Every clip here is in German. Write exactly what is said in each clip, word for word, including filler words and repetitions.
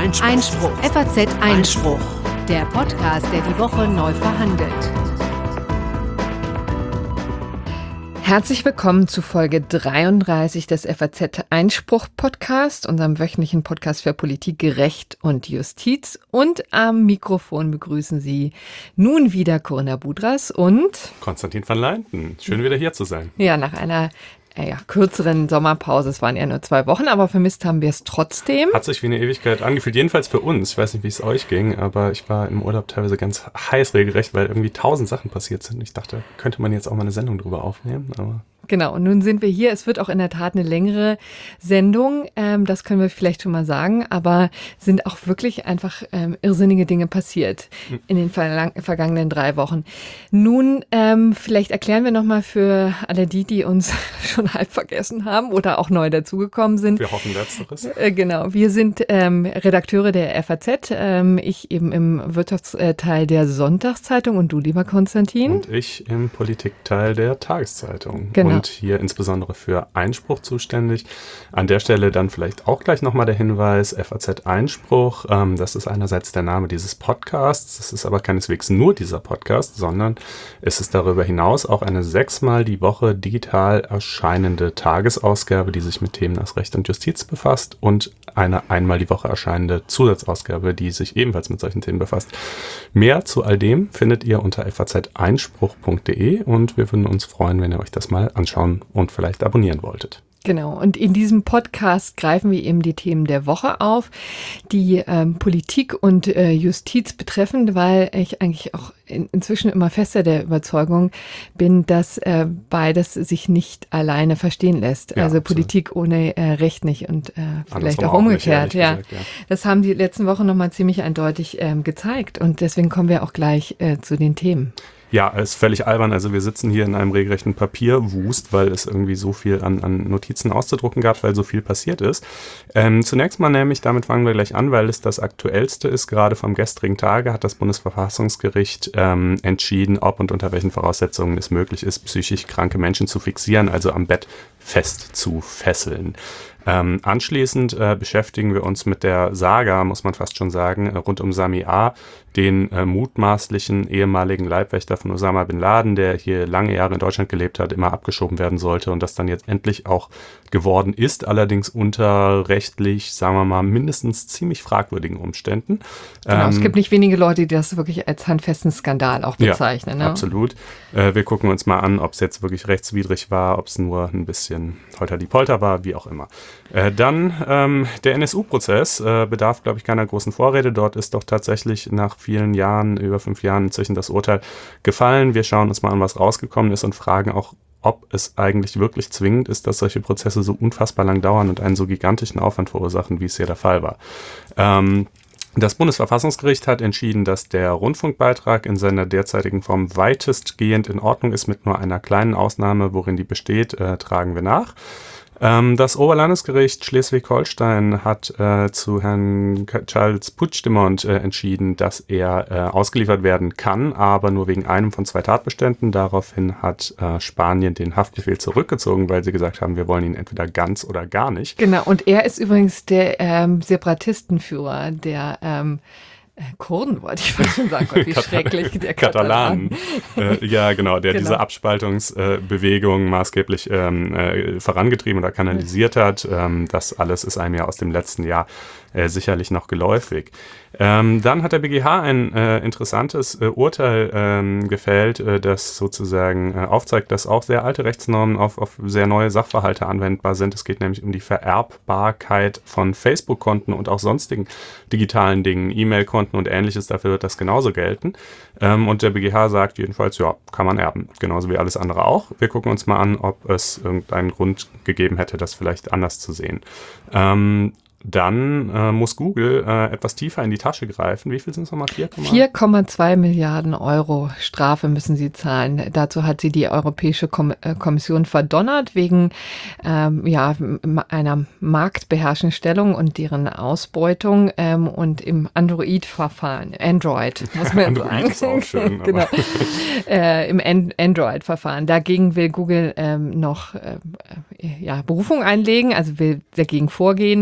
Einspruch. Einspruch. F A Z Einspruch. Der Podcast, der die Woche neu verhandelt. Herzlich willkommen zu Folge dreiunddreißig des F A Z Einspruch Podcast, unserem wöchentlichen Podcast für Politik, Recht und Justiz. Und am Mikrofon begrüßen Sie nun wieder Corinna Budras und Konstantin van Leinten. Schön wieder hier zu sein. Ja, nach einer äh, ja, kürzeren Sommerpause. Es waren ja nur zwei Wochen, aber vermisst haben wir es trotzdem. Hat sich wie eine Ewigkeit angefühlt, jedenfalls für uns. Ich weiß nicht, wie es euch ging, aber ich war im Urlaub teilweise ganz heiß regelrecht, weil irgendwie tausend Sachen passiert sind. Ich dachte, könnte man jetzt auch mal eine Sendung drüber aufnehmen, aber... Genau, und nun sind wir hier. Es wird auch in der Tat eine längere Sendung, ähm, das können wir vielleicht schon mal sagen, aber sind auch wirklich einfach ähm, irrsinnige Dinge passiert in den verlang- vergangenen drei Wochen. Nun, ähm, vielleicht erklären wir nochmal für alle die, die uns schon halb vergessen haben oder auch neu dazugekommen sind. Wir hoffen Letzteres. Äh, genau, wir sind ähm, Redakteure der F A Z, ähm, ich eben im Wirtschaftsteil der Sonntagszeitung und du, lieber Konstantin. Und ich im Politikteil der Tageszeitung. Genau. Und hier insbesondere für Einspruch zuständig. An der Stelle dann vielleicht auch gleich nochmal der Hinweis, F A Z Einspruch, ähm, das ist einerseits der Name dieses Podcasts, das ist aber keineswegs nur dieser Podcast, sondern es ist darüber hinaus auch eine sechsmal die Woche digital erscheinende Tagesausgabe, die sich mit Themen aus Recht und Justiz befasst und eine einmal die Woche erscheinende Zusatzausgabe, die sich ebenfalls mit solchen Themen befasst. Mehr zu all dem findet ihr unter f a z einspruch punkt d e und wir würden uns freuen, wenn ihr euch das mal anschauen und vielleicht abonnieren wolltet. Genau, und in diesem Podcast greifen wir eben die Themen der Woche auf, die ähm, Politik und äh, Justiz betreffen, weil ich eigentlich auch in, inzwischen immer fester der Überzeugung bin, dass äh, beides sich nicht alleine verstehen lässt. Ja, also absolut. Politik ohne äh, Recht nicht und äh, vielleicht Andersrum auch auch umgekehrt. nicht, ja. gesagt, ja. Das haben die letzten Wochen nochmal ziemlich eindeutig ähm, gezeigt und deswegen kommen wir auch gleich äh, zu den Themen. Ja, es ist völlig albern. Also wir sitzen hier in einem regelrechten Papierwust, weil es irgendwie so viel an, an Notizen auszudrucken gab, weil so viel passiert ist. Ähm, zunächst mal nämlich, damit fangen wir gleich an, weil es das Aktuellste ist. Gerade vom gestrigen Tage hat das Bundesverfassungsgericht ähm, entschieden, ob und unter welchen Voraussetzungen es möglich ist, psychisch kranke Menschen zu fixieren, also am Bett fest zu fesseln. Ähm, anschließend äh, beschäftigen wir uns mit der Saga, muss man fast schon sagen, äh, rund um Sami A., den äh, mutmaßlichen ehemaligen Leibwächter von Osama Bin Laden, der hier lange Jahre in Deutschland gelebt hat, immer abgeschoben werden sollte und das dann jetzt endlich auch geworden ist, allerdings unter rechtlich, sagen wir mal, mindestens ziemlich fragwürdigen Umständen. Genau, ähm, es gibt nicht wenige Leute, die das wirklich als handfesten Skandal auch bezeichnen. Ja, ne? absolut. Äh, wir gucken uns mal an, ob es jetzt wirklich rechtswidrig war, ob es nur ein bisschen Holter-die-Polter war, wie auch immer. Äh, dann ähm, der N S U-Prozess äh, bedarf, glaube ich, keiner großen Vorrede. Dort ist doch tatsächlich nach vielen Jahren, über fünf Jahren inzwischen das Urteil gefallen. Wir schauen uns mal an, was rausgekommen ist und fragen auch, ob es eigentlich wirklich zwingend ist, dass solche Prozesse so unfassbar lang dauern und einen so gigantischen Aufwand verursachen, wie es hier der Fall war. Ähm, Das Bundesverfassungsgericht hat entschieden, dass der Rundfunkbeitrag in seiner derzeitigen Form weitestgehend in Ordnung ist, mit nur einer kleinen Ausnahme, worin die besteht, äh, tragen wir nach. Ähm, das Oberlandesgericht Schleswig-Holstein hat äh, zu Herrn Charles Puigdemont äh, entschieden, dass er äh, ausgeliefert werden kann, aber nur wegen einem von zwei Tatbeständen. Daraufhin hat äh, Spanien den Haftbefehl zurückgezogen, weil sie gesagt haben, wir wollen ihn entweder ganz oder gar nicht. Genau, und er ist übrigens der ähm, Separatistenführer der ähm, äh, Kurden, wollte ich fast schon sagen. Gott, wie schrecklich, der Katalanen. Katalanen. äh, ja, genau, der Genau. diese Abspaltungsbewegung äh, maßgeblich ähm, äh, vorangetrieben oder kanalisiert hat. Ähm, das alles ist einem ja aus dem letzten Jahr äh, sicherlich noch geläufig. Ähm, dann hat der B G H ein äh, interessantes äh, Urteil ähm, gefällt, äh, das sozusagen äh, aufzeigt, dass auch sehr alte Rechtsnormen auf, auf sehr neue Sachverhalte anwendbar sind. Es geht nämlich um die Vererbbarkeit von Facebook-Konten und auch sonstigen digitalen Dingen, E-Mail-Konten und ähnliches. Dafür wird das genauso gelten. Ähm, und der B G H sagt jedenfalls, ja, kann man erben. Genauso wie alles andere auch. Wir gucken uns mal an, ob es irgendeinen Grund gegeben hätte, das vielleicht anders zu sehen. Ähm, Dann äh, muss Google äh, etwas tiefer in die Tasche greifen. Wie viel sind es nochmal? vier Komma zwei Milliarden Euro Strafe müssen sie zahlen. Dazu hat sie die Europäische Kom- äh, Kommission verdonnert wegen ähm, ja, einer marktbeherrschenden Stellung und deren Ausbeutung ähm, und im Android-Verfahren. Android, muss man Android sagen. ist auch schön. Aber Genau. äh, Im An- Android-Verfahren. Dagegen will Google ähm, noch äh, ja, Berufung einlegen, also will dagegen vorgehen, will Gericht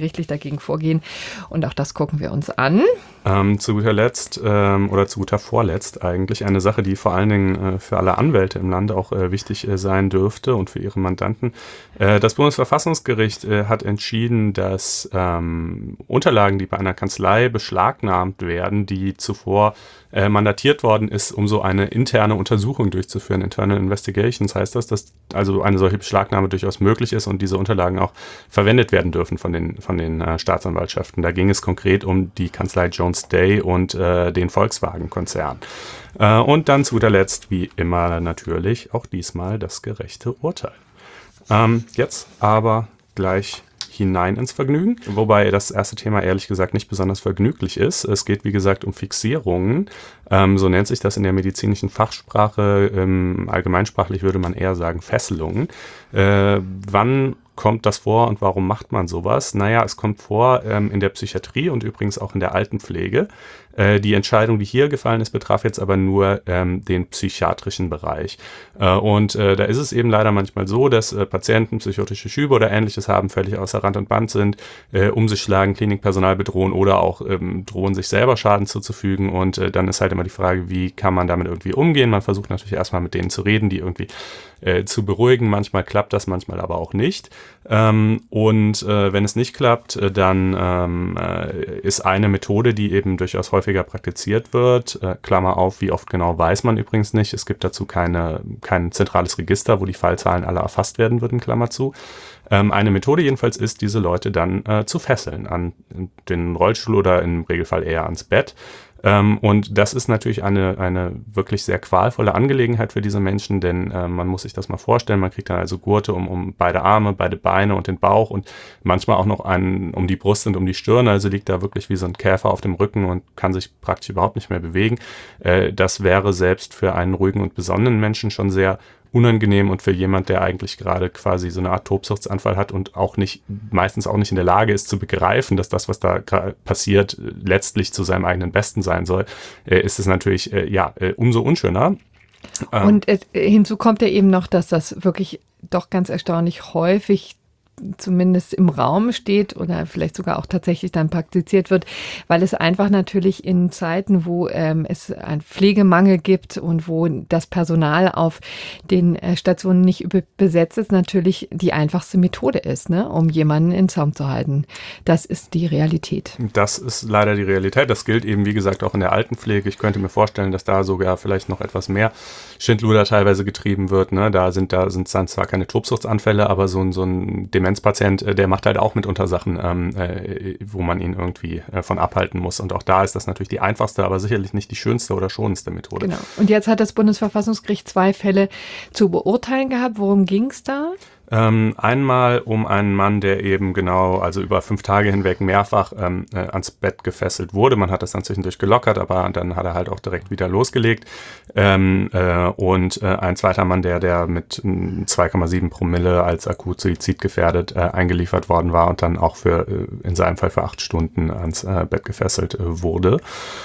gerichtlich dagegen vorgehen. Und auch das gucken wir uns an. Ähm, zu guter Letzt ähm, oder zu guter Vorletzt eigentlich eine Sache, die vor allen Dingen äh, für alle Anwälte im Land auch äh, wichtig äh, sein dürfte und für ihre Mandanten. Äh, das Bundesverfassungsgericht äh, hat entschieden, dass ähm, Unterlagen, die bei einer Kanzlei beschlagnahmt werden, die zuvor äh, mandatiert worden ist, um so eine interne Untersuchung durchzuführen, Internal Investigations heißt das, dass also eine solche Beschlagnahme durchaus möglich ist und diese Unterlagen auch verwendet werden dürfen von den, von den äh, Staatsanwaltschaften. Da ging es konkret um die Kanzlei Jones Day und äh, den Volkswagen-Konzern. Äh, und dann zu guter Letzt, wie immer natürlich, auch diesmal das gerechte Urteil. Ähm, jetzt aber gleich hinein ins Vergnügen, wobei das erste Thema ehrlich gesagt nicht besonders vergnüglich ist. Es geht, wie gesagt, um Fixierungen. Ähm, so nennt sich das in der medizinischen Fachsprache. Ähm, allgemeinsprachlich würde man eher sagen Fesselungen. Äh, wann kommt das vor und warum macht man sowas? Naja, es kommt vor ähm, in der Psychiatrie und übrigens auch in der Altenpflege. Äh, die Entscheidung, die hier gefallen ist, betraf jetzt aber nur ähm, den psychiatrischen Bereich. Äh, und äh, da ist es eben leider manchmal so, dass äh, Patienten psychotische Schübe oder Ähnliches haben, völlig außer Rand und Band sind, äh, um sich schlagen, Klinikpersonal bedrohen oder auch ähm, drohen, sich selber Schaden zuzufügen. Und äh, dann ist halt immer die Frage, wie kann man damit irgendwie umgehen? Man versucht natürlich erstmal mit denen zu reden, die irgendwie äh, zu beruhigen. Manchmal klappt das, manchmal aber auch nicht. Ähm, und äh, wenn es nicht klappt, äh, dann ähm, äh, ist eine Methode, die eben durchaus häufiger praktiziert wird, äh, Klammer auf, wie oft genau weiß man übrigens nicht. Es gibt dazu keine, kein zentrales Register, wo die Fallzahlen alle erfasst werden würden, Klammer zu. Ähm, eine Methode jedenfalls ist, diese Leute dann äh, zu fesseln an den Rollstuhl oder im Regelfall eher ans Bett. Ähm, und das ist natürlich eine, eine wirklich sehr qualvolle Angelegenheit für diese Menschen, denn äh, man muss sich das mal vorstellen, man kriegt dann also Gurte um, um beide Arme, beide Beine und den Bauch und manchmal auch noch einen um die Brust und um die Stirn, also liegt da wirklich wie so ein Käfer auf dem Rücken und kann sich praktisch überhaupt nicht mehr bewegen. Äh, das wäre selbst für einen ruhigen und besonnenen Menschen schon sehr unangenehm und für jemand, der eigentlich gerade quasi so eine Art Tobsuchtsanfall hat und auch nicht, meistens auch nicht in der Lage ist zu begreifen, dass das, was da passiert, letztlich zu seinem eigenen Besten sein soll, äh, ist es natürlich äh, ja äh, umso unschöner. Ähm. Und äh, hinzu kommt ja eben noch, dass das wirklich doch ganz erstaunlich häufig zumindest im Raum steht oder vielleicht sogar auch tatsächlich dann praktiziert wird, weil es einfach natürlich in Zeiten, wo ähm, es einen Pflegemangel gibt und wo das Personal auf den äh, Stationen nicht besetzt ist, natürlich die einfachste Methode ist, ne, um jemanden in Zaum zu halten. Das ist die Realität. Das ist leider die Realität. Das gilt eben, wie gesagt, auch in der Altenpflege. Ich könnte mir vorstellen, dass da sogar vielleicht noch etwas mehr Schindluder teilweise getrieben wird. Ne? Da sind da sind dann zwar keine Tobsuchtsanfälle, aber so ein, so ein Demenzpatient, der macht halt auch mitunter Sachen, ähm, äh, wo man ihn irgendwie äh, von abhalten muss. Und auch da ist das natürlich die einfachste, aber sicherlich nicht die schönste oder schonendste Methode. Genau. Und jetzt hat das Bundesverfassungsgericht zwei Fälle zu beurteilen gehabt. Worum ging es da? Ähm, einmal um einen Mann, der eben genau, also über fünf Tage hinweg mehrfach ähm, äh, ans Bett gefesselt wurde. Man hat das dann zwischendurch gelockert, aber dann hat er halt auch direkt wieder losgelegt. Ähm, äh, und äh, ein zweiter Mann, der, der mit zwei Komma sieben Promille als akut suizidgefährdet äh, eingeliefert worden war und dann auch für, äh, in seinem Fall für acht Stunden ans äh, Bett gefesselt äh, wurde.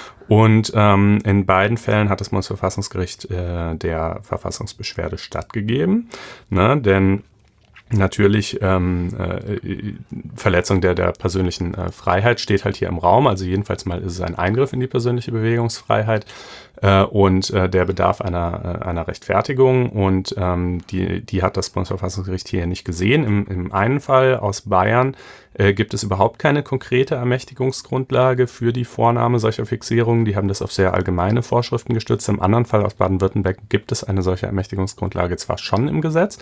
Und ähm, in beiden Fällen hat das Bundesverfassungsgericht äh, der Verfassungsbeschwerde stattgegeben, ne? Denn natürlich ähm, äh, Verletzung der, der persönlichen äh, Freiheit steht halt hier im Raum, also jedenfalls mal ist es ein Eingriff in die persönliche Bewegungsfreiheit äh, und äh, der bedarf einer, äh, einer Rechtfertigung und ähm, die, die hat das Bundesverfassungsgericht hier nicht gesehen. Im, im einen Fall aus Bayern äh, gibt es überhaupt keine konkrete Ermächtigungsgrundlage für die Vornahme solcher Fixierungen, die haben das auf sehr allgemeine Vorschriften gestützt. Im anderen Fall aus Baden-Württemberg gibt es eine solche Ermächtigungsgrundlage zwar schon im Gesetz,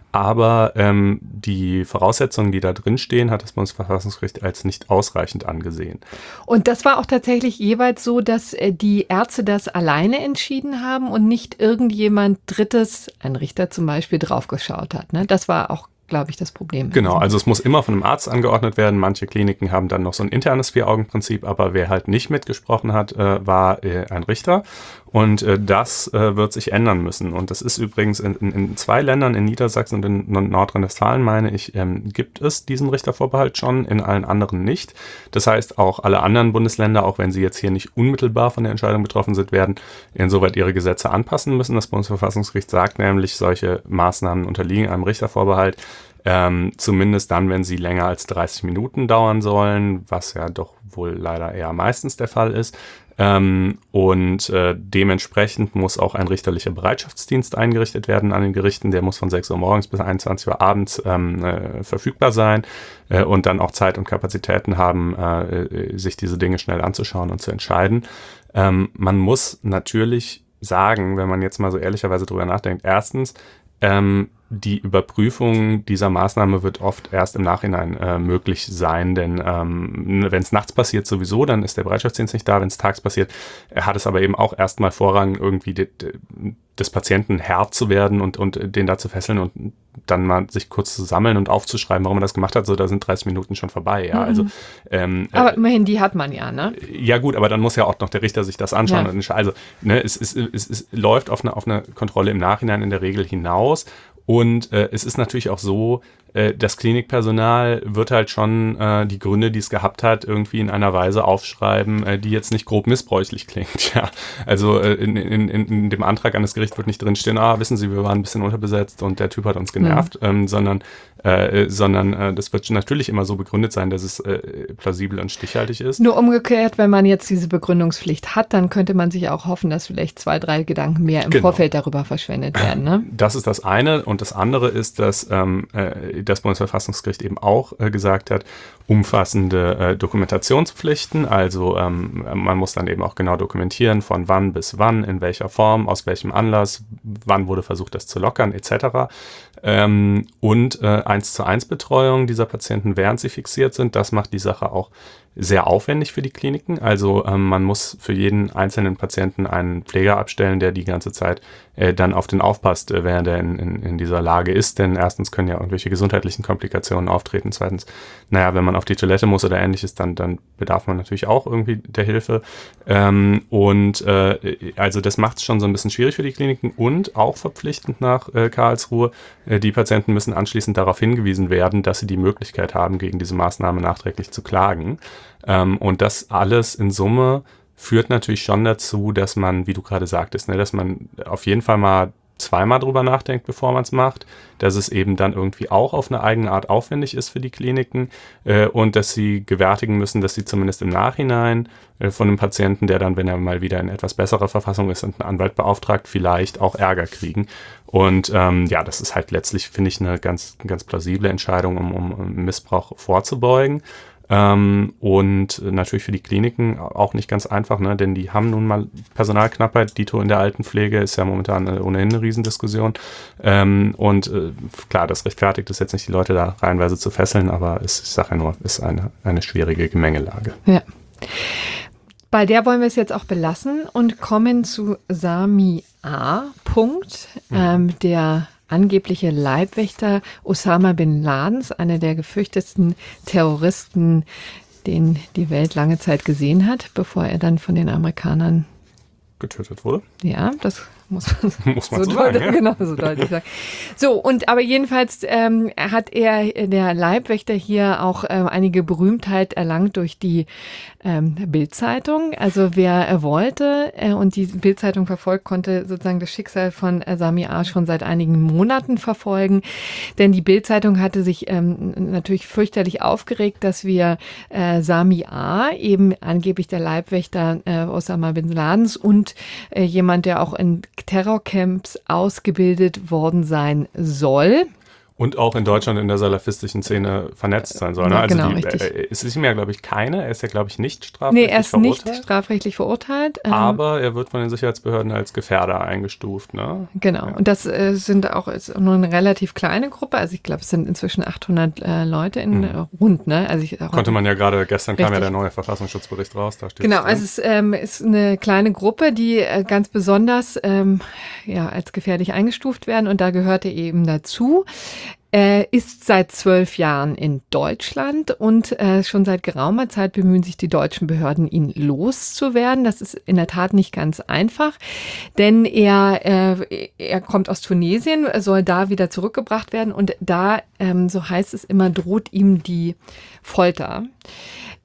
aber ähm, die Voraussetzungen, die da drin stehen, hat das Bundesverfassungsgericht als nicht ausreichend angesehen. Und das war auch tatsächlich jeweils so, dass äh, die Ärzte das alleine entschieden haben und nicht irgendjemand Drittes, ein Richter zum Beispiel, draufgeschaut hat. Ne? Das war auch, glaube ich, das Problem. Genau, also es muss immer von einem Arzt angeordnet werden. Manche Kliniken haben dann noch so ein internes Vier-Augen-Prinzip, aber wer halt nicht mitgesprochen hat, äh, war äh, ein Richter. Und äh, das äh, wird sich ändern müssen. Und das ist übrigens in, in, in zwei Ländern, in Niedersachsen und in Nordrhein-Westfalen, meine ich, ähm, gibt es diesen Richtervorbehalt schon, in allen anderen nicht. Das heißt, auch alle anderen Bundesländer, auch wenn sie jetzt hier nicht unmittelbar von der Entscheidung betroffen sind, werden insoweit ihre Gesetze anpassen müssen. Das Bundesverfassungsgericht sagt nämlich, solche Maßnahmen unterliegen einem Richtervorbehalt. Ähm, zumindest dann, wenn sie länger als dreißig Minuten dauern sollen, was ja doch wohl leider eher meistens der Fall ist. Ähm, und äh, dementsprechend muss auch ein richterlicher Bereitschaftsdienst eingerichtet werden an den Gerichten. Der muss von sechs Uhr morgens bis einundzwanzig Uhr abends ähm, äh, verfügbar sein äh, und dann auch Zeit und Kapazitäten haben, äh, sich diese Dinge schnell anzuschauen und zu entscheiden. Ähm, man muss natürlich sagen, wenn man jetzt mal so ehrlicherweise drüber nachdenkt, erstens, ähm, die Überprüfung dieser Maßnahme wird oft erst im Nachhinein äh, möglich sein, denn ähm, wenn es nachts passiert sowieso, dann ist der Bereitschaftsdienst nicht da. Wenn es tags passiert, er hat es aber eben auch erstmal Vorrang, irgendwie de, de, des Patienten Herr zu werden und, und den da zu fesseln und dann mal sich kurz zu sammeln und aufzuschreiben, warum man das gemacht hat. So, da sind dreißig Minuten schon vorbei. Ja, mhm. also, ähm, aber äh, immerhin, die hat man ja, ne? Ja gut, aber dann muss ja auch noch der Richter sich das anschauen. Ja. Und, also ne, es, es, es, es läuft auf eine, auf eine Kontrolle im Nachhinein in der Regel hinaus. Und äh, es ist natürlich auch so, äh, das Klinikpersonal wird halt schon äh, die Gründe, die es gehabt hat, irgendwie in einer Weise aufschreiben, äh, die jetzt nicht grob missbräuchlich klingt. Ja, also äh, in, in, in dem Antrag an das Gericht wird nicht drinstehen, ah, wissen Sie, wir waren ein bisschen unterbesetzt und der Typ hat uns genervt, mhm. ähm, sondern, äh, sondern äh, das wird natürlich immer so begründet sein, dass es äh, plausibel und stichhaltig ist. Nur umgekehrt, wenn man jetzt diese Begründungspflicht hat, dann könnte man sich auch hoffen, dass vielleicht zwei, drei Gedanken mehr im genau. Vorfeld darüber verschwendet werden. Ne? Das ist das eine. Und das andere ist, dass ähm, äh, das Bundesverfassungsgericht eben auch äh, gesagt hat, umfassende äh, Dokumentationspflichten. Also ähm, man muss dann eben auch genau dokumentieren, von wann bis wann, in welcher Form, aus welchem Anlass, wann wurde versucht, das zu lockern, et cetera. Ähm, und äh, eins zu eins Betreuung dieser Patienten, während sie fixiert sind. Das macht die Sache auch sehr aufwendig für die Kliniken. Also ähm, man muss für jeden einzelnen Patienten einen Pfleger abstellen, der die ganze Zeit äh, dann auf den aufpasst, äh, während er in, in, in dieser Lage ist. Denn erstens können ja irgendwelche gesundheitlichen Komplikationen auftreten. Zweitens, naja, wenn man auf die Toilette muss oder ähnliches, dann, dann bedarf man natürlich auch irgendwie der Hilfe. Ähm, und äh, also das macht es schon so ein bisschen schwierig für die Kliniken und auch verpflichtend nach äh, Karlsruhe. Äh, die Patienten müssen anschließend darauf hingewiesen werden, dass sie die Möglichkeit haben, gegen diese Maßnahme nachträglich zu klagen. Ähm, und das alles in Summe führt natürlich schon dazu, dass man, wie du gerade sagtest, ne, dass man auf jeden Fall mal zweimal drüber nachdenkt, bevor man es macht, dass es eben dann irgendwie auch auf eine eigene Art aufwendig ist für die Kliniken äh, und dass sie gewärtigen müssen, dass sie zumindest im Nachhinein äh, von einem Patienten, der dann, wenn er mal wieder in etwas besserer Verfassung ist und einen Anwalt beauftragt, vielleicht auch Ärger kriegen. Und ähm, ja, das ist halt letztlich, finde ich, eine ganz, ganz plausible Entscheidung, um, um Missbrauch vorzubeugen. Ähm, und natürlich für die Kliniken auch nicht ganz einfach, ne? Denn die haben nun mal Personalknappheit. Dito in der Altenpflege ist ja momentan äh, ohnehin eine Riesendiskussion. Ähm, und äh, klar, das rechtfertigt es jetzt nicht, die Leute da reihenweise zu fesseln, aber es, ich sage ja nur, ist eine, eine schwierige Gemengelage. Ja. Bei der wollen wir es jetzt auch belassen und kommen zu Sami A. Punkt, mhm. ähm, der angebliche Leibwächter Osama bin Ladens, einer der gefürchtetsten Terroristen, den die Welt lange Zeit gesehen hat, bevor er dann von den Amerikanern getötet wurde. Ja, das muss man, muss man so, so deutlich, sagen, ja. genau, so deutlich sagen. So, und aber jedenfalls ähm, hat er, der Leibwächter, hier auch ähm, einige Berühmtheit erlangt durch die ähm, Bild-Zeitung. Also wer er wollte äh, und die Bild-Zeitung verfolgt, konnte sozusagen das Schicksal von äh, Sami A. schon seit einigen Monaten verfolgen. Denn die Bild-Zeitung hatte sich ähm, natürlich fürchterlich aufgeregt, dass wir äh, Sami A., eben angeblich der Leibwächter äh, Osama bin Ladens und äh, jemand, der auch in Terrorcamps ausgebildet worden sein soll. Und auch in Deutschland in der salafistischen Szene vernetzt sein soll. Ne? Ja, also genau, die, richtig. äh, es ist ihm ja, glaube ich, keine. Er ist ja, glaube ich, nicht strafrechtlich Nee, er ist verurteilt. nicht strafrechtlich verurteilt. Ähm, aber er wird von den Sicherheitsbehörden als Gefährder eingestuft. Ne? Genau. Ja. Und das äh, sind auch ist nur eine relativ kleine Gruppe. Also ich glaube, es sind inzwischen achthundert äh, Leute in mhm. rund. Ne? Also ich, auch Konnte man ja gerade, gestern richtig. kam ja der neue Verfassungsschutzbericht raus. Da steht genau, also es ähm, ist eine kleine Gruppe, die äh, ganz besonders ähm, ja, als gefährlich eingestuft werden. Und da gehörte eben dazu. Er ist seit zwölf Jahren in Deutschland und äh, schon seit geraumer Zeit bemühen sich die deutschen Behörden, ihn loszuwerden. Das ist in der Tat nicht ganz einfach, denn er, äh, er kommt aus Tunesien, soll da wieder zurückgebracht werden und da, ähm, so heißt es immer, droht ihm die Folter.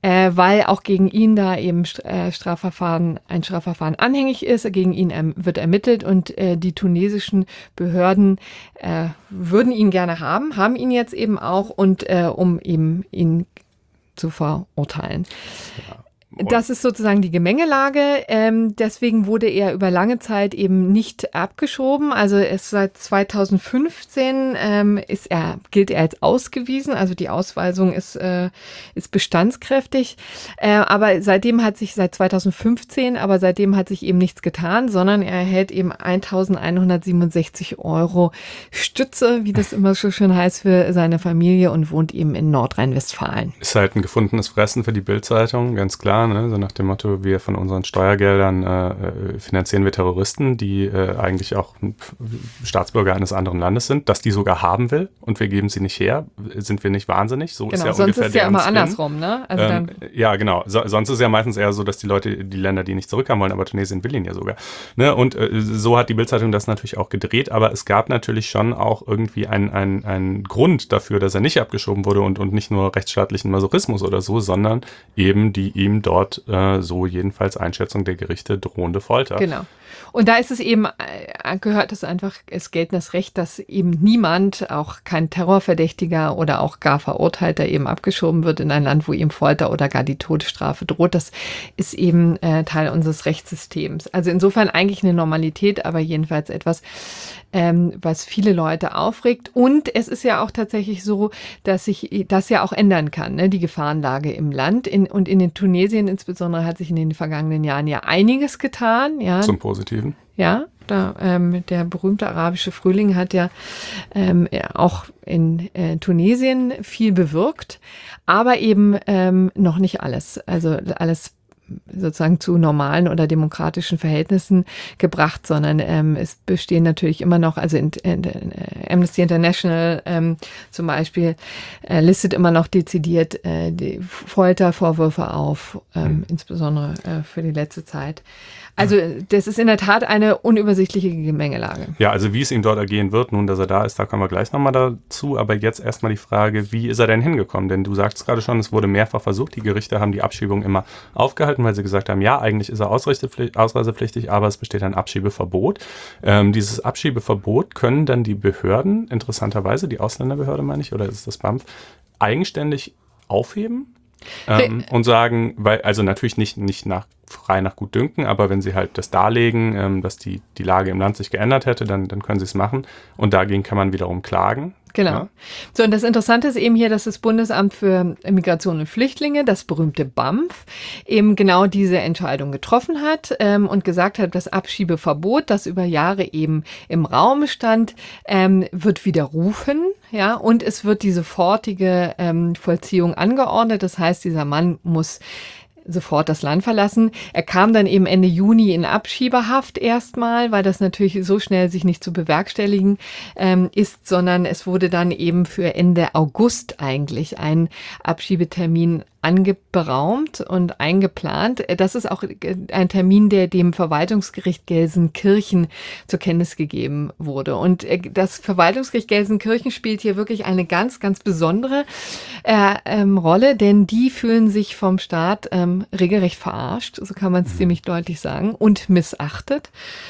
äh, weil auch gegen ihn da eben äh, Strafverfahren, ein Strafverfahren anhängig ist. Gegen ihn ähm, wird ermittelt und äh, die tunesischen Behörden äh, würden ihn gerne haben, haben ihn jetzt eben auch und äh, um eben ihn zu verurteilen. Ja. Das ist sozusagen die Gemengelage. Ähm, deswegen wurde er über lange Zeit eben nicht abgeschoben. Also es seit zweitausendfünfzehn ähm, ist er, gilt er als ausgewiesen. Also die Ausweisung ist, äh, ist bestandskräftig. Äh, aber seitdem hat sich, seit zweitausendfünfzehn, aber seitdem hat sich eben nichts getan, sondern er erhält eben eintausendeinhundertsiebenundsechzig Euro Stütze, wie das immer so schön heißt, für seine Familie und wohnt eben in Nordrhein-Westfalen. Ist halt ein gefundenes Fressen für die Bild-Zeitung, ganz klar. Ne? So nach dem Motto, wir von unseren Steuergeldern äh, finanzieren wir Terroristen, die äh, eigentlich auch Staatsbürger eines anderen Landes sind, dass die sogar haben will und wir geben sie nicht her. Sind wir nicht wahnsinnig? So genau, ist ja sonst ungefähr ist ja der immer Spin. andersrum, ne? Also ähm, dann ja, genau. So, sonst ist ja meistens eher so, dass die Leute, die Länder, die nicht zurückhaben wollen, aber Tunesien will ihn ja sogar. Ne? Und äh, so hat die Bild-Zeitung das natürlich auch gedreht, aber es gab natürlich schon auch irgendwie einen ein Grund dafür, dass er nicht abgeschoben wurde und, und nicht nur rechtsstaatlichen Masochismus oder so, sondern eben die ihm dort äh, so jedenfalls Einschätzung der Gerichte drohende Folter. Genau. Und da ist es eben, äh, gehört es einfach, es gilt das Recht, dass eben niemand, auch kein Terrorverdächtiger oder auch gar Verurteilter eben abgeschoben wird in ein Land, wo ihm Folter oder gar die Todesstrafe droht. Das ist eben äh, Teil unseres Rechtssystems. Also insofern eigentlich eine Normalität, aber jedenfalls etwas, ähm, was viele Leute aufregt. Und es ist ja auch tatsächlich so, dass sich das ja auch ändern kann, ne? Die Gefahrenlage im Land. In, und in den Tunesien insbesondere hat sich in den vergangenen Jahren ja einiges getan. Ja. Zum Positiven. Ja, da, ähm, der berühmte arabische Frühling hat ja ähm, auch in äh, Tunesien viel bewirkt, aber eben ähm, noch nicht alles. Also alles sozusagen zu normalen oder demokratischen Verhältnissen gebracht, sondern ähm, es bestehen natürlich immer noch, also in, in, in Amnesty International ähm, zum Beispiel äh, listet immer noch dezidiert äh, die Foltervorwürfe auf, ähm, mhm. insbesondere äh, für die letzte Zeit. Also das ist in der Tat eine unübersichtliche Gemengelage. Ja, also wie es ihm dort ergehen wird, nun, dass er da ist, da kommen wir gleich nochmal dazu. Aber jetzt erstmal die Frage, wie ist er denn hingekommen? Denn du sagst gerade schon, es wurde mehrfach versucht. Die Gerichte haben die Abschiebung immer aufgehalten, weil sie gesagt haben, ja, eigentlich ist er ausreisepflichtig, aber es besteht ein Abschiebeverbot. Ähm, dieses Abschiebeverbot können dann die Behörden, interessanterweise, die Ausländerbehörde meine ich, oder ist es das B A M F, eigenständig aufheben? Ähm, und sagen, weil, also natürlich nicht, nicht nach, frei nach Gutdünken, aber wenn sie halt das darlegen, ähm, dass die, die Lage im Land sich geändert hätte, dann, dann können sie es machen. Und dagegen kann man wiederum klagen. Genau. Ja? So, und das Interessante ist eben hier, dass das Bundesamt für Migration und Flüchtlinge, das berühmte B A M F, eben genau diese Entscheidung getroffen hat ähm, und gesagt hat, das Abschiebeverbot, das über Jahre eben im Raum stand, ähm, wird widerrufen, ja, und es wird die sofortige ähm, Vollziehung angeordnet. Das heißt, dieser Mann muss sofort das Land verlassen. Er kam dann eben Ende Juni in Abschiebehaft erstmal, weil das natürlich so schnell sich nicht zu bewerkstelligen ähm, ist, sondern es wurde dann eben für Ende August eigentlich ein Abschiebetermin anberaumt und eingeplant. Das ist auch ein Termin, der dem Verwaltungsgericht Gelsenkirchen zur Kenntnis gegeben wurde. Und das Verwaltungsgericht Gelsenkirchen spielt hier wirklich eine ganz, ganz besondere äh, ähm, Rolle, denn die fühlen sich vom Staat ähm, regelrecht verarscht, so kann man es mhm. ziemlich deutlich sagen, und missachtet.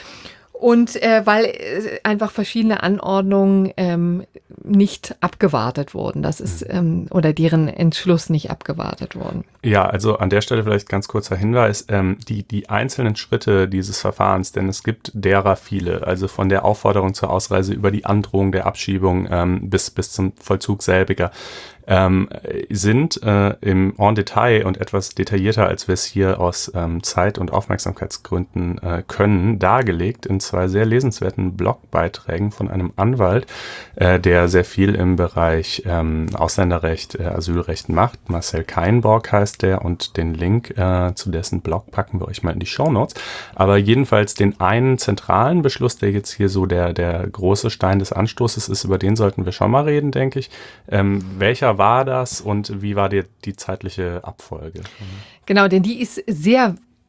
Und äh, weil äh, einfach verschiedene Anordnungen ähm, nicht abgewartet wurden. Das ist, ähm, oder deren Entschluss nicht abgewartet wurden. Ja, also an der Stelle vielleicht ganz kurzer Hinweis, ähm, die, die einzelnen Schritte dieses Verfahrens, denn es gibt derer viele, also von der Aufforderung zur Ausreise über die Androhung der Abschiebung ähm, bis, bis zum Vollzug selbiger, ähm, sind äh, im en Detail und etwas detaillierter, als wir es hier aus ähm, Zeit- und Aufmerksamkeitsgründen äh, können, dargelegt in zwei sehr lesenswerten Blogbeiträgen von einem Anwalt, äh, der sehr viel im Bereich ähm, Ausländerrecht, äh, Asylrecht macht. Marcel Kainborg heißt der und den Link äh, zu dessen Blog packen wir euch mal in die Shownotes. Aber jedenfalls den einen zentralen Beschluss, der jetzt hier so der, der große Stein des Anstoßes ist, über den sollten wir schon mal reden, denke ich. Ähm, welcher war das und wie war die, die zeitliche Abfolge? Genau, denn die ist sehr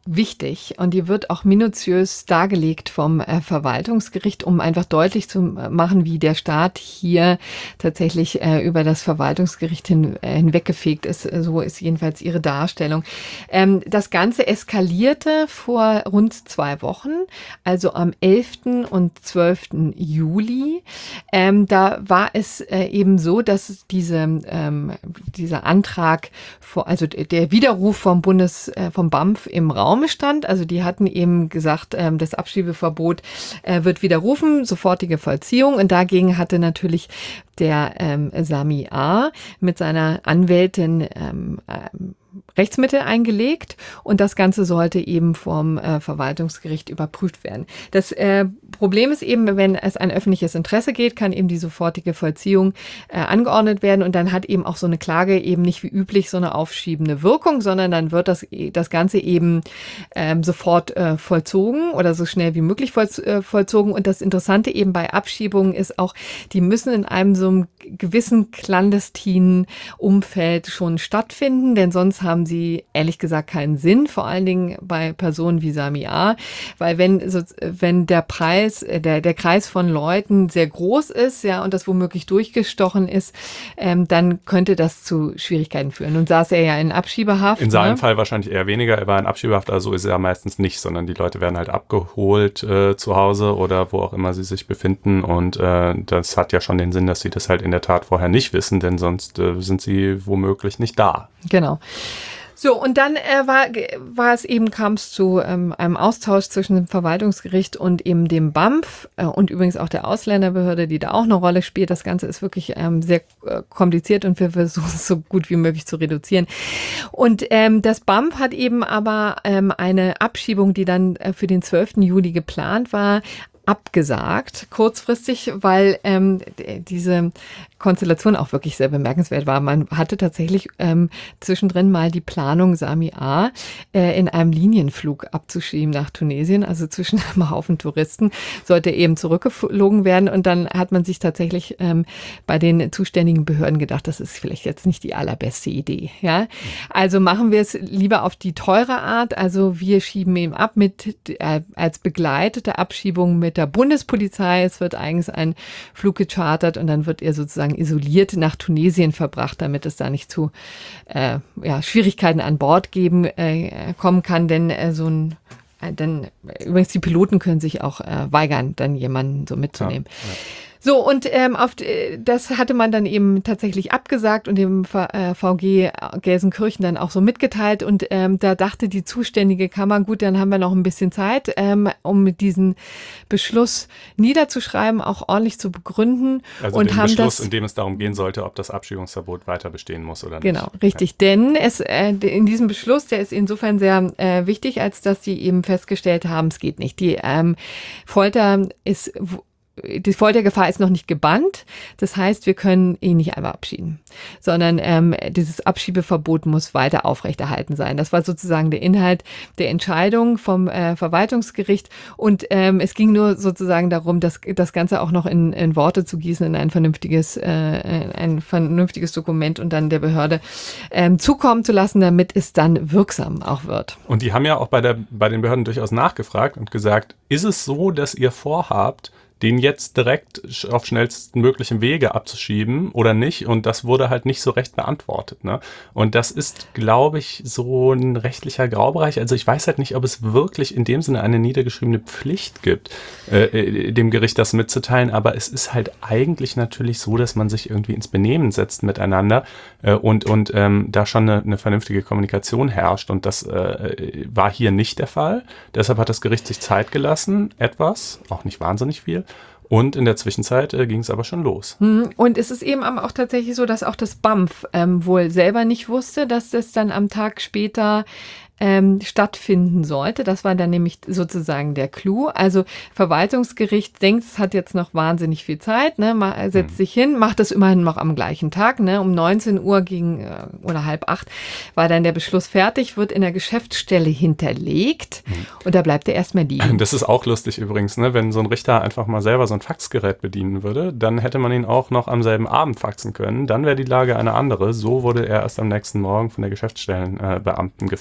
wichtig und die wird auch minutiös dargelegt vom äh, Verwaltungsgericht, um einfach deutlich zu machen, wie der Staat hier tatsächlich äh, über das Verwaltungsgericht hin, äh, hinweggefegt ist. So ist jedenfalls ihre Darstellung. Ähm, das Ganze eskalierte vor rund zwei Wochen, also am elften und zwölften Juli. Ähm, da war es äh, eben so, dass diese, ähm, dieser Antrag, vor, also der Widerruf vom Bundes, äh, vom B A M F im Raum stand. Also die hatten eben gesagt, ähm, das Abschiebeverbot äh, wird widerrufen, sofortige Vollziehung. Und dagegen hatte natürlich der ähm, Sami A. mit seiner Anwältin ähm, ähm, Rechtsmittel eingelegt und das Ganze sollte eben vom äh, Verwaltungsgericht überprüft werden. Das äh, Problem ist eben, wenn es ein öffentliches Interesse geht, kann eben die sofortige Vollziehung äh, angeordnet werden und dann hat eben auch so eine Klage eben nicht wie üblich so eine aufschiebende Wirkung, sondern dann wird das, das Ganze eben ähm, sofort äh, vollzogen oder so schnell wie möglich voll, äh, vollzogen. Und das Interessante eben bei Abschiebungen ist auch, die müssen in einem so einem gewissen clandestinen Umfeld schon stattfinden, denn sonst haben sie ehrlich gesagt keinen Sinn, vor allen Dingen bei Personen wie Sami A., weil wenn, so, wenn der Preis, der, der Kreis von Leuten sehr groß ist, ja, und das womöglich durchgestochen ist, ähm, dann könnte das zu Schwierigkeiten führen. Nun saß er ja in Abschiebehaft. In seinem ne? Fall wahrscheinlich eher weniger, er war in Abschiebehaft, also ist er ja meistens nicht, sondern die Leute werden halt abgeholt äh, zu Hause oder wo auch immer sie sich befinden und äh, das hat ja schon den Sinn, dass sie das halt in der Tat vorher nicht wissen, denn sonst äh, sind sie womöglich nicht da. Genau. So, und dann äh, war, war es eben, kam es zu ähm, einem Austausch zwischen dem Verwaltungsgericht und eben dem B A M F äh, und übrigens auch der Ausländerbehörde, die da auch eine Rolle spielt. Das Ganze ist wirklich ähm, sehr äh, kompliziert und wir versuchen es so gut wie möglich zu reduzieren. Und ähm, das B A M F hat eben aber ähm, eine Abschiebung, die dann äh, für den zwölften Juli geplant war, abgesagt, kurzfristig, weil ähm, diese Konstellation auch wirklich sehr bemerkenswert war. Man hatte tatsächlich ähm, zwischendrin mal die Planung, Sami A. Äh, in einem Linienflug abzuschieben nach Tunesien, also zwischen einem Haufen Touristen, sollte eben zurückgeflogen werden und dann hat man sich tatsächlich ähm, bei den zuständigen Behörden gedacht, das ist vielleicht jetzt nicht die allerbeste Idee. Ja, also machen wir es lieber auf die teure Art, also wir schieben ihn ab mit äh, als begleitete Abschiebung mit der Bundespolizei. Es wird eigens ein Flug gechartert und dann wird er sozusagen isoliert nach Tunesien verbracht, damit es da nicht zu äh, ja, Schwierigkeiten an Bord geben äh, kommen kann, denn äh, so ein äh, denn übrigens die Piloten können sich auch äh, weigern, dann jemanden so mitzunehmen. Ja, ja. So, und ähm, auf, das hatte man dann eben tatsächlich abgesagt und dem äh, V G Gelsenkirchen dann auch so mitgeteilt. Und ähm, da dachte die zuständige Kammer, gut, dann haben wir noch ein bisschen Zeit, ähm, um diesen Beschluss niederzuschreiben, auch ordentlich zu begründen. Also und den haben Beschluss, das, in dem es darum gehen sollte, ob das Abschiebungsverbot weiter bestehen muss oder nicht. Genau, richtig. Ja. Denn es äh, in diesem Beschluss, der ist insofern sehr äh, wichtig, als dass die eben festgestellt haben, es geht nicht. Die ähm, Folter ist... Die Foltergefahr ist noch nicht gebannt. Das heißt, wir können ihn nicht einfach abschieben, sondern ähm, dieses Abschiebeverbot muss weiter aufrechterhalten sein. Das war sozusagen der Inhalt der Entscheidung vom äh, Verwaltungsgericht. Und ähm, es ging nur sozusagen darum, das, das Ganze auch noch in, in Worte zu gießen, in ein vernünftiges, äh, ein vernünftiges Dokument und dann der Behörde ähm, zukommen zu lassen, damit es dann wirksam auch wird. Und die haben ja auch bei, der, bei den Behörden durchaus nachgefragt und gesagt, ist es so, dass ihr vorhabt, den jetzt direkt auf schnellstmöglichem Wege abzuschieben oder nicht? Und das wurde halt nicht so recht beantwortet. Ne? Und das ist, glaube ich, so ein rechtlicher Graubereich. Also ich weiß halt nicht, ob es wirklich in dem Sinne eine niedergeschriebene Pflicht gibt, äh, dem Gericht das mitzuteilen. Aber es ist halt eigentlich natürlich so, dass man sich irgendwie ins Benehmen setzt miteinander äh, und, und ähm, da schon eine, eine vernünftige Kommunikation herrscht. Und das äh, war hier nicht der Fall. Deshalb hat das Gericht sich Zeit gelassen, etwas, auch nicht wahnsinnig viel. Und in der Zwischenzeit äh, ging es aber schon los. Und es ist eben auch tatsächlich so, dass auch das B A M F ähm, wohl selber nicht wusste, dass das dann am Tag später ähm, stattfinden sollte. Das war dann nämlich sozusagen der Clou. Also Verwaltungsgericht denkt, es hat jetzt noch wahnsinnig viel Zeit, ne, man setzt hm. sich hin, macht das immerhin noch am gleichen Tag, ne, um neunzehn Uhr gegen äh, oder halb acht war dann der Beschluss fertig, wird in der Geschäftsstelle hinterlegt hm. und da bleibt er erstmal liegen. Das ist auch lustig übrigens, ne, wenn so ein Richter einfach mal selber so ein Faxgerät bedienen würde, dann hätte man ihn auch noch am selben Abend faxen können, dann wäre die Lage eine andere. So wurde er erst am nächsten Morgen von der Geschäftsstellenbeamten äh, gefaxt.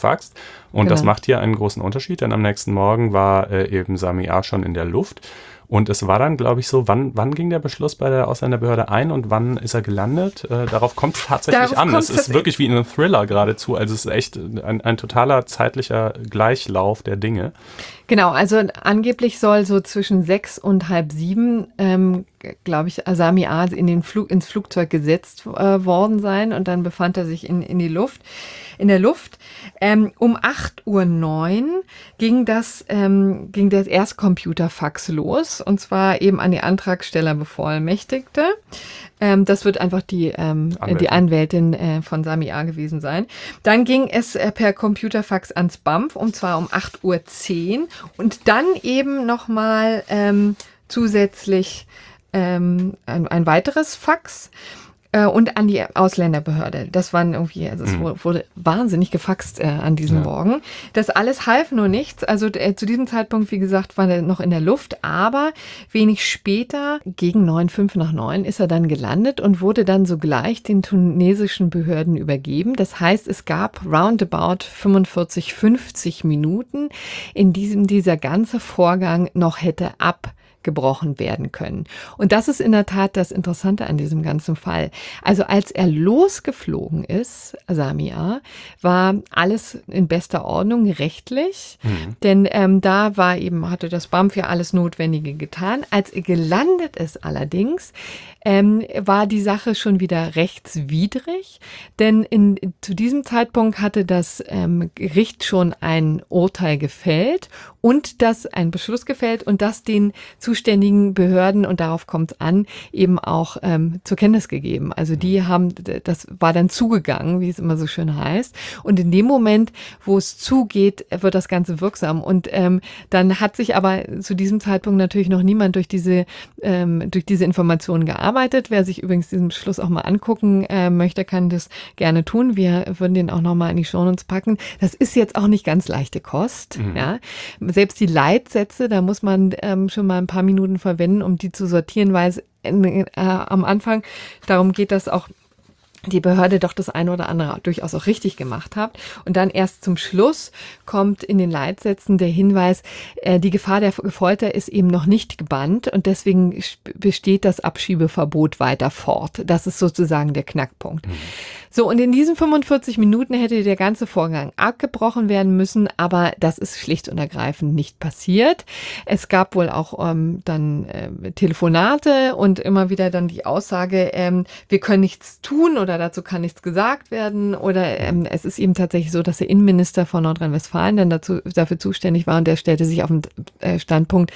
Und genau. das macht hier einen großen Unterschied, denn am nächsten Morgen war äh, eben Sami A. schon in der Luft. Und es war dann, glaube ich, so, wann, wann ging der Beschluss bei der Ausländerbehörde ein und wann ist er gelandet? Äh, darauf kommt es tatsächlich Darauf an. Es ist das wirklich wie in einem Thriller geradezu. Also es ist echt ein, ein totaler zeitlicher Gleichlauf der Dinge. Genau, also angeblich soll so zwischen sechs und halb sieben, ähm, glaube ich, Sami A. in den Flug, ins Flugzeug gesetzt äh, worden sein und dann befand er sich in, in die Luft, in der Luft. Ähm, um acht Uhr neun ging das, ähm, ging das Erstcomputerfax los und zwar eben an die Antragsteller Bevollmächtigte. Ähm, das wird einfach die, ähm, Anwältin. die Anwältin äh, von Sami A. gewesen sein. Dann ging es äh, per Computerfax ans B A M F und zwar um acht Uhr zehn und dann eben nochmal ähm, zusätzlich ähm, ein, ein weiteres Fax äh, und an die Ausländerbehörde. Das waren irgendwie, also es mhm. wurde, wurde wahnsinnig gefaxt äh, an diesem ja. Morgen. Das alles half nur nichts. Also äh, zu diesem Zeitpunkt, wie gesagt, war er noch in der Luft, aber wenig später, gegen neun, fünf nach neun, ist er dann gelandet und wurde dann sogleich den tunesischen Behörden übergeben. Das heißt, es gab roundabout fünfundvierzig, fünfzig Minuten, in diesem dieser ganze Vorgang noch hätte ab gebrochen werden können. Und das ist in der Tat das Interessante an diesem ganzen Fall. Also als er losgeflogen ist, Sami A., war alles in bester Ordnung rechtlich, mhm. denn ähm, da war eben, hatte das B A M F ja alles Notwendige getan. Als er gelandet ist allerdings, ähm, war die Sache schon wieder rechtswidrig, denn in, zu diesem Zeitpunkt hatte das ähm, Gericht schon ein Urteil gefällt und das ein Beschluss gefällt und das den zuständigen Behörden, und darauf kommt es an, eben auch ähm, zur Kenntnis gegeben. Also die haben, das war dann zugegangen, wie es immer so schön heißt. Und in dem Moment, wo es zugeht, wird das Ganze wirksam. Und ähm, dann hat sich aber zu diesem Zeitpunkt natürlich noch niemand durch diese, ähm, durch diese Informationen gearbeitet. Wer sich übrigens diesen Beschluss auch mal angucken äh, möchte, kann das gerne tun. Wir würden den auch nochmal in die Shownotes packen. Das ist jetzt auch nicht ganz leichte Kost, mhm. ja. Selbst die Leitsätze, da muss man ähm, schon mal ein paar Minuten verwenden, um die zu sortieren, weil es äh, am Anfang darum geht, dass auch die Behörde doch das eine oder andere durchaus auch richtig gemacht hat. Und dann erst zum Schluss kommt in den Leitsätzen der Hinweis, äh, die Gefahr der Folter ist eben noch nicht gebannt und deswegen besteht das Abschiebeverbot weiter fort. Das ist sozusagen der Knackpunkt. Mhm. So, und in diesen fünfundvierzig Minuten hätte der ganze Vorgang abgebrochen werden müssen, aber das ist schlicht und ergreifend nicht passiert. Es gab wohl auch ähm, dann äh, Telefonate und immer wieder dann die Aussage, ähm, wir können nichts tun oder dazu kann nichts gesagt werden. Oder ähm, es ist eben tatsächlich so, dass der Innenminister von Nordrhein-Westfalen dann dazu, dafür zuständig war und der stellte sich auf den äh, Standpunkt,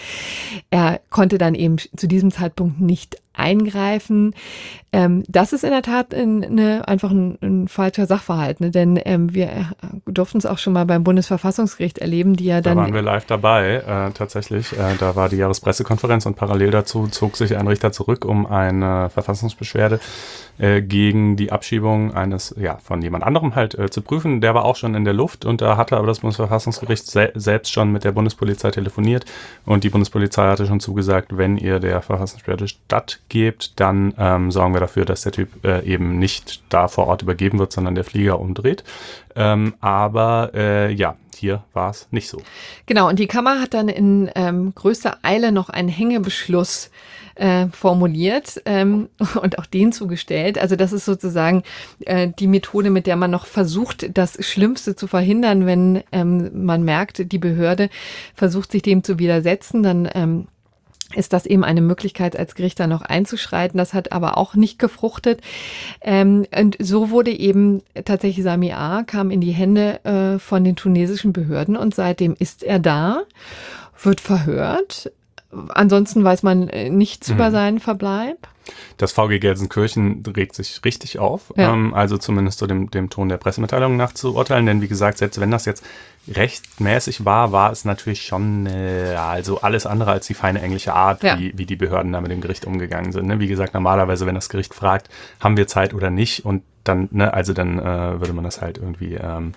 er konnte dann eben zu diesem Zeitpunkt nicht eingreifen. Ähm, das ist in der Tat eine, einfach ein, ein falscher Sachverhalt, ne? Denn ähm, wir äh, durften es auch schon mal beim Bundesverfassungsgericht erleben, die ja dann... Da waren wir live dabei, äh, tatsächlich. Äh, da war die Jahrespressekonferenz und parallel dazu zog sich ein Richter zurück, um eine Verfassungsbeschwerde äh, gegen die Abschiebung eines, ja, von jemand anderem halt äh, zu prüfen. Der war auch schon in der Luft und da hatte aber das Bundesverfassungsgericht se- selbst schon mit der Bundespolizei telefoniert und die Bundespolizei hatte schon zugesagt, wenn ihr der Verfassungsbeschwerde stattgebt, dann ähm, sorgen wir dafür, dass der Typ äh, eben nicht da vor Ort übergeben wird, sondern der Flieger umdreht. Ähm, aber äh, ja, hier war es nicht so. Genau, und die Kammer hat dann in ähm, größter Eile noch einen Hängebeschluss äh, formuliert ähm, und auch den zugestellt. Also das ist sozusagen äh, die Methode, mit der man noch versucht, das Schlimmste zu verhindern, wenn ähm, man merkt, die Behörde versucht, sich dem zu widersetzen, dann ähm, ist das eben eine Möglichkeit, als Gericht da noch einzuschreiten. Das hat aber auch nicht gefruchtet. Ähm, und so wurde eben tatsächlich Sami A. kam in die Hände äh, von den tunesischen Behörden und seitdem ist er da, wird verhört. Ansonsten weiß man nichts mhm. über seinen Verbleib. Das V G Gelsenkirchen regt sich richtig auf, ja. ähm, also zumindest so dem, dem Ton der Pressemitteilung nach zu urteilen, denn wie gesagt, selbst wenn das jetzt rechtmäßig war, war es natürlich schon äh, also alles andere als die feine englische Art, ja. wie, wie die Behörden da mit dem Gericht umgegangen sind. Ne? Wie gesagt, normalerweise, wenn das Gericht fragt, haben wir Zeit oder nicht, und dann, ne, also dann äh, würde man das halt irgendwie ähm,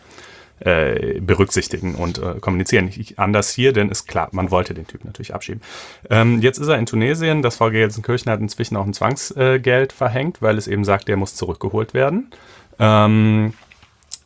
Äh, berücksichtigen und äh, kommunizieren. Ich, anders hier, denn ist klar, man wollte den Typ natürlich abschieben. Ähm, jetzt ist er in Tunesien. Das V G Gelsenkirchen hat inzwischen auch ein Zwangsgeld äh, verhängt, weil es eben sagt, der muss zurückgeholt werden. Ähm,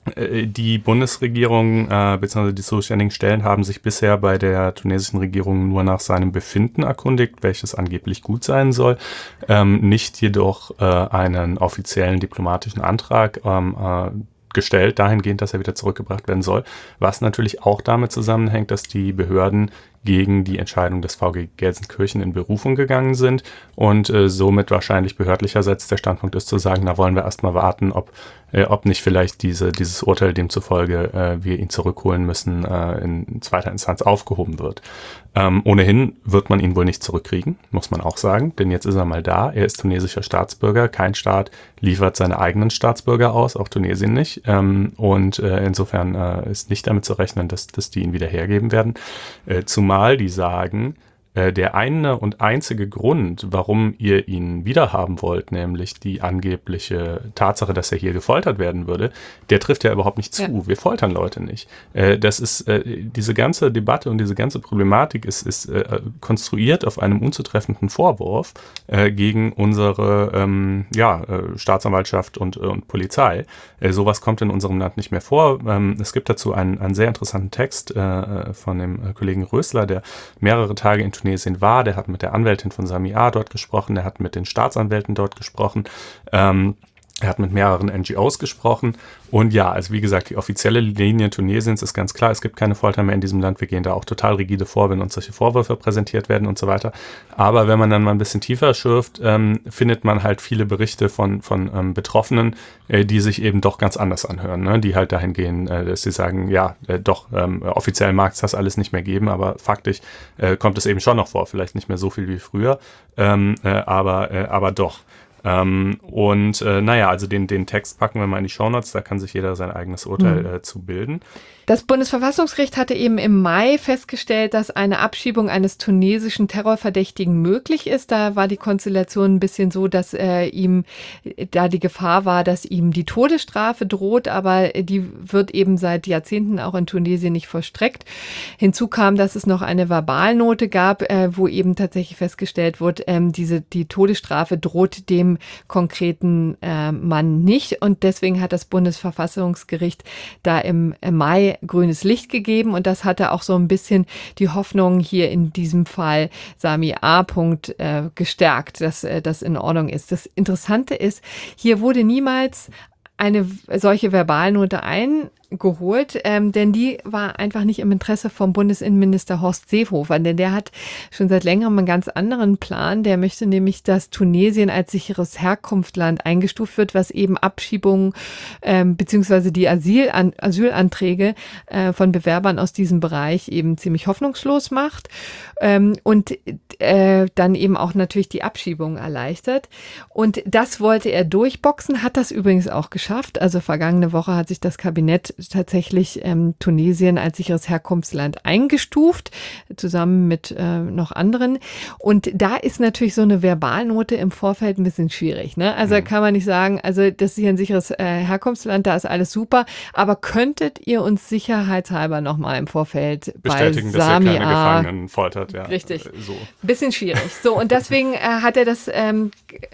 Die Bundesregierung äh, bzw. die zuständigen Stellen haben sich bisher bei der tunesischen Regierung nur nach seinem Befinden erkundigt, welches angeblich gut sein soll, ähm, nicht jedoch äh, einen offiziellen diplomatischen Antrag ähm, äh, gestellt, dahingehend, dass er wieder zurückgebracht werden soll, was natürlich auch damit zusammenhängt, dass die Behörden gegen die Entscheidung des V G Gelsenkirchen in Berufung gegangen sind und äh, somit wahrscheinlich behördlicherseits der Standpunkt ist zu sagen, na wollen wir erstmal warten, ob, äh, ob nicht vielleicht diese, dieses Urteil demzufolge äh, wir ihn zurückholen müssen, äh, in zweiter Instanz aufgehoben wird. Ähm, ohnehin wird man ihn wohl nicht zurückkriegen, muss man auch sagen, denn jetzt ist er mal da, er ist tunesischer Staatsbürger, kein Staat liefert seine eigenen Staatsbürger aus, auch Tunesien nicht ähm, und äh, insofern äh, ist nicht damit zu rechnen, dass, dass die ihn wieder hergeben werden, äh, zumal die sagen, äh, der eine und einzige Grund, warum ihr ihn wiederhaben wollt, nämlich die angebliche Tatsache, dass er hier gefoltert werden würde, der trifft ja überhaupt nicht zu. Ja. Wir foltern Leute nicht. Äh, das ist, äh, diese ganze Debatte und diese ganze Problematik ist, ist äh, konstruiert auf einem unzutreffenden Vorwurf äh, gegen unsere ähm, ja, äh, Staatsanwaltschaft und, äh, und Polizei. Äh, sowas kommt in unserem Land nicht mehr vor. Ähm, es gibt dazu einen, einen sehr interessanten Text äh, von dem Kollegen Rösler, der mehrere Tage in Tunesien war. Der hat mit der Anwältin von Sami A. dort gesprochen, der hat mit den Staatsanwälten dort gesprochen. Ähm, Er hat mit mehreren N G Os gesprochen und ja, also wie gesagt, die offizielle Linie Tunesiens ist ganz klar, es gibt keine Folter mehr in diesem Land, wir gehen da auch total rigide vor, wenn uns solche Vorwürfe präsentiert werden und so weiter. Aber wenn man dann mal ein bisschen tiefer schürft, ähm, findet man halt viele Berichte von, von ähm, Betroffenen, äh, die sich eben doch ganz anders anhören, ne? Die halt dahin gehen, äh, dass sie sagen, ja, äh, doch, ähm, offiziell mag es das alles nicht mehr geben, aber faktisch äh, kommt es eben schon noch vor, vielleicht nicht mehr so viel wie früher, ähm, äh, aber, äh, aber doch. Ähm, und äh, naja, also den, den Text packen wir mal in die Shownotes, da kann sich jeder sein eigenes Urteil mhm. äh, zu bilden. Das Bundesverfassungsgericht hatte eben im Mai festgestellt, dass eine Abschiebung eines tunesischen Terrorverdächtigen möglich ist. Da war die Konstellation ein bisschen so, dass äh, ihm da die Gefahr war, dass ihm die Todesstrafe droht, aber die wird eben seit Jahrzehnten auch in Tunesien nicht vollstreckt. Hinzu kam, dass es noch eine Verbalnote gab, äh, wo eben tatsächlich festgestellt wird, ähm, diese, die Todesstrafe droht dem konkreten äh, Mann nicht. Und deswegen hat das Bundesverfassungsgericht da im, im Mai grünes Licht gegeben und das hatte auch so ein bisschen die Hoffnung hier in diesem Fall Sami A. Punkt, äh, gestärkt, dass äh, das in Ordnung ist. Das Interessante ist, hier wurde niemals eine solche Verbalnote eingeholt, ähm, denn die war einfach nicht im Interesse vom Bundesinnenminister Horst Seehofer, denn der hat schon seit längerem einen ganz anderen Plan. Der möchte nämlich, dass Tunesien als sicheres Herkunftsland eingestuft wird, was eben Abschiebungen ähm, beziehungsweise die Asylan- Asylanträge äh, von Bewerbern aus diesem Bereich eben ziemlich hoffnungslos macht ähm, und äh, dann eben auch natürlich die Abschiebung erleichtert. Und das wollte er durchboxen, hat das übrigens auch geschafft. Also vergangene Woche hat sich das Kabinett tatsächlich ähm, Tunesien als sicheres Herkunftsland eingestuft, zusammen mit äh, noch anderen. Und da ist natürlich so eine Verbalnote im Vorfeld ein bisschen schwierig, ne? Also mhm. kann man nicht sagen, also das ist hier ein sicheres äh, Herkunftsland, da ist alles super, aber könntet ihr uns sicherheitshalber nochmal im Vorfeld bestätigen, bei dass Sami er keine A. Gefangenen foltert? Ja. Richtig. So. Bisschen schwierig. So, und deswegen äh, hat er das ähm,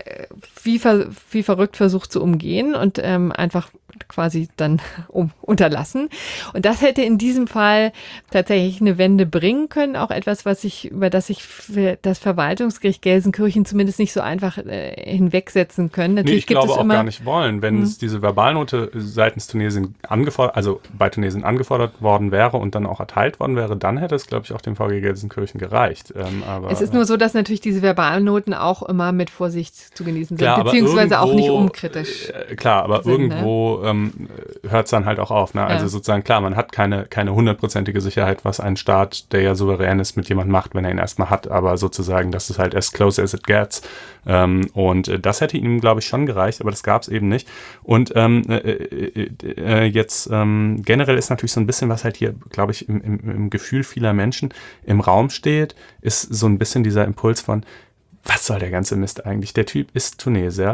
wie, ver- wie verrückt versucht zu umgehen und ähm, einfach quasi dann um, unterlassen. Und das hätte in diesem Fall tatsächlich eine Wende bringen können. Auch etwas, was ich, über das sich das Verwaltungsgericht Gelsenkirchen zumindest nicht so einfach äh, hinwegsetzen können. Natürlich nee, ich gibt glaube es auch immer, gar nicht wollen. Wenn hm. es diese Verbalnote seitens Tunesien angefordert, also bei Tunesien angefordert worden wäre und dann auch erteilt worden wäre, dann hätte es, glaube ich, auch dem V G Gelsenkirchen gereicht. Ähm, aber, es ist nur so, dass natürlich diese Verbalnoten auch immer mit Vorsicht zu genießen sind, klar, beziehungsweise irgendwo, auch nicht unkritisch. Äh, klar, aber sind, irgendwo ne? ähm, hört es dann halt auch auf. Ne? Also ja. sozusagen, klar, man hat keine keine hundertprozentige Sicherheit, was ein Staat, der ja souverän ist, mit jemandem macht, wenn er ihn erstmal hat, aber sozusagen, das ist halt as close as it gets. Ähm, und äh, das hätte ihm, glaube ich, schon gereicht, aber das gab es eben nicht. Und ähm, äh, äh, äh, jetzt ähm, generell ist natürlich so ein bisschen, was halt hier, glaube ich, im, im, im Gefühl vieler Menschen im Raum steht, ist so ein bisschen dieser Impuls von, was soll der ganze Mist eigentlich? Der Typ ist Tunesier.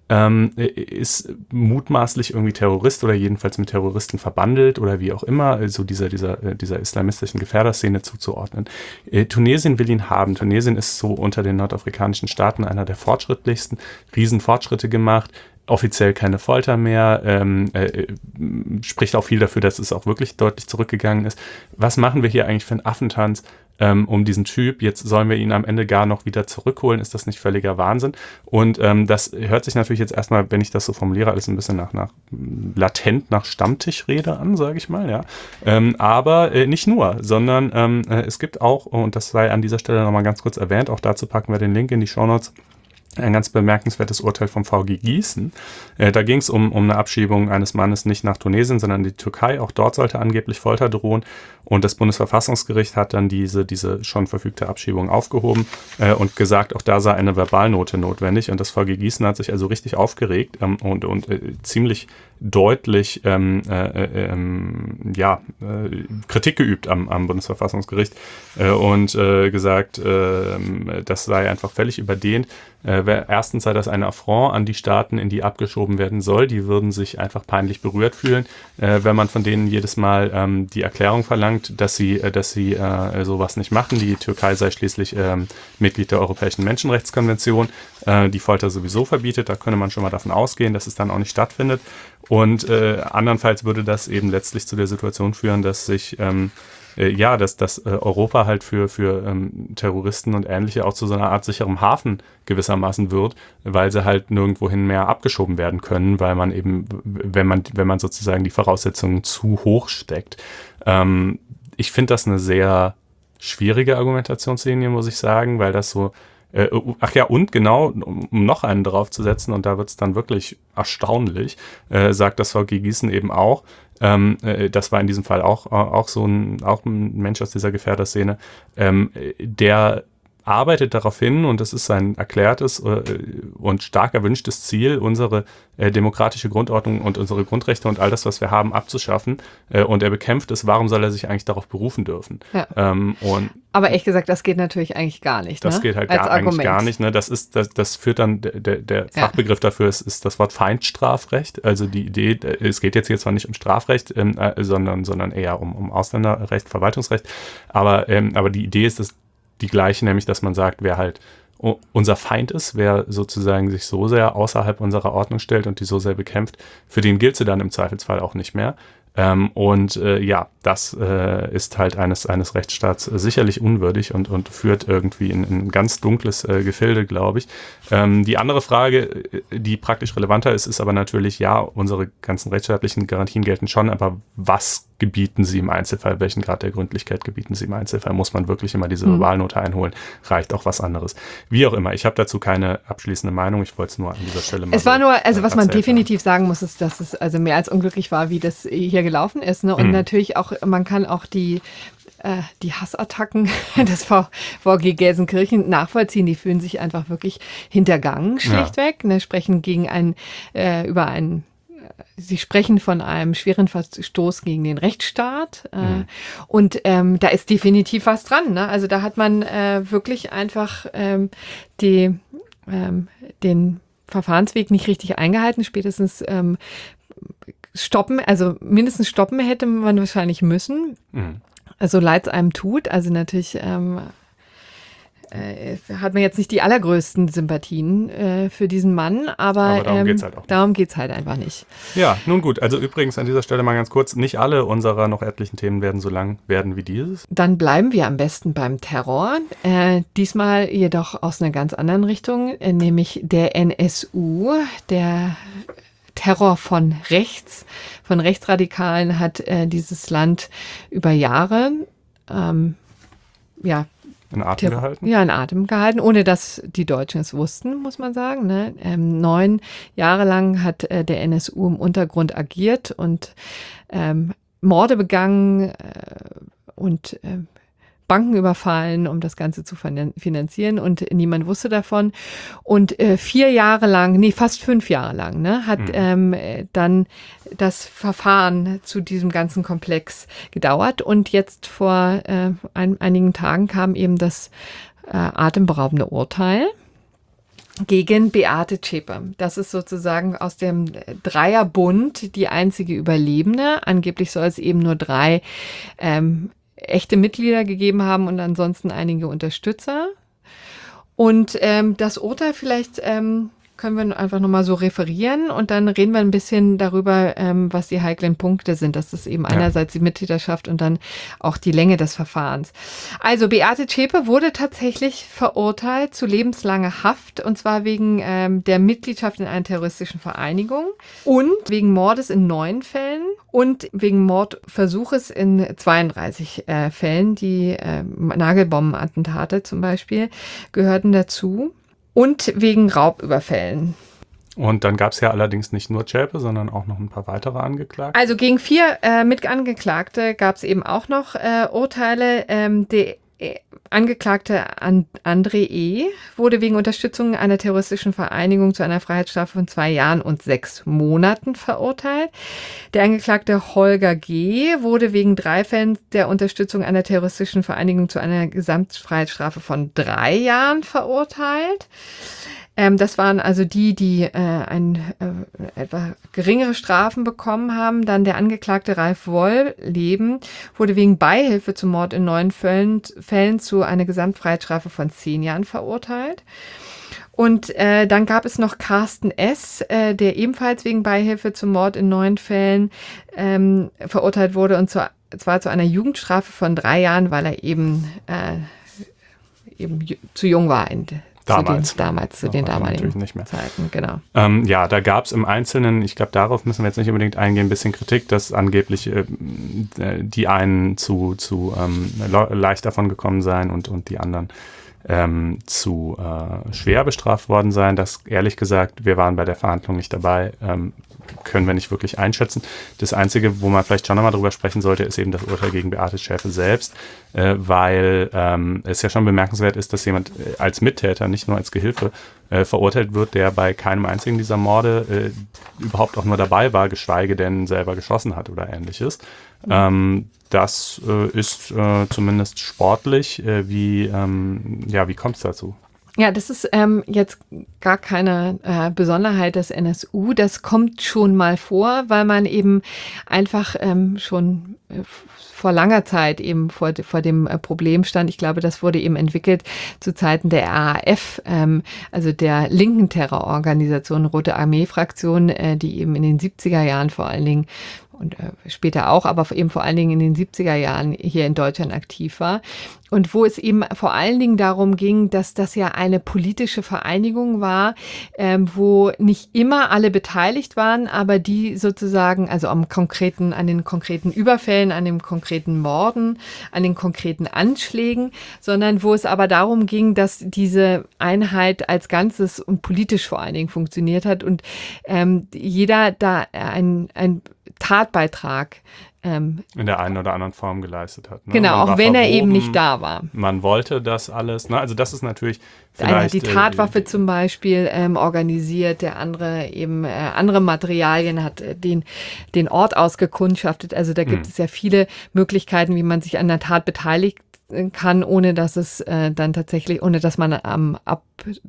ähm, ist mutmaßlich irgendwie Terrorist oder jedenfalls mit Terroristen verbandelt oder wie auch immer, also dieser, dieser, dieser islamistischen Gefährderszene zuzuordnen. Äh, Tunesien will ihn haben. Tunesien ist so unter den nordafrikanischen Staaten einer der fortschrittlichsten, Riesenfortschritte gemacht. Offiziell keine Folter mehr, ähm, äh, spricht auch viel dafür, dass es auch wirklich deutlich zurückgegangen ist. Was machen wir hier eigentlich für einen Affentanz ähm, um diesen Typ? Jetzt sollen wir ihn am Ende gar noch wieder zurückholen. Ist das nicht völliger Wahnsinn? Und ähm, das hört sich natürlich jetzt erstmal, wenn ich das so formuliere, alles ein bisschen nach, nach latent nach Stammtischrede an, sage ich mal. Ja. Ähm, aber äh, nicht nur, sondern ähm, äh, es gibt auch, und das sei an dieser Stelle nochmal ganz kurz erwähnt, auch dazu packen wir den Link in die Shownotes, ein ganz bemerkenswertes Urteil vom V G Gießen. Äh, da ging es um, um eine Abschiebung eines Mannes nicht nach Tunesien, sondern in die Türkei. Auch dort sollte angeblich Folter drohen. Und das Bundesverfassungsgericht hat dann diese, diese schon verfügte Abschiebung aufgehoben äh, und gesagt, auch da sei eine Verbalnote notwendig. Und das V G Gießen hat sich also richtig aufgeregt ähm, und, und äh, ziemlich deutlich ähm, äh, äh, ja, äh, Kritik geübt am, am Bundesverfassungsgericht äh, und äh, gesagt, äh, das sei einfach völlig überdehnt. Äh, erstens sei das ein Affront an die Staaten, in die abgeschoben werden soll. Die würden sich einfach peinlich berührt fühlen, äh, wenn man von denen jedes Mal ähm, die Erklärung verlangt, dass sie, äh, dass sie äh, sowas nicht machen. Die Türkei sei schließlich ähm, Mitglied der Europäischen Menschenrechtskonvention, äh, die Folter sowieso verbietet. Da könne man schon mal davon ausgehen, dass es dann auch nicht stattfindet. Und äh, andernfalls würde das eben letztlich zu der Situation führen, dass sich ähm, äh, ja, dass, dass äh, Europa halt für, für ähm, Terroristen und Ähnliche auch zu so einer Art sicherem Hafen gewissermaßen wird, weil sie halt nirgendwohin mehr abgeschoben werden können, weil man eben, wenn man, wenn man sozusagen die Voraussetzungen zu hoch steckt. Ähm, ich finde das eine sehr schwierige Argumentationslinie, muss ich sagen, weil das so Äh, ach ja, und genau, um, um noch einen draufzusetzen, und da wird es dann wirklich erstaunlich, äh, sagt das V G Gießen eben auch, ähm, äh, das war in diesem Fall auch, auch so ein, auch ein Mensch aus dieser Gefährderszene, ähm, der arbeitet darauf hin, und das ist sein erklärtes äh, und stark erwünschtes Ziel, unsere äh, demokratische Grundordnung und unsere Grundrechte und all das, was wir haben, abzuschaffen. Äh, und er bekämpft es. Warum soll er sich eigentlich darauf berufen dürfen? Ja. Ähm, und Aber ehrlich gesagt, das geht natürlich eigentlich gar nicht. Das ne? geht halt Als gar, Argument. eigentlich gar nicht. Ne? Das ist, das, das führt dann, der, der Fachbegriff ja. dafür ist, ist das Wort Feindstrafrecht. Also die Idee, es geht jetzt hier zwar nicht um Strafrecht, ähm, äh, sondern, sondern eher um, um Ausländerrecht, Verwaltungsrecht. Aber, ähm, aber die Idee ist das die gleiche, nämlich, dass man sagt, wer halt unser Feind ist, wer sozusagen sich so sehr außerhalb unserer Ordnung stellt und die so sehr bekämpft, für den gilt sie dann im Zweifelsfall auch nicht mehr. Ähm, und äh, ja, das äh, ist halt eines, eines Rechtsstaats äh, sicherlich unwürdig und, und führt irgendwie in, in ein ganz dunkles äh, Gefilde, glaube ich. Ähm, die andere Frage, die praktisch relevanter ist, ist aber natürlich, ja, unsere ganzen rechtsstaatlichen Garantien gelten schon, aber was gebieten sie im Einzelfall? Welchen Grad der Gründlichkeit gebieten sie im Einzelfall? Muss man wirklich immer diese mhm. Wahlnote einholen? Reicht auch was anderes? Wie auch immer, ich habe dazu keine abschließende Meinung. Ich wollte es nur an dieser Stelle mal Es war so, nur, also was man definitiv haben. sagen muss, ist, dass es also mehr als unglücklich war, wie das hier gelaufen ist. Ne? Und mhm. natürlich auch, man kann auch die äh, die Hassattacken des V G Gelsenkirchen nachvollziehen. Die fühlen sich einfach wirklich hintergangen, schlichtweg. Ja. Ne? Sprechen gegen einen, äh, über einen Sie sprechen von einem schweren Verstoß gegen den Rechtsstaat. Äh, mhm. Und ähm, da ist definitiv was dran. Ne? Also da hat man äh, wirklich einfach ähm, die, ähm, den Verfahrensweg nicht richtig eingehalten. Spätestens ähm, stoppen, also mindestens stoppen hätte man wahrscheinlich müssen. Mhm. Also leid es einem tut. Also natürlich ähm, äh, hat man jetzt nicht die allergrößten Sympathien äh, für diesen Mann, aber, aber darum ähm, geht es halt auch nicht. Darum geht's halt einfach nicht. Ja, nun gut. Also übrigens an dieser Stelle mal ganz kurz, nicht alle unserer noch etlichen Themen werden so lang werden wie dieses. Dann bleiben wir am besten beim Terror. Äh, diesmal jedoch aus einer ganz anderen Richtung, äh, nämlich der N S U, der Terror von rechts, von Rechtsradikalen hat äh, dieses Land über Jahre ähm, ja, in Atem Terror, gehalten? Ja, in Atem gehalten, ohne dass die Deutschen es wussten, muss man sagen. Ne? Ähm, neun Jahre lang hat äh, der N S U im Untergrund agiert und ähm, Morde begangen äh, und äh, Banken überfallen, um das Ganze zu finanzieren, und niemand wusste davon. Und äh, vier Jahre lang, nee, fast fünf Jahre lang, ne, hat mhm. ähm, dann das Verfahren zu diesem ganzen Komplex gedauert. Und jetzt vor äh, ein, einigen Tagen kam eben das äh, atemberaubende Urteil. gegen Beate Zschäpe. Das ist sozusagen aus dem Dreierbund die einzige Überlebende. Angeblich soll es eben nur drei ähm, echte Mitglieder gegeben haben und ansonsten einige Unterstützer. Und ähm, das Urteil vielleicht ähm, können wir einfach nochmal so referieren und dann reden wir ein bisschen darüber, ähm, was die heiklen Punkte sind. Das ist eben ja. einerseits die Mittäterschaft und dann auch die Länge des Verfahrens. Also Beate Zschäpe wurde tatsächlich verurteilt zu lebenslanger Haft und zwar wegen ähm, der Mitgliedschaft in einer terroristischen Vereinigung und wegen Mordes in neun Fällen und wegen Mordversuches in zweiunddreißig äh, Fällen. Die äh, Nagelbombenattentate zum Beispiel gehörten dazu. Und wegen Raubüberfällen. Und dann gab es ja allerdings nicht nur Zschäpe, sondern auch noch ein paar weitere Angeklagte. Also gegen vier äh, Mitangeklagte gab es eben auch noch äh, Urteile. Ähm, der äh, Angeklagte And- André E. wurde wegen Unterstützung einer terroristischen Vereinigung zu einer Freiheitsstrafe von zwei Jahren und sechs Monaten verurteilt. Der Angeklagte Holger G. wurde wegen drei Fällen der Unterstützung einer terroristischen Vereinigung zu einer Gesamtfreiheitsstrafe von drei Jahren verurteilt. Ähm, das waren also die, die äh, ein, äh, etwa geringere Strafen bekommen haben. Dann der Angeklagte Ralf Wolleben wurde wegen Beihilfe zum Mord in neun Fällen, Fällen zu einer Gesamtfreiheitsstrafe von zehn Jahren verurteilt. Und äh, dann gab es noch Carsten S., äh, der ebenfalls wegen Beihilfe zum Mord in neun Fällen ähm, verurteilt wurde und zu, zwar zu einer Jugendstrafe von drei Jahren, weil er eben, äh, eben ju- zu jung war in Damals. Zu den, damals, zu den damaligen nicht mehr. Zeiten, genau. Ähm, ja, da gab es im Einzelnen, ich glaube, darauf müssen wir jetzt nicht unbedingt eingehen, ein bisschen Kritik, dass angeblich äh, die einen zu, zu ähm, le- leicht davon gekommen seien und, und die anderen ähm, zu äh, schwer bestraft worden seien. Das, ehrlich gesagt, wir waren bei der Verhandlung nicht dabei, ähm, können wir nicht wirklich einschätzen. Das Einzige, wo man vielleicht schon nochmal drüber sprechen sollte, ist eben das Urteil gegen Beate Zschäpe selbst, äh, weil ähm, es ja schon bemerkenswert ist, dass jemand äh, als Mittäter, nicht nur als Gehilfe, äh, verurteilt wird, der bei keinem einzigen dieser Morde äh, überhaupt auch nur dabei war, geschweige denn selber geschossen hat oder ähnliches. Mhm. Ähm, das äh, ist äh, zumindest sportlich. Äh, wie ähm, ja, wie kommt es dazu? Ja, das ist ähm, jetzt gar keine äh, Besonderheit des N S U. Das kommt schon mal vor, weil man eben einfach ähm, schon äh, vor langer Zeit eben vor, vor dem äh, Problem stand. Ich glaube, das wurde eben entwickelt zu Zeiten der R A F, ähm, also der linken Terrororganisation, Rote Armee-Fraktion, äh, die eben in den siebziger Jahren vor allen Dingen und äh, später auch, aber eben vor allen Dingen in den siebziger Jahren hier in Deutschland aktiv war. Und wo es eben vor allen Dingen darum ging, dass das ja eine politische Vereinigung war, ähm, wo nicht immer alle beteiligt waren, aber die sozusagen, also am konkreten, an den konkreten Überfällen, an den konkreten Morden, an den konkreten Anschlägen, sondern wo es aber darum ging, dass diese Einheit als Ganzes und politisch vor allen Dingen funktioniert hat und ähm, jeder da ein, ein Tatbeitrag ähm, in der einen oder anderen Form geleistet hat. Ne? Genau, Man auch wenn verwoben, er eben nicht da war. Man wollte das alles. Ne? Also das ist natürlich Der eine hat vielleicht... die Tatwaffe äh, zum Beispiel ähm, organisiert, der andere eben äh, andere Materialien, hat äh, den, den Ort ausgekundschaftet. Also da gibt mh. es ja viele Möglichkeiten, wie man sich an der Tat beteiligt kann, ohne dass es äh, dann tatsächlich, ohne dass man am Ab...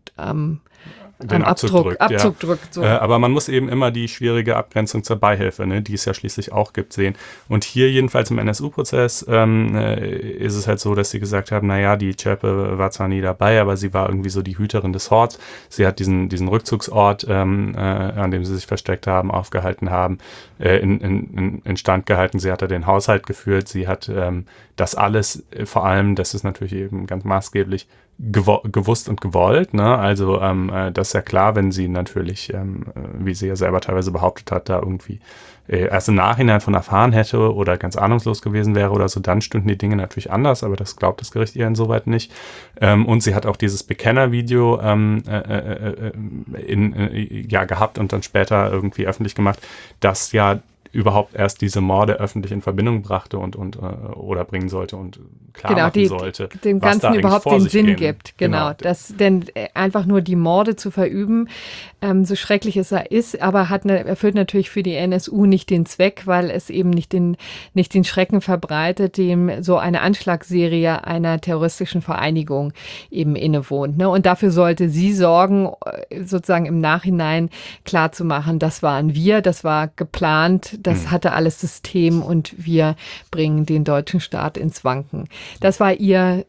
am den Abzug, Abdruck, drückt. Abzug ja. drückt so. Äh, aber man muss eben immer die schwierige Abgrenzung zur Beihilfe, ne, die es ja schließlich auch gibt, sehen. Und hier jedenfalls im N S U-Prozess ähm, äh, ist es halt so, dass sie gesagt haben, naja, die Zschäpe war zwar nie dabei, aber sie war irgendwie so die Hüterin des Horts. Sie hat diesen, diesen Rückzugsort, ähm, äh, an dem sie sich versteckt haben, aufgehalten haben, äh, in, in, in Stand gehalten. Sie hatte den Haushalt geführt. Sie hat ähm, das alles, äh, vor allem, das ist natürlich eben ganz maßgeblich, Gewo- gewusst und gewollt, ne? Also ähm, äh, das ist ja klar, wenn sie natürlich, ähm, äh, wie sie ja selber teilweise behauptet hat, da irgendwie äh, erst im Nachhinein von erfahren hätte oder ganz ahnungslos gewesen wäre oder so, dann stünden die Dinge natürlich anders, aber das glaubt das Gericht ihr insoweit nicht. Ähm, und sie hat auch dieses Bekenner-Video ähm, äh, äh, in, äh, ja, gehabt und dann später irgendwie öffentlich gemacht, das ja überhaupt erst diese Morde öffentlich in Verbindung brachte und, und äh, oder bringen sollte und klar genau, machen die, sollte. Dem was Ganzen überhaupt den Sinn gehen. gibt. Genau, genau. Das, denn einfach nur die Morde zu verüben, ähm, so schrecklich es ist, aber hat eine, erfüllt natürlich für die N S U nicht den Zweck, weil es eben nicht den, nicht den Schrecken verbreitet, dem so eine Anschlagsserie einer terroristischen Vereinigung eben innewohnt. Ne? Und dafür sollte sie sorgen, sozusagen im Nachhinein klarzumachen, das waren wir, das war geplant, das mhm. hatte alles System und wir bringen den deutschen Staat ins Wanken. Das war ihr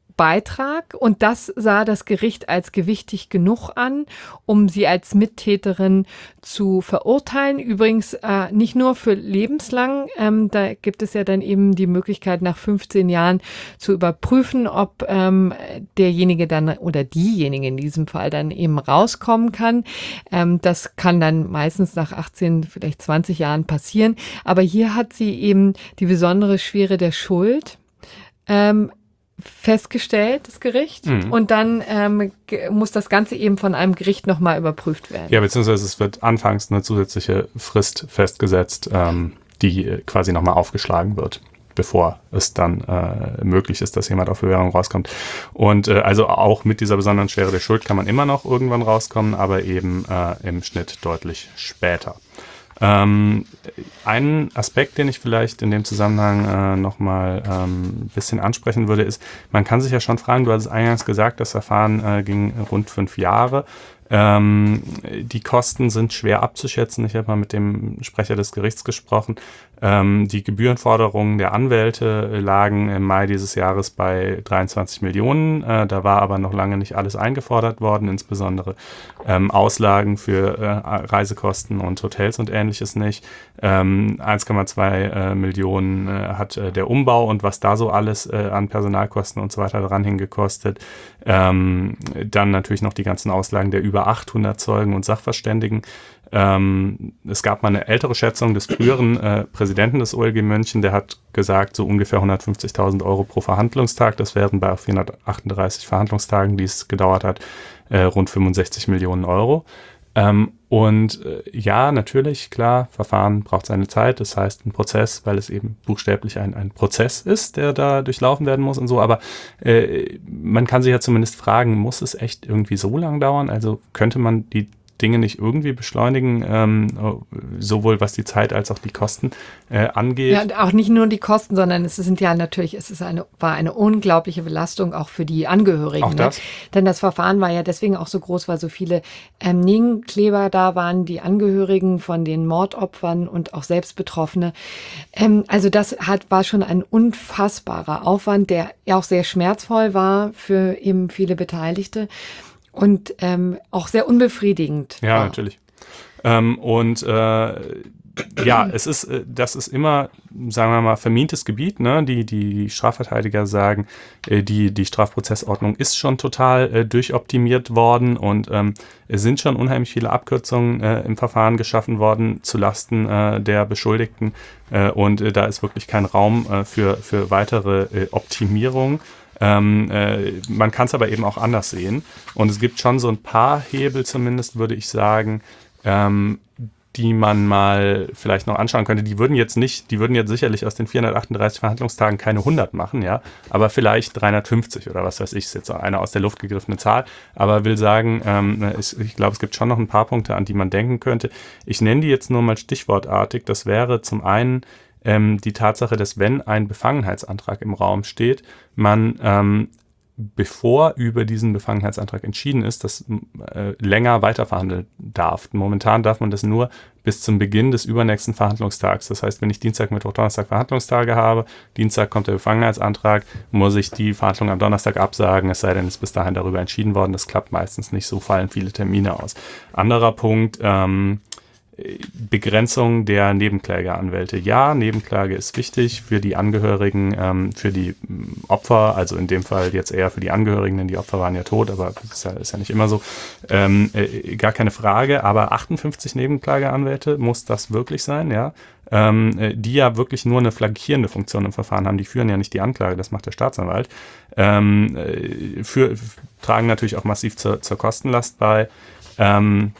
Beitrag und das sah das Gericht als gewichtig genug an, um sie als Mittäterin zu verurteilen. Übrigens äh, nicht nur für lebenslang, ähm, da gibt es ja dann eben die Möglichkeit nach fünfzehn Jahren zu überprüfen, ob ähm, derjenige dann oder diejenige in diesem Fall dann eben rauskommen kann. Ähm, das kann dann meistens nach achtzehn, vielleicht zwanzig Jahren passieren. Aber hier hat sie eben die besondere Schwere der Schuld ähm, festgestellt, das Gericht. Mhm. Und dann ähm, g- muss das Ganze eben von einem Gericht nochmal überprüft werden. Ja, beziehungsweise es wird anfangs eine zusätzliche Frist festgesetzt, ähm, die quasi nochmal aufgeschlagen wird, bevor es dann äh, möglich ist, dass jemand auf Bewährung rauskommt. Und äh, also auch mit dieser besonderen Schwere der Schuld kann man immer noch irgendwann rauskommen, aber eben äh, im Schnitt deutlich später. Ähm, einen Aspekt, den ich vielleicht in dem Zusammenhang äh, nochmal ähm, ein bisschen ansprechen würde, ist, man kann sich ja schon fragen, du hast es eingangs gesagt, das Verfahren äh, ging rund fünf Jahre. Ähm, die Kosten sind schwer abzuschätzen. Ich habe mal mit dem Sprecher des Gerichts gesprochen. Ähm, die Gebührenforderungen der Anwälte lagen im Mai dieses Jahres bei dreiundzwanzig Millionen. Äh, da war aber noch lange nicht alles eingefordert worden, insbesondere ähm, Auslagen für äh, Reisekosten und Hotels und Ähnliches nicht. Ähm, eins Komma zwei äh, Millionen äh, hat äh, der Umbau und was da so alles äh, an Personalkosten und so weiter dran hingekostet. Ähm, dann natürlich noch die ganzen Auslagen der über achthundert Zeugen und Sachverständigen. Ähm, es gab mal eine ältere Schätzung des früheren äh, Präsidenten des O L G München, der hat gesagt, so ungefähr hundertfünfzigtausend Euro pro Verhandlungstag. Das wären bei vierhundertachtunddreißig Verhandlungstagen, die es gedauert hat, äh, rund fünfundsechzig Millionen Euro. Ähm, und äh, ja, natürlich, klar, Verfahren braucht seine Zeit. Das heißt, ein Prozess, weil es eben buchstäblich ein, ein Prozess ist, der da durchlaufen werden muss und so. Aber äh, man kann sich ja zumindest fragen, muss es echt irgendwie so lang dauern? Also könnte man die Dinge nicht irgendwie beschleunigen, ähm, sowohl was die Zeit als auch die Kosten äh, angeht. Ja, und auch nicht nur die Kosten, sondern es sind ja natürlich, es ist eine, war eine unglaubliche Belastung auch für die Angehörigen. Auch das? Ne? Denn das Verfahren war ja deswegen auch so groß, weil so viele ähm, Nebenkleber da waren, die Angehörigen von den Mordopfern und auch selbst Betroffene. Ähm, also das hat, war schon ein unfassbarer Aufwand, der ja auch sehr schmerzvoll war für eben viele Beteiligte. Und ähm, auch sehr unbefriedigend. Ja, war. natürlich. Ähm, und äh, ja, es ist, äh, das ist immer, sagen wir mal, vermintes Gebiet. Ne? Die, die Strafverteidiger sagen, äh, die, die Strafprozessordnung ist schon total äh, durchoptimiert worden und ähm, es sind schon unheimlich viele Abkürzungen äh, im Verfahren geschaffen worden zulasten äh, der Beschuldigten. Äh, und äh, da ist wirklich kein Raum äh, für, für weitere äh, Optimierung. Ähm, äh, man kann es aber eben auch anders sehen. Und es gibt schon so ein paar Hebel zumindest, würde ich sagen, ähm, die man mal vielleicht noch anschauen könnte. Die würden jetzt nicht, die würden jetzt sicherlich aus den vierhundertachtunddreißig Verhandlungstagen keine hundert machen, ja, aber vielleicht dreihundertfünfzig oder was weiß ich, ist jetzt eine aus der Luft gegriffene Zahl, aber will sagen, ähm, ich, ich glaube, es gibt schon noch ein paar Punkte, an die man denken könnte. Ich nenne die jetzt nur mal stichwortartig. Das wäre zum einen Ähm, die Tatsache, dass wenn ein Befangenheitsantrag im Raum steht, man, ähm, bevor über diesen Befangenheitsantrag entschieden ist, das äh, länger weiterverhandeln darf. Momentan darf man das nur bis zum Beginn des übernächsten Verhandlungstags. Das heißt, wenn ich Dienstag, Mittwoch, Donnerstag Verhandlungstage habe, Dienstag kommt der Befangenheitsantrag, muss ich die Verhandlung am Donnerstag absagen, es sei denn, es ist bis dahin darüber entschieden worden. Das klappt meistens nicht, so fallen viele Termine aus. Anderer Punkt, ähm, Begrenzung der Nebenklägeranwälte. Ja, Nebenklage ist wichtig für die Angehörigen, ähm, für die Opfer, also in dem Fall jetzt eher für die Angehörigen, denn die Opfer waren ja tot, aber das ist ja, ist ja nicht immer so. Ähm, äh, gar keine Frage, aber achtundfünfzig Nebenklageanwälte, muss das wirklich sein, ja? Ähm, äh, die ja wirklich nur eine flankierende Funktion im Verfahren haben, die führen ja nicht die Anklage, das macht der Staatsanwalt, ähm, äh, für, tragen natürlich auch massiv zur, zur Kostenlast bei. Ähm,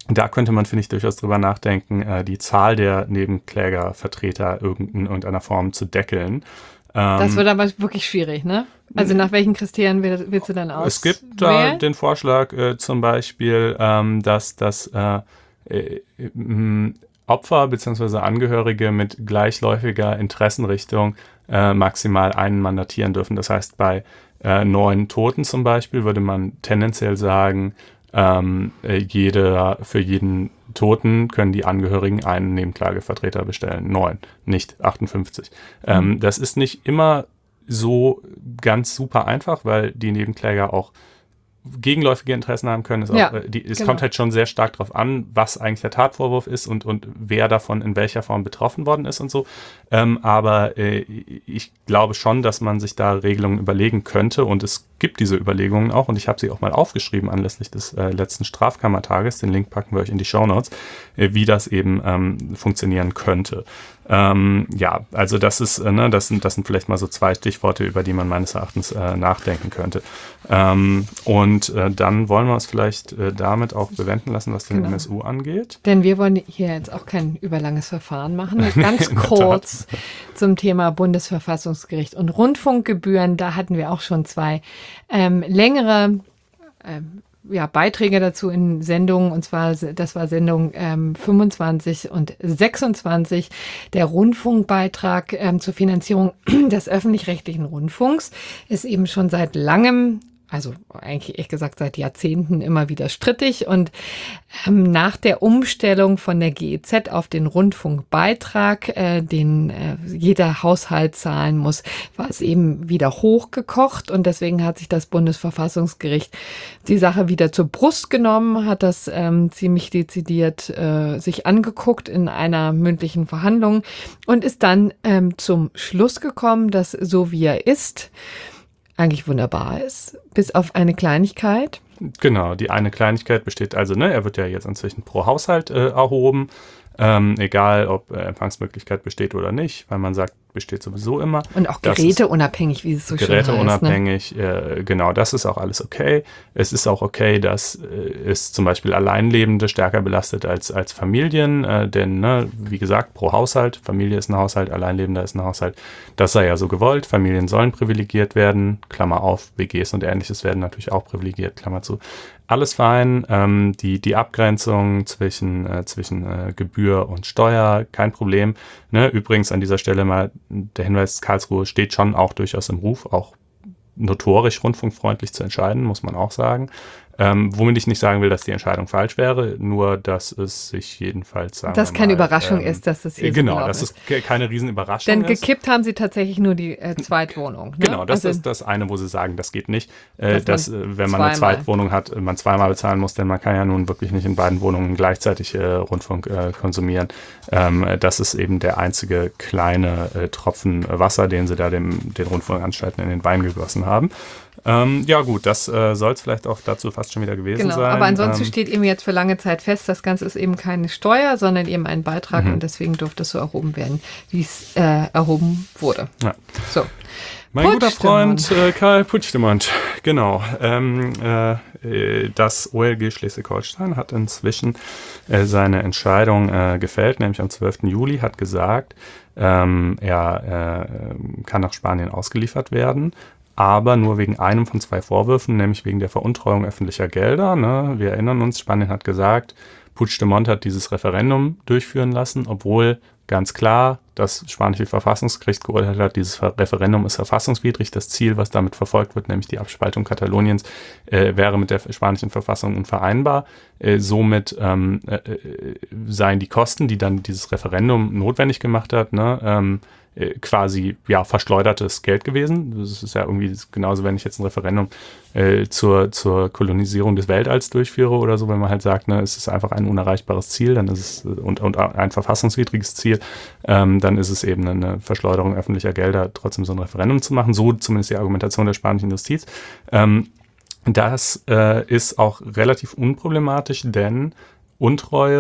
Da könnte man, finde ich, durchaus drüber nachdenken, äh, die Zahl der Nebenklägervertreter in irgendeiner Form zu deckeln. Ähm, das wird aber wirklich schwierig, ne? Also nach welchen Kriterien willst, willst du dann auswählen? Es gibt da den Vorschlag äh, zum Beispiel, ähm, dass das äh, äh, äh, Opfer bzw. Angehörige mit gleichläufiger Interessenrichtung äh, maximal einen mandatieren dürfen. Das heißt, bei äh, neun Toten zum Beispiel würde man tendenziell sagen, ähm, äh, jeder, für jeden Toten können die Angehörigen einen Nebenklagevertreter bestellen. Neun, nicht achtundfünfzig. Mhm. Ähm, das ist nicht immer so ganz super einfach, weil die Nebenkläger auch gegenläufige Interessen haben können. Ist ja, auch, die, es genau. kommt halt schon sehr stark darauf an, was eigentlich der Tatvorwurf ist und, und wer davon in welcher Form betroffen worden ist und so. Ähm, aber äh, ich glaube schon, dass man sich da Regelungen überlegen könnte und es gibt diese Überlegungen auch und ich habe sie auch mal aufgeschrieben anlässlich des äh, letzten Strafkammertages. Den Link packen wir euch in die Shownotes, äh, wie das eben ähm, funktionieren könnte. Ähm, ja, also das ist, äh, ne, das sind, das sind vielleicht mal so zwei Stichworte, über die man meines Erachtens äh, nachdenken könnte. Ähm, und äh, dann wollen wir es vielleicht äh, damit auch bewenden lassen, was den genau. N S U angeht. Denn wir wollen hier jetzt auch kein überlanges Verfahren machen. Ganz kurz zum Thema Bundesverfassungsgericht und Rundfunkgebühren. Da hatten wir auch schon zwei ähm, längere ähm, ja, Beiträge dazu in Sendungen, und zwar, das war Sendung ähm, fünfundzwanzig und sechsundzwanzig, der Rundfunkbeitrag ähm, zur Finanzierung des öffentlich-rechtlichen Rundfunks ist eben schon seit langem, also eigentlich ehrlich gesagt seit Jahrzehnten immer wieder strittig und ähm, nach der Umstellung von der G E Z auf den Rundfunkbeitrag, äh, den äh, jeder Haushalt zahlen muss, war es eben wieder hochgekocht und deswegen hat sich das Bundesverfassungsgericht die Sache wieder zur Brust genommen, hat das ähm, ziemlich dezidiert äh, sich angeguckt in einer mündlichen Verhandlung und ist dann ähm, zum Schluss gekommen, dass so wie er ist, eigentlich wunderbar ist, bis auf eine Kleinigkeit. Genau, die eine Kleinigkeit besteht also, ne, er wird ja jetzt inzwischen pro Haushalt äh, erhoben, ähm, egal ob äh, Empfangsmöglichkeit besteht oder nicht, weil man sagt, besteht sowieso immer. Und auch geräteunabhängig, wie es so schön heißt. Geräteunabhängig, ne? äh, genau, das ist auch alles okay. Es ist auch okay, dass äh, es zum Beispiel Alleinlebende stärker belastet als, als Familien, äh, denn, ne, wie gesagt, pro Haushalt, Familie ist ein Haushalt, Alleinlebender ist ein Haushalt, das sei ja so gewollt, Familien sollen privilegiert werden, Klammer auf, W Gs und Ähnliches werden natürlich auch privilegiert, Klammer zu. Alles fein, ähm, die, die Abgrenzung zwischen, äh, zwischen äh, Gebühr und Steuer, kein Problem. Ne? Übrigens an dieser Stelle mal der Hinweis, Karlsruhe steht schon auch durchaus im Ruf, auch notorisch rundfunkfreundlich zu entscheiden, muss man auch sagen. Ähm, womit ich nicht sagen will, dass die Entscheidung falsch wäre, nur dass es sich jedenfalls sagen Dass wir keine mal, Überraschung ähm, ist, dass das hier genau, so dass ist. es ke- keine Riesenüberraschung Denn ist. gekippt haben sie tatsächlich nur die äh, Zweitwohnung. Ne? Genau, das also, ist das eine, wo sie sagen, das geht nicht. Äh, dass dass, man äh, wenn man eine zweimal. Zweitwohnung hat, man zweimal bezahlen muss, denn man kann ja nun wirklich nicht in beiden Wohnungen gleichzeitig äh, Rundfunk äh, konsumieren. Ähm, das ist eben der einzige kleine äh, Tropfen Wasser, den sie da dem, den Rundfunkanstalten in den Wein gegossen haben. Ähm, ja gut, das äh, soll es vielleicht auch dazu fast schon wieder gewesen genau, sein. aber ansonsten ähm, steht eben jetzt für lange Zeit fest, das Ganze ist eben keine Steuer, sondern eben ein Beitrag Mhm. und deswegen durfte es so erhoben werden, wie es äh, erhoben wurde. Ja. So. Mein guter Puigdemont. Freund äh, Karl Puigdemont, genau. Ähm, äh, äh, das O L G Schleswig-Holstein hat inzwischen äh, seine Entscheidung äh, gefällt, nämlich am zwölften Juli, hat gesagt, ähm, er äh, kann nach Spanien ausgeliefert werden, aber nur wegen einem von zwei Vorwürfen, nämlich wegen der Veruntreuung öffentlicher Gelder. Ne? Wir erinnern uns, Spanien hat gesagt, Puigdemont hat dieses Referendum durchführen lassen, obwohl ganz klar das spanische Verfassungsgericht geurteilt hat, dieses Referendum ist verfassungswidrig. Das Ziel, was damit verfolgt wird, nämlich die Abspaltung Kataloniens, äh, wäre mit der spanischen Verfassung unvereinbar. Äh, somit ähm, äh, seien die Kosten, die dann dieses Referendum notwendig gemacht hat, ne, ähm, quasi ja verschleudertes Geld gewesen. Das ist ja irgendwie genauso, wenn ich jetzt ein Referendum äh, zur, zur Kolonisierung des Weltalls durchführe oder so, wenn man halt sagt, ne, es ist einfach ein unerreichbares Ziel, dann ist es und, und ein verfassungswidriges Ziel, ähm, dann ist es eben eine Verschleuderung öffentlicher Gelder, trotzdem so ein Referendum zu machen. So zumindest die Argumentation der spanischen Justiz. Ähm, das äh, ist auch relativ unproblematisch, denn Untreue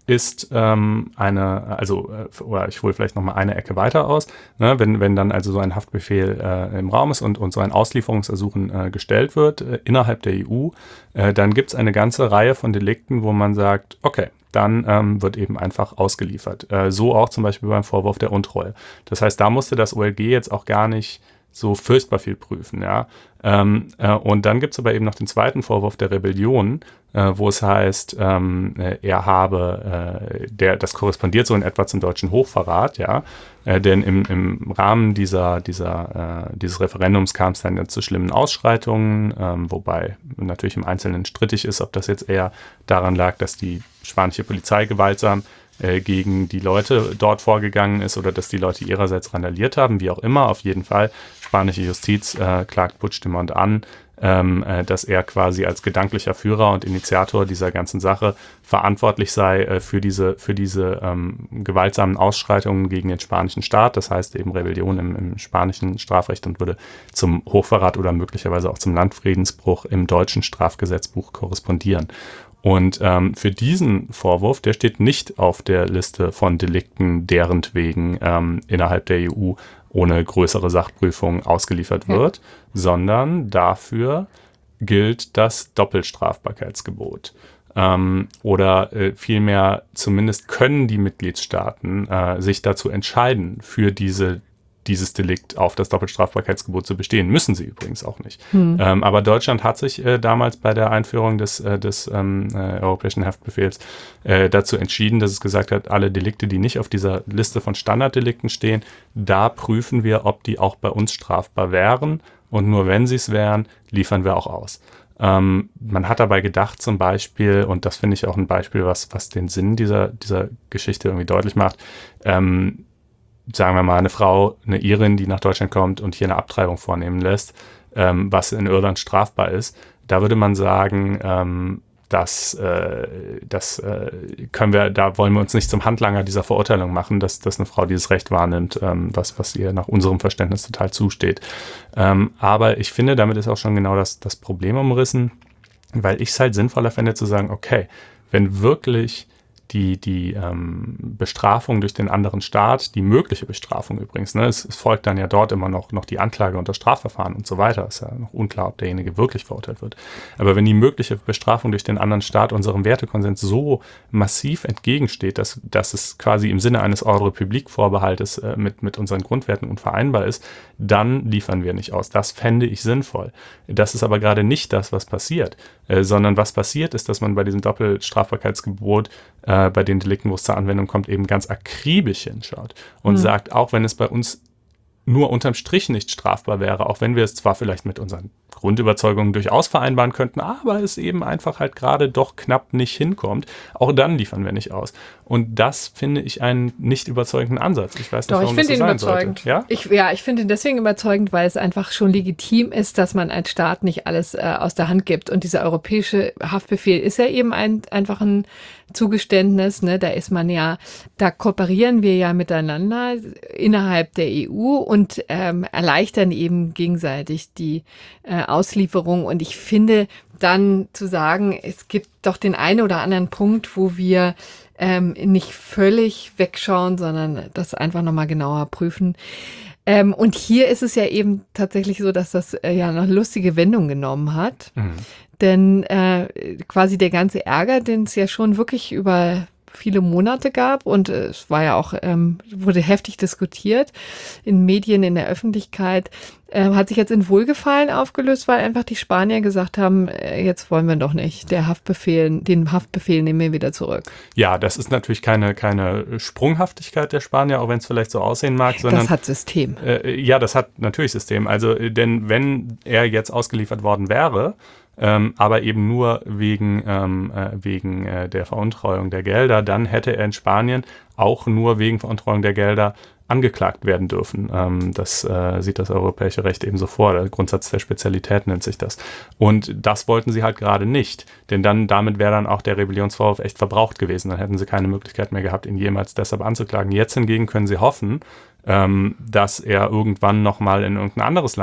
ist ähm, eine, also, äh, oder ich hole vielleicht nochmal eine Ecke weiter aus, ne, wenn, wenn dann also so ein Haftbefehl äh, im Raum ist und, und so ein Auslieferungsersuchen äh, gestellt wird äh, innerhalb der E U, äh, dann gibt es eine ganze Reihe von Delikten, wo man sagt, okay, dann ähm, wird eben einfach ausgeliefert. Äh, so auch zum Beispiel beim Vorwurf der Untreue. Das heißt, da musste das O L G jetzt auch gar nicht so furchtbar viel prüfen, ja. Ähm, äh, und dann gibt es aber eben noch den zweiten Vorwurf der Rebellion, äh, wo es heißt, ähm, er habe, äh, der, das korrespondiert so in etwa zum deutschen Hochverrat, ja. Äh, denn im, im Rahmen dieser, dieser, äh, dieses Referendums kam es dann zu schlimmen Ausschreitungen, ähm, wobei natürlich im Einzelnen strittig ist, ob das jetzt eher daran lag, dass die spanische Polizei gewaltsam gegen die Leute dort vorgegangen ist oder dass die Leute ihrerseits randaliert haben, wie auch immer. Auf jeden Fall, spanische Justiz äh, klagt Puigdemont an, ähm, äh, dass er quasi als gedanklicher Führer und Initiator dieser ganzen Sache verantwortlich sei äh, für diese, für diese ähm, gewaltsamen Ausschreitungen gegen den spanischen Staat, das heißt eben Rebellion im, im spanischen Strafrecht, und würde zum Hochverrat oder möglicherweise auch zum Landfriedensbruch im deutschen Strafgesetzbuch korrespondieren. Und ähm, für diesen Vorwurf, der steht nicht auf der Liste von Delikten, derentwegen ähm, innerhalb der E U ohne größere Sachprüfung ausgeliefert wird, ja. sondern dafür gilt das Doppelstrafbarkeitsgebot. Ähm, oder äh, vielmehr zumindest können die Mitgliedstaaten äh, sich dazu entscheiden, für diese dieses Delikt auf das Doppelstrafbarkeitsgebot zu bestehen. Müssen sie übrigens auch nicht. Hm. Ähm, aber Deutschland hat sich äh, damals bei der Einführung des, äh, des ähm, äh, europäischen Haftbefehls äh, dazu entschieden, dass es gesagt hat, alle Delikte, die nicht auf dieser Liste von Standarddelikten stehen, da prüfen wir, ob die auch bei uns strafbar wären, und nur wenn sie es wären, liefern wir auch aus. Ähm, man hat dabei gedacht zum Beispiel, und das finde ich auch ein Beispiel, was, was den Sinn dieser, dieser Geschichte irgendwie deutlich macht, ähm, sagen wir mal, eine Frau, eine Irin, die nach Deutschland kommt und hier eine Abtreibung vornehmen lässt, ähm, was in Irland strafbar ist, da würde man sagen, ähm, dass, äh, das äh, können wir, da wollen wir uns nicht zum Handlanger dieser Verurteilung machen, dass, dass eine Frau dieses Recht wahrnimmt, ähm, was, was ihr nach unserem Verständnis total zusteht. Ähm, aber ich finde, damit ist auch schon genau das, das Problem umrissen, weil ich es halt sinnvoller fände zu sagen, okay, wenn wirklich die, die ähm, Bestrafung durch den anderen Staat, die mögliche Bestrafung übrigens, ne, es, es folgt dann ja dort immer noch, noch die Anklage und das Strafverfahren und so weiter, ist ja noch unklar, ob derjenige wirklich verurteilt wird. Aber wenn die mögliche Bestrafung durch den anderen Staat unserem Wertekonsens so massiv entgegensteht, dass, dass es quasi im Sinne eines Ordre Public Vorbehaltes äh, mit, mit unseren Grundwerten unvereinbar ist, dann liefern wir nicht aus. Das fände ich sinnvoll. Das ist aber gerade nicht das, was passiert, äh, sondern was passiert ist, dass man bei diesem Doppelstrafbarkeitsgebot äh, bei den Delikten, wo es zur Anwendung kommt, eben ganz akribisch hinschaut und mhm. sagt, auch wenn es bei uns nur unterm Strich nicht strafbar wäre, auch wenn wir es zwar vielleicht mit unseren Grundüberzeugungen durchaus vereinbaren könnten, aber es eben einfach halt gerade doch knapp nicht hinkommt, auch dann liefern wir nicht aus. Und das finde ich einen nicht überzeugenden Ansatz. Ich weiß nicht, Doch, warum ich das so finde ihn sein überzeugend. sollte. Ja? Ich, ja, ich finde ihn deswegen überzeugend, weil es einfach schon legitim ist, dass man als Staat nicht alles äh, aus der Hand gibt. Und dieser europäische Haftbefehl ist ja eben ein, einfach ein Zugeständnis, ne? Da ist man ja, da kooperieren wir ja miteinander innerhalb der E U und ähm, erleichtern eben gegenseitig die äh, Auslieferung. Und ich finde dann zu sagen, es gibt doch den einen oder anderen Punkt, wo wir ähm, nicht völlig wegschauen, sondern das einfach nochmal genauer prüfen. Ähm, und hier ist es ja eben tatsächlich so, dass das äh, ja eine lustige Wendung genommen hat. Mhm. Denn äh, quasi der ganze Ärger, den es ja schon wirklich über viele Monate gab und äh, es war ja auch, ähm, wurde heftig diskutiert in Medien, in der Öffentlichkeit, äh, hat sich jetzt in Wohlgefallen aufgelöst, weil einfach die Spanier gesagt haben, äh, jetzt wollen wir doch nicht, der Haftbefehl, den Haftbefehl nehmen wir wieder zurück. Ja, das ist natürlich keine, keine Sprunghaftigkeit der Spanier, auch wenn es vielleicht so aussehen mag, sondern... Das hat System. Äh, ja, das hat natürlich System. Also, denn wenn er jetzt ausgeliefert worden wäre, Ähm, aber eben nur wegen, ähm, äh, wegen äh, der Veruntreuung der Gelder, dann hätte er in Spanien auch nur wegen Veruntreuung der Gelder angeklagt werden dürfen. Ähm, das äh, sieht das europäische Recht eben so vor. Der Grundsatz der Spezialität nennt sich das. Und das wollten sie halt gerade nicht, denn dann damit wäre dann auch der Rebellionsvorwurf echt verbraucht gewesen. Dann hätten sie keine Möglichkeit mehr gehabt, ihn jemals deshalb anzuklagen. Jetzt hingegen können sie hoffen, ähm, dass er irgendwann nochmal in irgendein anderes Land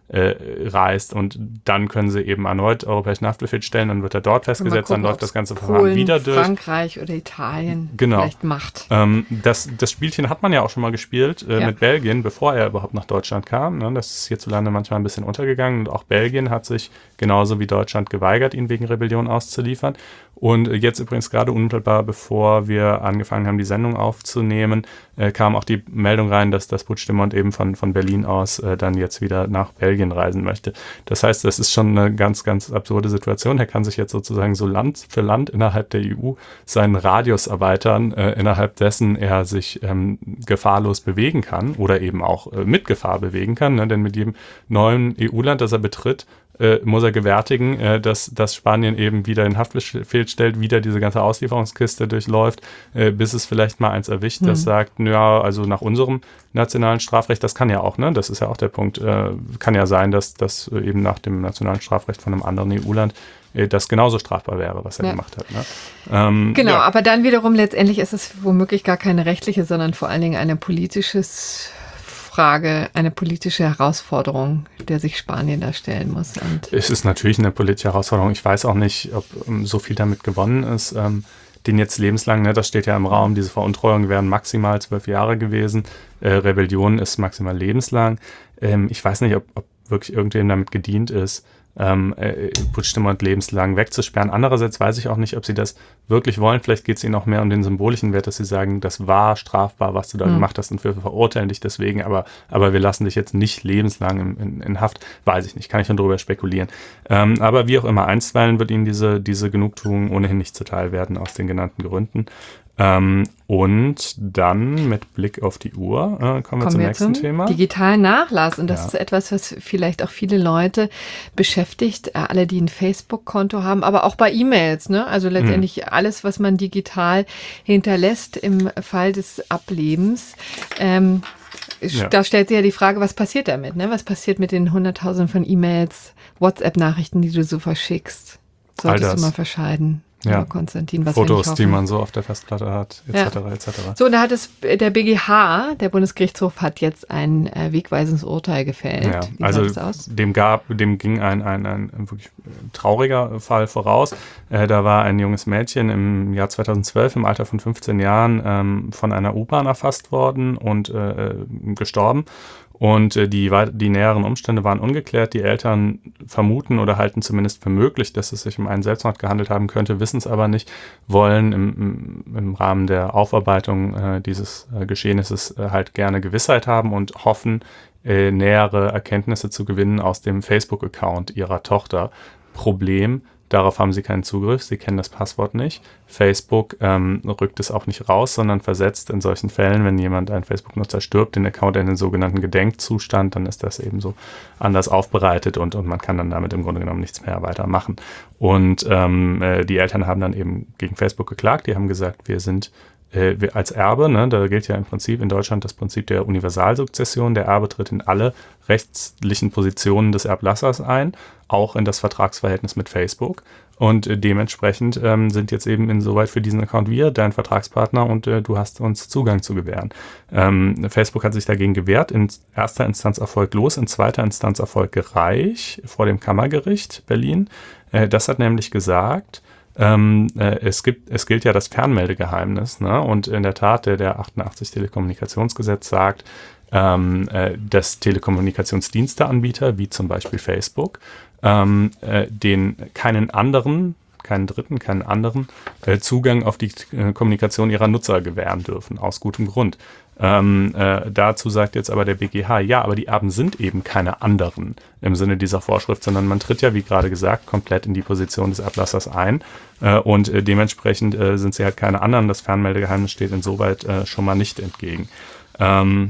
äh, reist und dann können sie eben erneut europäischen Haftbefehl stellen, dann wird er dort festgesetzt, gucken, dann läuft das ganze Verfahren Polen, wieder durch. Frankreich oder Italien genau. vielleicht macht. Ähm, das, das Spielchen hat man ja auch schon mal gespielt äh, ja. mit Belgien, bevor er überhaupt nach Deutschland kam. Ne? Das ist hierzulande manchmal ein bisschen untergegangen und auch Belgien hat sich genauso wie Deutschland geweigert, ihn wegen Rebellion auszuliefern. Und jetzt übrigens gerade unmittelbar, bevor wir angefangen haben, die Sendung aufzunehmen, äh, kam auch die Meldung rein, dass das Puigdemont eben von, von Berlin aus äh, dann jetzt wieder nach Belgien reisen möchte. Das heißt, das ist schon eine ganz, ganz absurde Situation. Er kann sich jetzt sozusagen so Land für Land innerhalb der E U seinen Radius erweitern, äh, innerhalb dessen er sich ähm, gefahrlos bewegen kann oder eben auch äh, mit Gefahr bewegen kann. Ne? Denn mit jedem neuen E U-Land, das er betritt, Äh, muss er gewärtigen, äh, dass, dass Spanien eben wieder in Haftbefehl stellt, wieder diese ganze Auslieferungskiste durchläuft, äh, bis es vielleicht mal eins erwischt, das hm. sagt, ja, also nach unserem nationalen Strafrecht, das kann ja auch, ne, das ist ja auch der Punkt, äh, kann ja sein, dass das eben nach dem nationalen Strafrecht von einem anderen E U-Land äh, das genauso strafbar wäre, was er ja. gemacht hat. Ne? Ähm, genau, ja. aber dann wiederum letztendlich ist es womöglich gar keine rechtliche, sondern vor allen Dingen eine politisches Frage, eine politische Herausforderung, der sich Spanien da stellen muss. Und es ist natürlich eine politische Herausforderung. Ich weiß auch nicht, ob um, so viel damit gewonnen ist. Ähm, den jetzt lebenslang, ne, das steht ja im Raum, diese Veruntreuungen wären maximal zwölf Jahre gewesen. Äh, Rebellion ist maximal lebenslang. Ähm, ich weiß nicht, ob, ob wirklich irgendwem damit gedient ist, ähm, äh, Puigdemont lebenslang wegzusperren. Andererseits weiß ich auch nicht, ob sie das wirklich wollen. Vielleicht geht es ihnen auch mehr um den symbolischen Wert, dass sie sagen, das war strafbar, was du da mhm. gemacht hast und wir verurteilen dich deswegen, aber, aber wir lassen dich jetzt nicht lebenslang in, in, in Haft. Weiß ich nicht, kann ich schon drüber spekulieren. Ähm, aber wie auch immer, einstweilen wird ihnen diese, diese Genugtuung ohnehin nicht zuteil werden, aus den genannten Gründen. Ähm, und dann mit Blick auf die Uhr äh, kommen wir kommen zum wir nächsten zum Thema. Digitalen Nachlass. Und das Ja. ist etwas, was vielleicht auch viele Leute beschäftigt, alle, die ein Facebook-Konto haben, aber auch bei E-Mails. Ne? Also letztendlich mhm. alles, was man digital hinterlässt im Fall des Ablebens. Ähm, ja. Da stellt sich ja die Frage, was passiert damit? Ne? Was passiert mit den Hunderttausenden von E-Mails, WhatsApp-Nachrichten, die du so verschickst? Solltest du mal verscheiden. Ja. Konstantin, was Fotos, die man so auf der Festplatte hat, et cetera, ja. et cetera. So, und da hat es der B G H, der Bundesgerichtshof, hat jetzt ein äh, wegweisendes Urteil gefällt. Ja, Wie also sah das aus? Dem gab, dem ging ein, ein, ein, ein wirklich trauriger Fall voraus. Äh, da war ein junges Mädchen im Jahr zweitausendzwölf im Alter von fünfzehn Jahren ähm, von einer U-Bahn erfasst worden und äh, gestorben. Und äh, die, die näheren Umstände waren ungeklärt. Die Eltern vermuten oder halten zumindest für möglich, dass es sich um einen Selbstmord gehandelt haben könnte, wissen es aber nicht, wollen im, im, im Rahmen der Aufarbeitung äh, dieses äh, Geschehnisses äh, halt gerne Gewissheit haben und hoffen, äh, nähere Erkenntnisse zu gewinnen aus dem Facebook-Account ihrer Tochter. Problem: Darauf haben sie keinen Zugriff, sie kennen das Passwort nicht. Facebook ähm, rückt es auch nicht raus, sondern versetzt in solchen Fällen, wenn jemand, ein Facebook-Nutzer stirbt, den Account in den sogenannten Gedenkzustand, dann ist das eben so anders aufbereitet und, und man kann dann damit im Grunde genommen nichts mehr weitermachen. Und ähm, äh, die Eltern haben dann eben gegen Facebook geklagt, die haben gesagt, wir sind äh, wir als Erbe, ne, da gilt ja im Prinzip in Deutschland das Prinzip der Universalsukzession, der Erbe tritt in alle rechtlichen Positionen des Erblassers ein, auch in das Vertragsverhältnis mit Facebook. Und äh, dementsprechend ähm, sind jetzt eben insoweit für diesen Account wir dein Vertragspartner und äh, du hast uns Zugang zu gewähren. Ähm, Facebook hat sich dagegen gewehrt, in erster Instanz erfolglos, in zweiter Instanz erfolgreich vor dem Kammergericht Berlin. Äh, das hat nämlich gesagt, ähm, äh, es gibt, es gilt ja das Fernmeldegeheimnis, ne? Und in der Tat, der, der achtundachtzig Telekommunikationsgesetz sagt, ähm, äh, dass Telekommunikationsdiensteanbieter, wie zum Beispiel Facebook, ähm, äh, den keinen anderen, keinen Dritten, keinen anderen äh, Zugang auf die äh, Kommunikation ihrer Nutzer gewähren dürfen, aus gutem Grund. Ähm, äh, dazu sagt jetzt aber der B G H, ja, aber die Erben sind eben keine anderen im Sinne dieser Vorschrift, sondern man tritt ja, wie gerade gesagt, komplett in die Position des Erblassers ein äh, und äh, dementsprechend äh, sind sie halt keine anderen. Das Fernmeldegeheimnis steht insoweit äh, schon mal nicht entgegen. Ähm,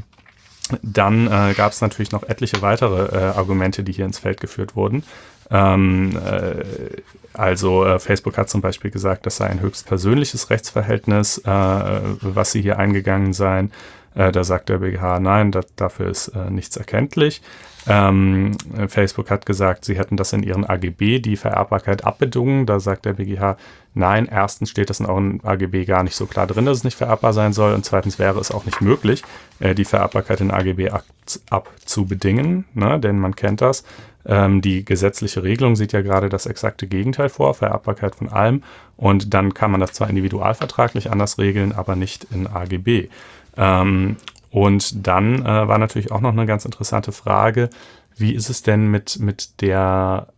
Dann äh, gab es natürlich noch etliche weitere äh, Argumente, die hier ins Feld geführt wurden. Ähm, äh, also äh, Facebook hat zum Beispiel gesagt, das sei ein höchst persönliches Rechtsverhältnis, äh, was sie hier eingegangen seien. Äh, da sagt der B G H, nein, das, dafür ist äh, nichts erkenntlich. Ähm, Facebook hat gesagt, sie hätten das in ihren A G B, die Vererbbarkeit, abbedungen. Da sagt der B G H, nein, erstens steht das in euren A G B gar nicht so klar drin, dass es nicht vererbbar sein soll. Und zweitens wäre es auch nicht möglich, äh, die Vererbbarkeit in A G B abzubedingen, ne? Denn man kennt das. Ähm, die gesetzliche Regelung sieht ja gerade das exakte Gegenteil vor, Vererbbarkeit von allem. Und dann kann man das zwar individualvertraglich anders regeln, aber nicht in A G B. Ähm, Und dann äh, war natürlich auch noch eine ganz interessante Frage, wie ist es denn mit, mit der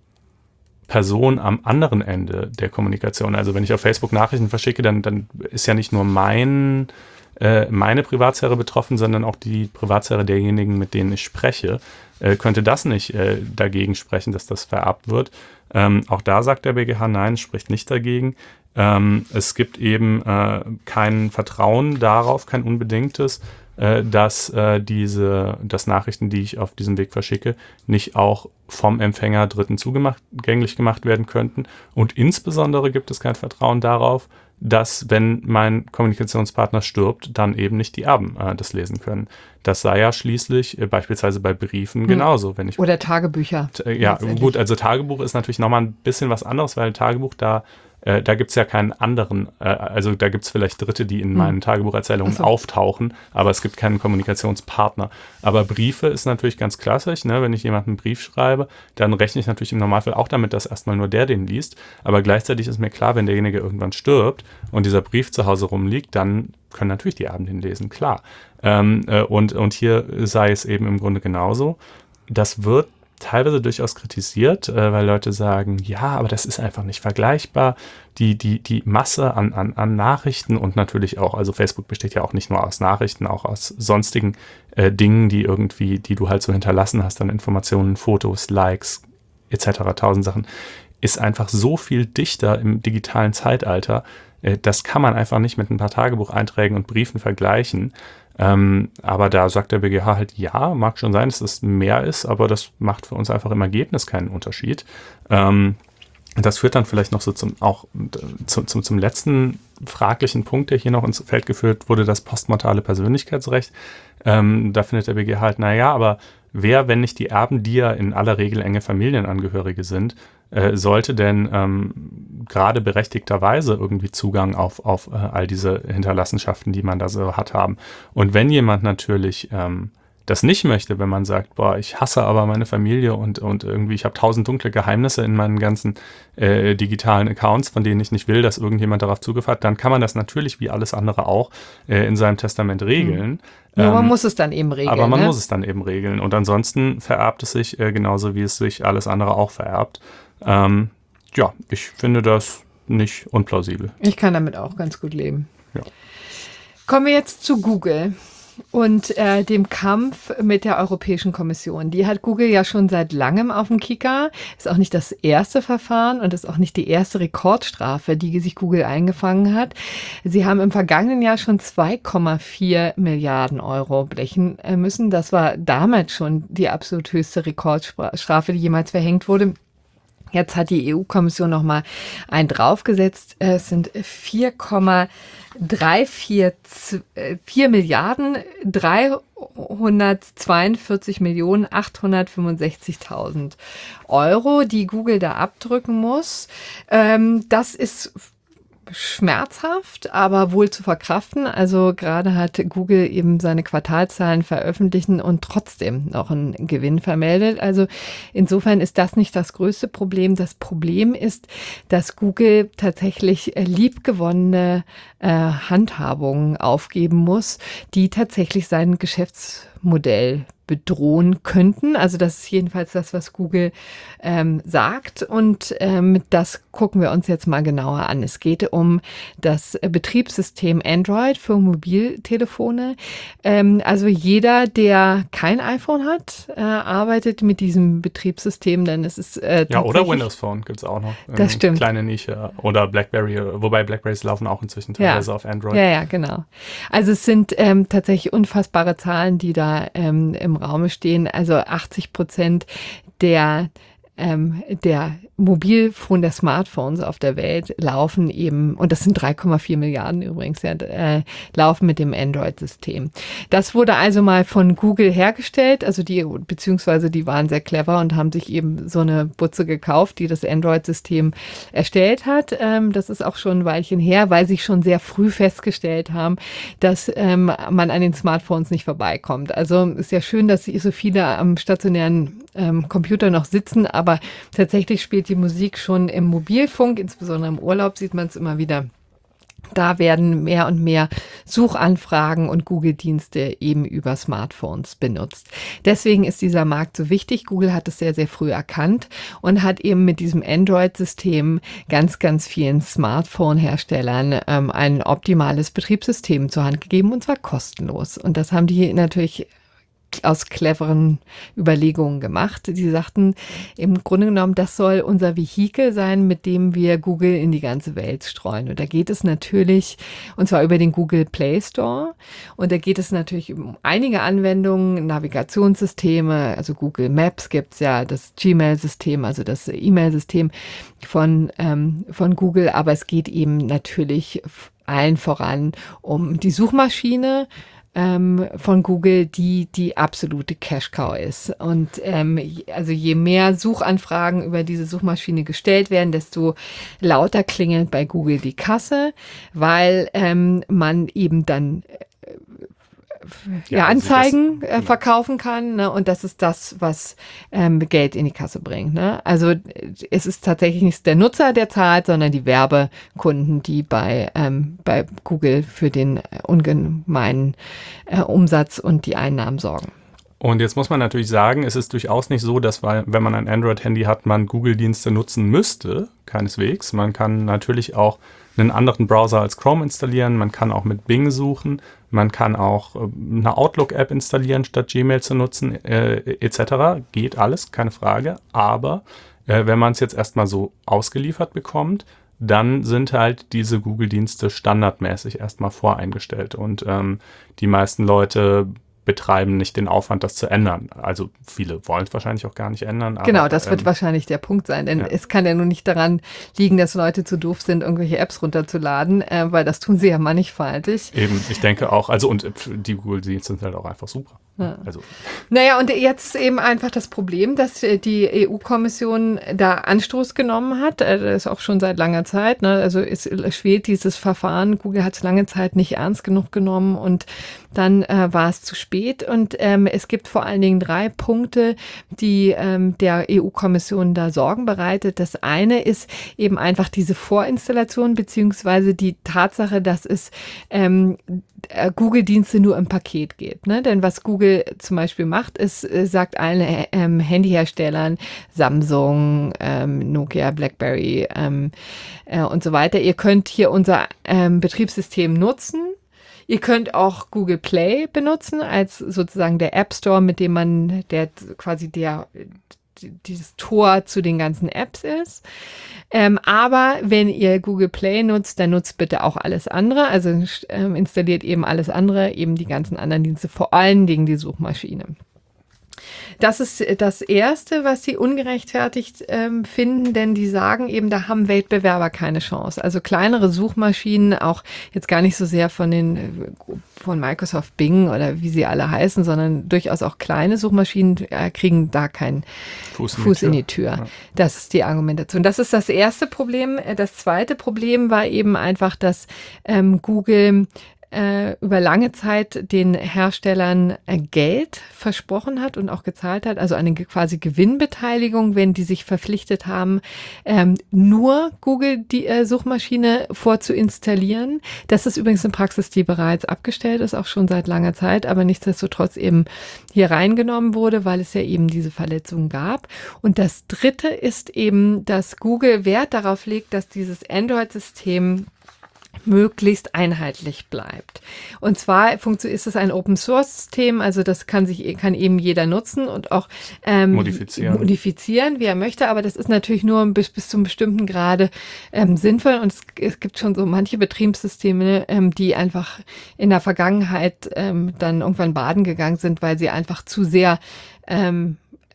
Person am anderen Ende der Kommunikation? Also wenn ich auf Facebook Nachrichten verschicke, dann, dann ist ja nicht nur mein, äh, meine Privatsphäre betroffen, sondern auch die Privatsphäre derjenigen, mit denen ich spreche. Äh, könnte das nicht äh, dagegen sprechen, dass das vererbt wird? Ähm, auch da sagt der B G H, nein, spricht nicht dagegen. Ähm, es gibt eben äh, kein Vertrauen darauf, kein unbedingtes, dass äh, diese, dass Nachrichten, die ich auf diesem Weg verschicke, nicht auch vom Empfänger Dritten zugänglich gemacht werden könnten. Und insbesondere gibt es kein Vertrauen darauf, dass, wenn mein Kommunikationspartner stirbt, dann eben nicht die Erben äh, das lesen können. Das sei ja schließlich äh, beispielsweise bei Briefen hm. genauso. Wenn ich, Oder Tagebücher. T- ja, gut, also Tagebuch ist natürlich nochmal ein bisschen was anderes, weil Tagebuch da Äh, da gibt es ja keinen anderen, äh, also da gibt es vielleicht Dritte, die in hm. meinen Tagebucherzählungen so. auftauchen, aber es gibt keinen Kommunikationspartner. Aber Briefe ist natürlich ganz klassisch, ne? Wenn ich jemandem einen Brief schreibe, dann rechne ich natürlich im Normalfall auch damit, dass erstmal nur der den liest, aber gleichzeitig ist mir klar, wenn derjenige irgendwann stirbt und dieser Brief zu Hause rumliegt, dann können natürlich die Erben den lesen, klar. Ähm, äh, und, und hier sei es eben im Grunde genauso. Das wird teilweise durchaus kritisiert, äh, weil Leute sagen, ja, aber das ist einfach nicht vergleichbar. Die, die, die Masse an, an, an Nachrichten und natürlich auch, also Facebook besteht ja auch nicht nur aus Nachrichten, auch aus sonstigen äh, Dingen, die irgendwie, die du halt so hinterlassen hast an Informationen, Fotos, Likes et cetera, tausend Sachen, ist einfach so viel dichter im digitalen Zeitalter. Äh, das kann man einfach nicht mit ein paar Tagebucheinträgen und Briefen vergleichen. Ähm, aber da sagt der B G H halt, ja, mag schon sein, dass es mehr ist, aber das macht für uns einfach im Ergebnis keinen Unterschied. Ähm, das führt dann vielleicht noch so zum, auch zum, zum, zum letzten fraglichen Punkt, der hier noch ins Feld geführt wurde, das postmortale Persönlichkeitsrecht. Ähm, da findet der B G H halt, naja, aber wer, wenn nicht die Erben, die ja in aller Regel enge Familienangehörige sind, äh, sollte denn ähm, gerade berechtigterweise irgendwie Zugang auf, auf äh, all diese Hinterlassenschaften, die man da so hat, haben. Und wenn jemand natürlich ähm, das nicht möchte, wenn man sagt, boah, ich hasse aber meine Familie und, und irgendwie, ich habe tausend dunkle Geheimnisse in meinen ganzen äh, digitalen Accounts, von denen ich nicht will, dass irgendjemand darauf Zugriff hat, dann kann man das natürlich wie alles andere auch äh, in seinem Testament regeln. Mhm. Ja, ähm, man muss es dann eben regeln. Aber man ne? muss es dann eben regeln. Und ansonsten vererbt es sich äh, genauso, wie es sich alles andere auch vererbt. Ähm, ja, ich finde das nicht unplausibel. Ich kann damit auch ganz gut leben. Ja. Kommen wir jetzt zu Google und äh, dem Kampf mit der Europäischen Kommission. Die hat Google ja schon seit langem auf dem Kieker. Ist auch nicht das erste Verfahren und ist auch nicht die erste Rekordstrafe, die sich Google eingefangen hat. Sie haben im vergangenen Jahr schon zwei Komma vier Milliarden Euro blechen müssen. Das war damals schon die absolut höchste Rekordstrafe, die jemals verhängt wurde. Jetzt hat die E U-Kommission nochmal einen draufgesetzt. Es sind vier Komma dreihundertvierundvierzig Milliarden dreihundertzweiundvierzig Millionen achthundertfünfundsechzigtausend Euro, die Google da abdrücken muss. Das ist schmerzhaft, aber wohl zu verkraften. Also gerade hat Google eben seine Quartalzahlen veröffentlichen und trotzdem noch einen Gewinn vermeldet. Also insofern ist das nicht das größte Problem. Das Problem ist, dass Google tatsächlich liebgewonnene äh, Handhabungen aufgeben muss, die tatsächlich sein Geschäftsmodell bedrohen könnten. Also das ist jedenfalls das, was Google ähm, sagt. Und ähm, das gucken wir uns jetzt mal genauer an. Es geht um das Betriebssystem Android für Mobiltelefone. Ähm, also jeder, der kein iPhone hat, äh, arbeitet mit diesem Betriebssystem, denn es ist äh, ja, oder Windows Phone gibt es auch noch. Das stimmt. Kleine Nische. Oder BlackBerry, wobei BlackBerrys laufen auch inzwischen teilweise ja. auf Android. Ja, ja, genau. Also es sind ähm, tatsächlich unfassbare Zahlen, die da ähm, im Raume stehen. Also achtzig Prozent der ähm, der Mobilfon, der Smartphones auf der Welt laufen eben, und das sind drei Komma vier Milliarden übrigens, ja, äh, laufen mit dem Android-System. Das wurde also mal von Google hergestellt, also die, beziehungsweise die waren sehr clever und haben sich eben so eine Butze gekauft, die das Android-System erstellt hat. Ähm, das ist auch schon ein Weilchen her, weil sie schon sehr früh festgestellt haben, dass ähm, man an den Smartphones nicht vorbeikommt. Also ist ja schön, dass so viele am stationären ähm, Computer noch sitzen, aber tatsächlich spielt die Musik schon im Mobilfunk, insbesondere im Urlaub sieht man es immer wieder. Da werden mehr und mehr Suchanfragen und Google-Dienste eben über Smartphones benutzt. Deswegen ist dieser Markt so wichtig. Google hat es sehr, sehr früh erkannt und hat eben mit diesem Android-System ganz, ganz vielen Smartphone-Herstellern ähm, ein optimales Betriebssystem zur Hand gegeben, und zwar kostenlos. Und das haben die natürlich aus cleveren Überlegungen gemacht. Die sagten, im Grunde genommen, das soll unser Vehikel sein, mit dem wir Google in die ganze Welt streuen. Und da geht es natürlich, und zwar über den Google Play Store. Und da geht es natürlich um einige Anwendungen, Navigationssysteme, also Google Maps gibt's ja, das Gmail-System, also das E-Mail-System von, ähm, von Google. Aber es geht eben natürlich allen voran um die Suchmaschine von Google, die die absolute Cash-Cow ist. Und ähm, also je mehr Suchanfragen über diese Suchmaschine gestellt werden, desto lauter klingelt bei Google die Kasse, weil ähm, man eben dann äh, ja, ja, Anzeigen das, äh, verkaufen kann, ne? Und das ist das, was ähm, Geld in die Kasse bringt. Ne? Also es ist tatsächlich nicht der Nutzer, der zahlt, sondern die Werbekunden, die bei, ähm, bei Google für den ungemeinen äh, Umsatz und die Einnahmen sorgen. Und jetzt muss man natürlich sagen, es ist durchaus nicht so, dass, weil, wenn man ein Android-Handy hat, man Google-Dienste nutzen müsste. Keineswegs. Man kann natürlich auch einen anderen Browser als Chrome installieren. Man kann auch mit Bing suchen. Man kann auch eine Outlook-App installieren, statt Gmail zu nutzen, äh, et cetera. Geht alles, keine Frage. Aber äh, wenn man es jetzt erstmal so ausgeliefert bekommt, dann sind halt diese Google-Dienste standardmäßig erstmal voreingestellt. Und ähm, die meisten Leute betreiben nicht den Aufwand, das zu ändern. Also viele wollen es wahrscheinlich auch gar nicht ändern. Aber, genau, das wird ähm, wahrscheinlich der Punkt sein, denn ja. es kann ja nun nicht daran liegen, dass Leute zu doof sind, irgendwelche Apps runterzuladen, äh, weil das tun sie ja mannigfaltig. Eben, ich denke auch, also und die Google-Dienste sind halt auch einfach super. Ja. Also. Naja, und jetzt ist eben einfach das Problem, dass die E U-Kommission da Anstoß genommen hat. Das ist auch schon seit langer Zeit. Ne? Also es schwelt dieses Verfahren. Google hat es lange Zeit nicht ernst genug genommen und dann äh, war es zu spät. Und ähm, es gibt vor allen Dingen drei Punkte, die ähm, der E U-Kommission da Sorgen bereitet. Das eine ist eben einfach diese Vorinstallation beziehungsweise die Tatsache, dass es ähm, Google-Dienste nur im Paket geht. Ne? Denn was Google zum Beispiel macht, ist, sagt allen ähm, Handyherstellern, Samsung, ähm, Nokia, BlackBerry ähm, äh, und so weiter, ihr könnt hier unser ähm, Betriebssystem nutzen. Ihr könnt auch Google Play benutzen als sozusagen der App Store, mit dem man der quasi der dieses Tor zu den ganzen Apps ist. Ähm, aber wenn ihr Google Play nutzt, dann nutzt bitte auch alles andere. Also ähm, installiert eben alles andere, eben die ganzen anderen Dienste, vor allen Dingen die Suchmaschine. Das ist das Erste, was sie ungerechtfertigt ähm, finden, denn die sagen eben, da haben Wettbewerber keine Chance. Also kleinere Suchmaschinen, auch jetzt gar nicht so sehr von den von Microsoft Bing oder wie sie alle heißen, sondern durchaus auch kleine Suchmaschinen äh, kriegen da keinen Fuß in, Fuß in die Tür. Ja. Das ist die Argumentation. Das ist das erste Problem. Das zweite Problem war eben einfach, dass ähm, Google Äh, über lange Zeit den Herstellern äh, Geld versprochen hat und auch gezahlt hat, also eine quasi Gewinnbeteiligung, wenn die sich verpflichtet haben, ähm, nur Google die äh, Suchmaschine vorzuinstallieren. Das ist übrigens eine Praxis, die bereits abgestellt ist, auch schon seit langer Zeit, aber nichtsdestotrotz eben hier reingenommen wurde, weil es ja eben diese Verletzungen gab. Und das Dritte ist eben, dass Google Wert darauf legt, dass dieses Android-System möglichst einheitlich bleibt. Und zwar ist es ein Open-Source-System, also das kann sich kann eben jeder nutzen und auch ähm, modifizieren. modifizieren, wie er möchte, aber das ist natürlich nur bis, bis zu einem bestimmten Grade ähm, sinnvoll und es, es gibt schon so manche Betriebssysteme, ähm, die einfach in der Vergangenheit ähm, dann irgendwann baden gegangen sind, weil sie einfach zu sehr ähm,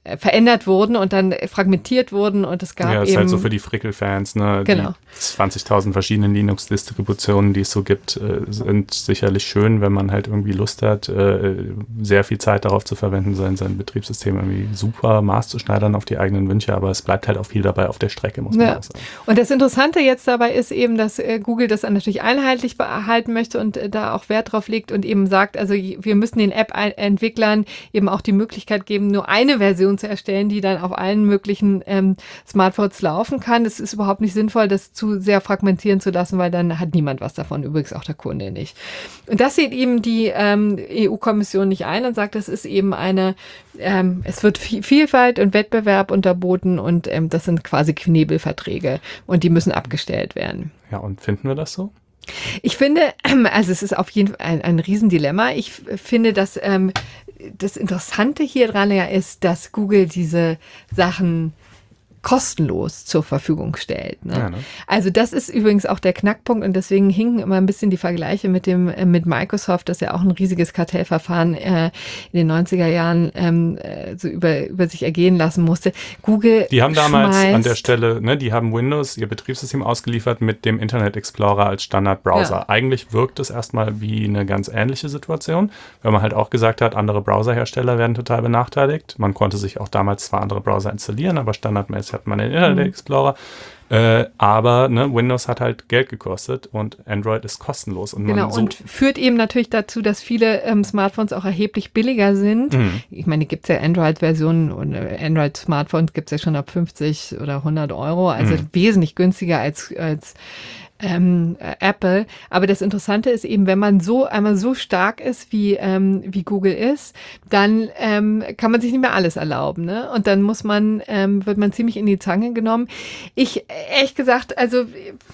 verändert wurden und dann fragmentiert wurden und es gab eben... Ja, das ist halt so für die Frickel-Fans, ne? Genau. Die zwanzigtausend verschiedenen Linux-Distributionen, die es so gibt, äh, sind sicherlich schön, wenn man halt irgendwie Lust hat, äh, sehr viel Zeit darauf zu verwenden, sein, sein Betriebssystem irgendwie super maßzuschneidern auf die eigenen Wünsche, aber es bleibt halt auch viel dabei auf der Strecke, muss man ja. auch sagen. Und das Interessante jetzt dabei ist eben, dass äh, Google das natürlich einheitlich behalten möchte und äh, da auch Wert drauf legt und eben sagt, also wir müssen den App-Entwicklern eben auch die Möglichkeit geben, nur eine Version zu erstellen, die dann auf allen möglichen ähm, Smartphones laufen kann. Es ist überhaupt nicht sinnvoll, das zu sehr fragmentieren zu lassen, weil dann hat niemand was davon, übrigens auch der Kunde nicht. Und das sieht eben die ähm, E U-Kommission nicht ein und sagt, das ist eben eine, ähm, es wird Vielfalt und Wettbewerb unterboten und ähm, das sind quasi Knebelverträge und die müssen abgestellt werden. Ja, und finden wir das so? Ich finde, also es ist auf jeden Fall ein, ein Riesendilemma. Ich finde, dass ähm, das Interessante hier dran ja ist, dass Google diese Sachen kostenlos zur Verfügung stellt. Ne? Ja, ne? Also das ist übrigens auch der Knackpunkt und deswegen hingen immer ein bisschen die Vergleiche mit dem äh, mit Microsoft, das ja auch ein riesiges Kartellverfahren äh, in den neunziger Jahren ähm, äh, so über, über sich ergehen lassen musste. Google Die haben damals schmeißt, an der Stelle, ne, die haben Windows, ihr Betriebssystem ausgeliefert mit dem Internet Explorer als Standardbrowser. Ja. Eigentlich wirkt es erstmal wie eine ganz ähnliche Situation, weil man halt auch gesagt hat, andere Browserhersteller werden total benachteiligt. Man konnte sich auch damals zwar andere Browser installieren, aber standardmäßig hat man den Internet Explorer. Äh, aber ne, Windows hat halt Geld gekostet und Android ist kostenlos. Und Genau, man so und führt eben natürlich dazu, dass viele ähm, Smartphones auch erheblich billiger sind. Mhm. Ich meine, gibt es ja Android-Versionen und äh, Android-Smartphones gibt es ja schon ab fünfzig oder hundert Euro, also Mhm. wesentlich günstiger als, als ähm, äh, Apple. Aber das Interessante ist eben, wenn man so einmal so stark ist, wie, ähm, wie Google ist, dann ähm, kann man sich nicht mehr alles erlauben. Ne? Und dann muss man, ähm, wird man ziemlich in die Zange genommen. Ich, ehrlich gesagt, also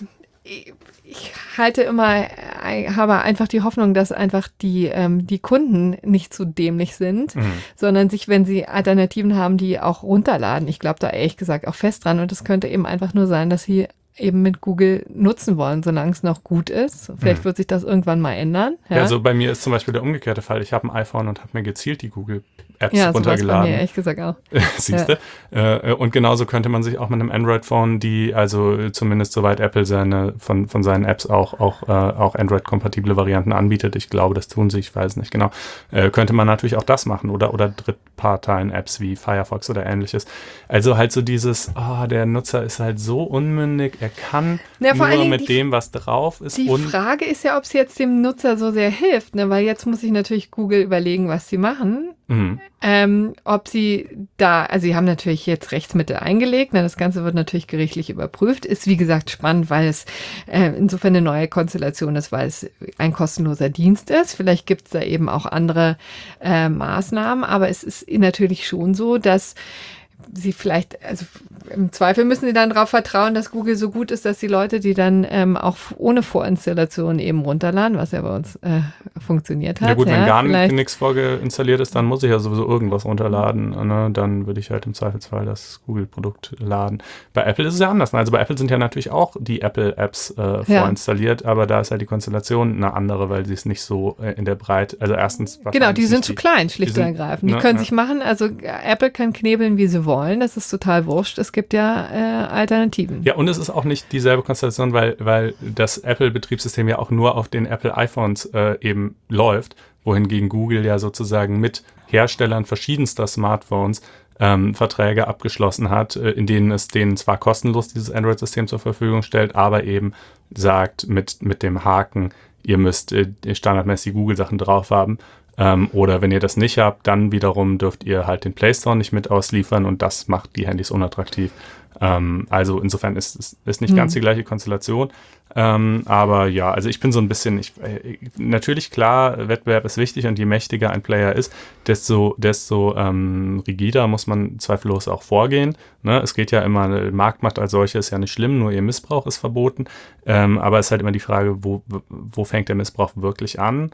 ich, ich halte immer, ich habe einfach die Hoffnung, dass einfach die, ähm, die Kunden nicht so dämlich sind, Mhm. sondern sich, wenn sie Alternativen haben, die auch runterladen. Ich glaube da ehrlich gesagt auch fest dran. Und es könnte eben einfach nur sein, dass sie eben mit Google nutzen wollen, solange es noch gut ist. Vielleicht Mhm. wird sich das irgendwann mal ändern. Ja, Ja, also bei mir ist zum Beispiel der umgekehrte Fall. Ich habe ein iPhone und habe mir gezielt die Google-Apps ja, so war's bei runtergeladen. mir ehrlich gesagt auch. Siehste. Äh, und genauso könnte man sich auch mit einem Android-Phone, die also zumindest soweit Apple seine von, von seinen Apps auch, auch, äh, auch Android-kompatible Varianten anbietet, ich glaube, das tun sie, ich weiß nicht genau, äh, könnte man natürlich auch das machen oder, oder Drittparteien-Apps wie Firefox oder ähnliches. Also halt so dieses, oh, der Nutzer ist halt so unmündig, er kann Ja, vor allen nur Dingen mit die- dem, was drauf ist. Die und Frage ist ja, ob es jetzt dem Nutzer so sehr hilft, ne? Weil jetzt muss sich natürlich Google überlegen, was sie machen. Mhm. Ähm, ob sie da, also sie haben natürlich jetzt Rechtsmittel eingelegt, ne? Das Ganze wird natürlich gerichtlich überprüft. Ist wie gesagt spannend, weil es äh, insofern eine neue Konstellation ist, weil es ein kostenloser Dienst ist. Vielleicht gibt es da eben auch andere äh, Maßnahmen, aber es ist natürlich schon so, dass sie vielleicht, also im Zweifel müssen sie dann darauf vertrauen, dass Google so gut ist, dass die Leute, die dann ähm, auch ohne Vorinstallation eben runterladen, was ja bei uns äh, funktioniert hat. Ja gut, wenn ja, gar vielleicht- nichts vorinstalliert ist, dann muss ich ja sowieso irgendwas runterladen. Ne? Dann würde ich halt im Zweifelsfall das Google-Produkt laden. Bei Apple ist es ja anders. Also bei Apple sind ja natürlich auch die Apple-Apps äh, vorinstalliert, aber da ist halt die Konstellation eine andere, weil sie es nicht so äh, in der Breite, also erstens... Genau, die sind zu die, klein, schlicht die und sind- ergreifend. Die ne, können ja. sich machen, also Apple kann knebeln, wie sie wollen. Das ist total wurscht. Es gibt ja äh, Alternativen. Ja, und es ist auch nicht dieselbe Konstellation, weil, weil das Apple-Betriebssystem ja auch nur auf den Apple-iPhones äh, eben läuft, wohingegen Google ja sozusagen mit Herstellern verschiedenster Smartphones ähm, Verträge abgeschlossen hat, äh, in denen es denen zwar kostenlos dieses Android-System zur Verfügung stellt, aber eben sagt mit, mit dem Haken, ihr müsst äh, standardmäßig Google-Sachen drauf haben. Ähm, oder wenn ihr das nicht habt, dann wiederum dürft ihr halt den Play Store nicht mit ausliefern und das macht die Handys unattraktiv. Ähm, also insofern ist es ist nicht Hm. ganz die gleiche Konstellation. Ähm, aber ja, also ich bin so ein bisschen, ich, äh, natürlich klar, Wettbewerb ist wichtig und je mächtiger ein Player ist, desto, desto ähm, rigider muss man zweifellos auch vorgehen. Ne? Es geht ja immer, Marktmacht als solche ist ja nicht schlimm, nur ihr Missbrauch ist verboten. Ähm, aber es ist halt immer die Frage, wo, wo fängt der Missbrauch wirklich an?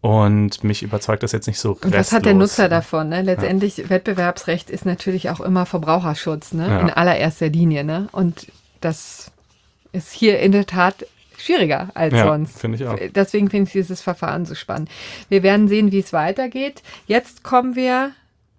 Und mich überzeugt das jetzt nicht so restlos. Und was hat der Nutzer davon? Ne? Letztendlich, ja. Wettbewerbsrecht ist natürlich auch immer Verbraucherschutz, ne? Ja. In allererster Linie. Ne? Und das ist hier in der Tat schwieriger als Ja, sonst. finde ich auch. Deswegen finde ich dieses Verfahren so spannend. Wir werden sehen, wie es weitergeht. Jetzt kommen wir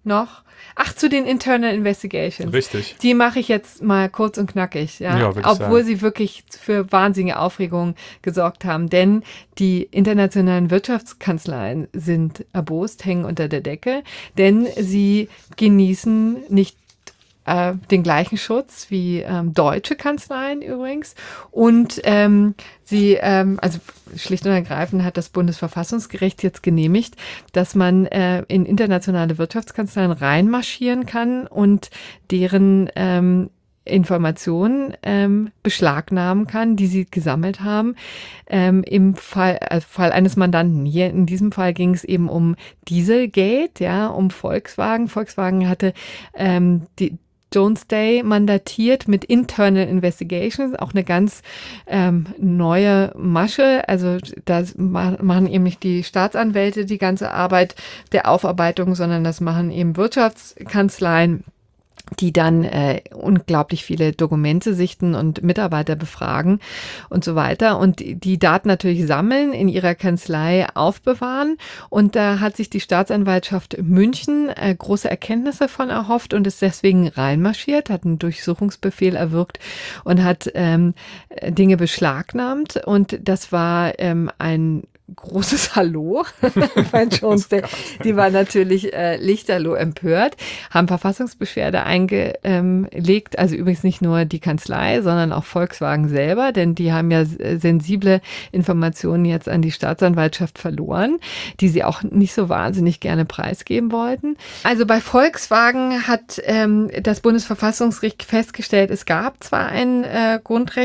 noch? Ach, zu den Internal Investigations. Richtig. Die mache ich jetzt mal kurz und knackig, ja, Ja, würde ich obwohl sagen. sie wirklich für wahnsinnige Aufregung gesorgt haben. Denn die internationalen Wirtschaftskanzleien sind erbost, hängen unter der Decke, denn sie genießen nicht äh, den gleichen Schutz wie ähm, deutsche Kanzleien übrigens. Und ähm, sie, ähm, also schlicht und ergreifend hat das Bundesverfassungsgericht jetzt genehmigt, dass man äh, in internationale Wirtschaftskanzleien reinmarschieren kann und deren ähm, Informationen ähm, beschlagnahmen kann, die sie gesammelt haben, ähm, im Fall, äh, Fall eines Mandanten. Hier in diesem Fall ging es eben um Dieselgate, ja, um Volkswagen. Volkswagen hatte ähm, die Jones Day mandatiert mit Internal Investigations, auch eine ganz ähm, neue Masche. Also da machen eben nicht die Staatsanwälte die ganze Arbeit der Aufarbeitung, sondern das machen eben Wirtschaftskanzleien, die dann äh, unglaublich viele Dokumente sichten und Mitarbeiter befragen und so weiter und die Daten natürlich sammeln, in ihrer Kanzlei aufbewahren. Und da hat sich die Staatsanwaltschaft München äh, große Erkenntnisse von erhofft und ist deswegen reinmarschiert, hat einen Durchsuchungsbefehl erwirkt und hat ähm, Dinge beschlagnahmt. Und das war ähm, ein großes Hallo bei Jones Day. Die war natürlich äh, lichterloh empört, haben Verfassungsbeschwerde eingelegt, also übrigens nicht nur die Kanzlei, sondern auch Volkswagen selber, denn die haben ja sensible Informationen jetzt an die Staatsanwaltschaft verloren, die sie auch nicht so wahnsinnig gerne preisgeben wollten. Also bei Volkswagen hat ähm, das Bundesverfassungsgericht festgestellt, es gab zwar einen äh,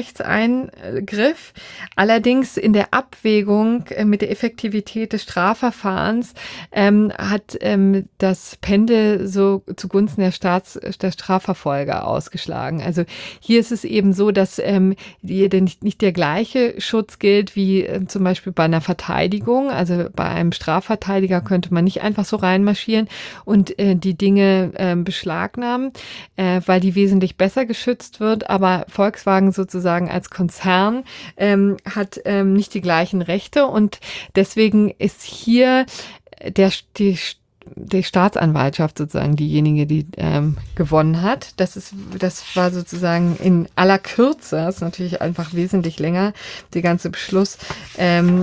Grundrechtseingriff, allerdings in der Abwägung äh, mit der Effektivität des Strafverfahrens ähm, hat ähm, das Pendel so zugunsten der Staats, der Strafverfolger ausgeschlagen. Also hier ist es eben so, dass ähm, die, nicht, nicht der gleiche Schutz gilt wie äh, zum Beispiel bei einer Verteidigung. Also bei einem Strafverteidiger könnte man nicht einfach so reinmarschieren und äh, die Dinge äh, beschlagnahmen, äh, weil die wesentlich besser geschützt wird. Aber Volkswagen sozusagen als Konzern ähm, hat ähm, nicht die gleichen Rechte und deswegen ist hier der, die, die Staatsanwaltschaft sozusagen diejenige, die ähm, gewonnen hat. Das ist, das war sozusagen in aller Kürze, das ist natürlich einfach wesentlich länger, der ganze Beschluss, ähm,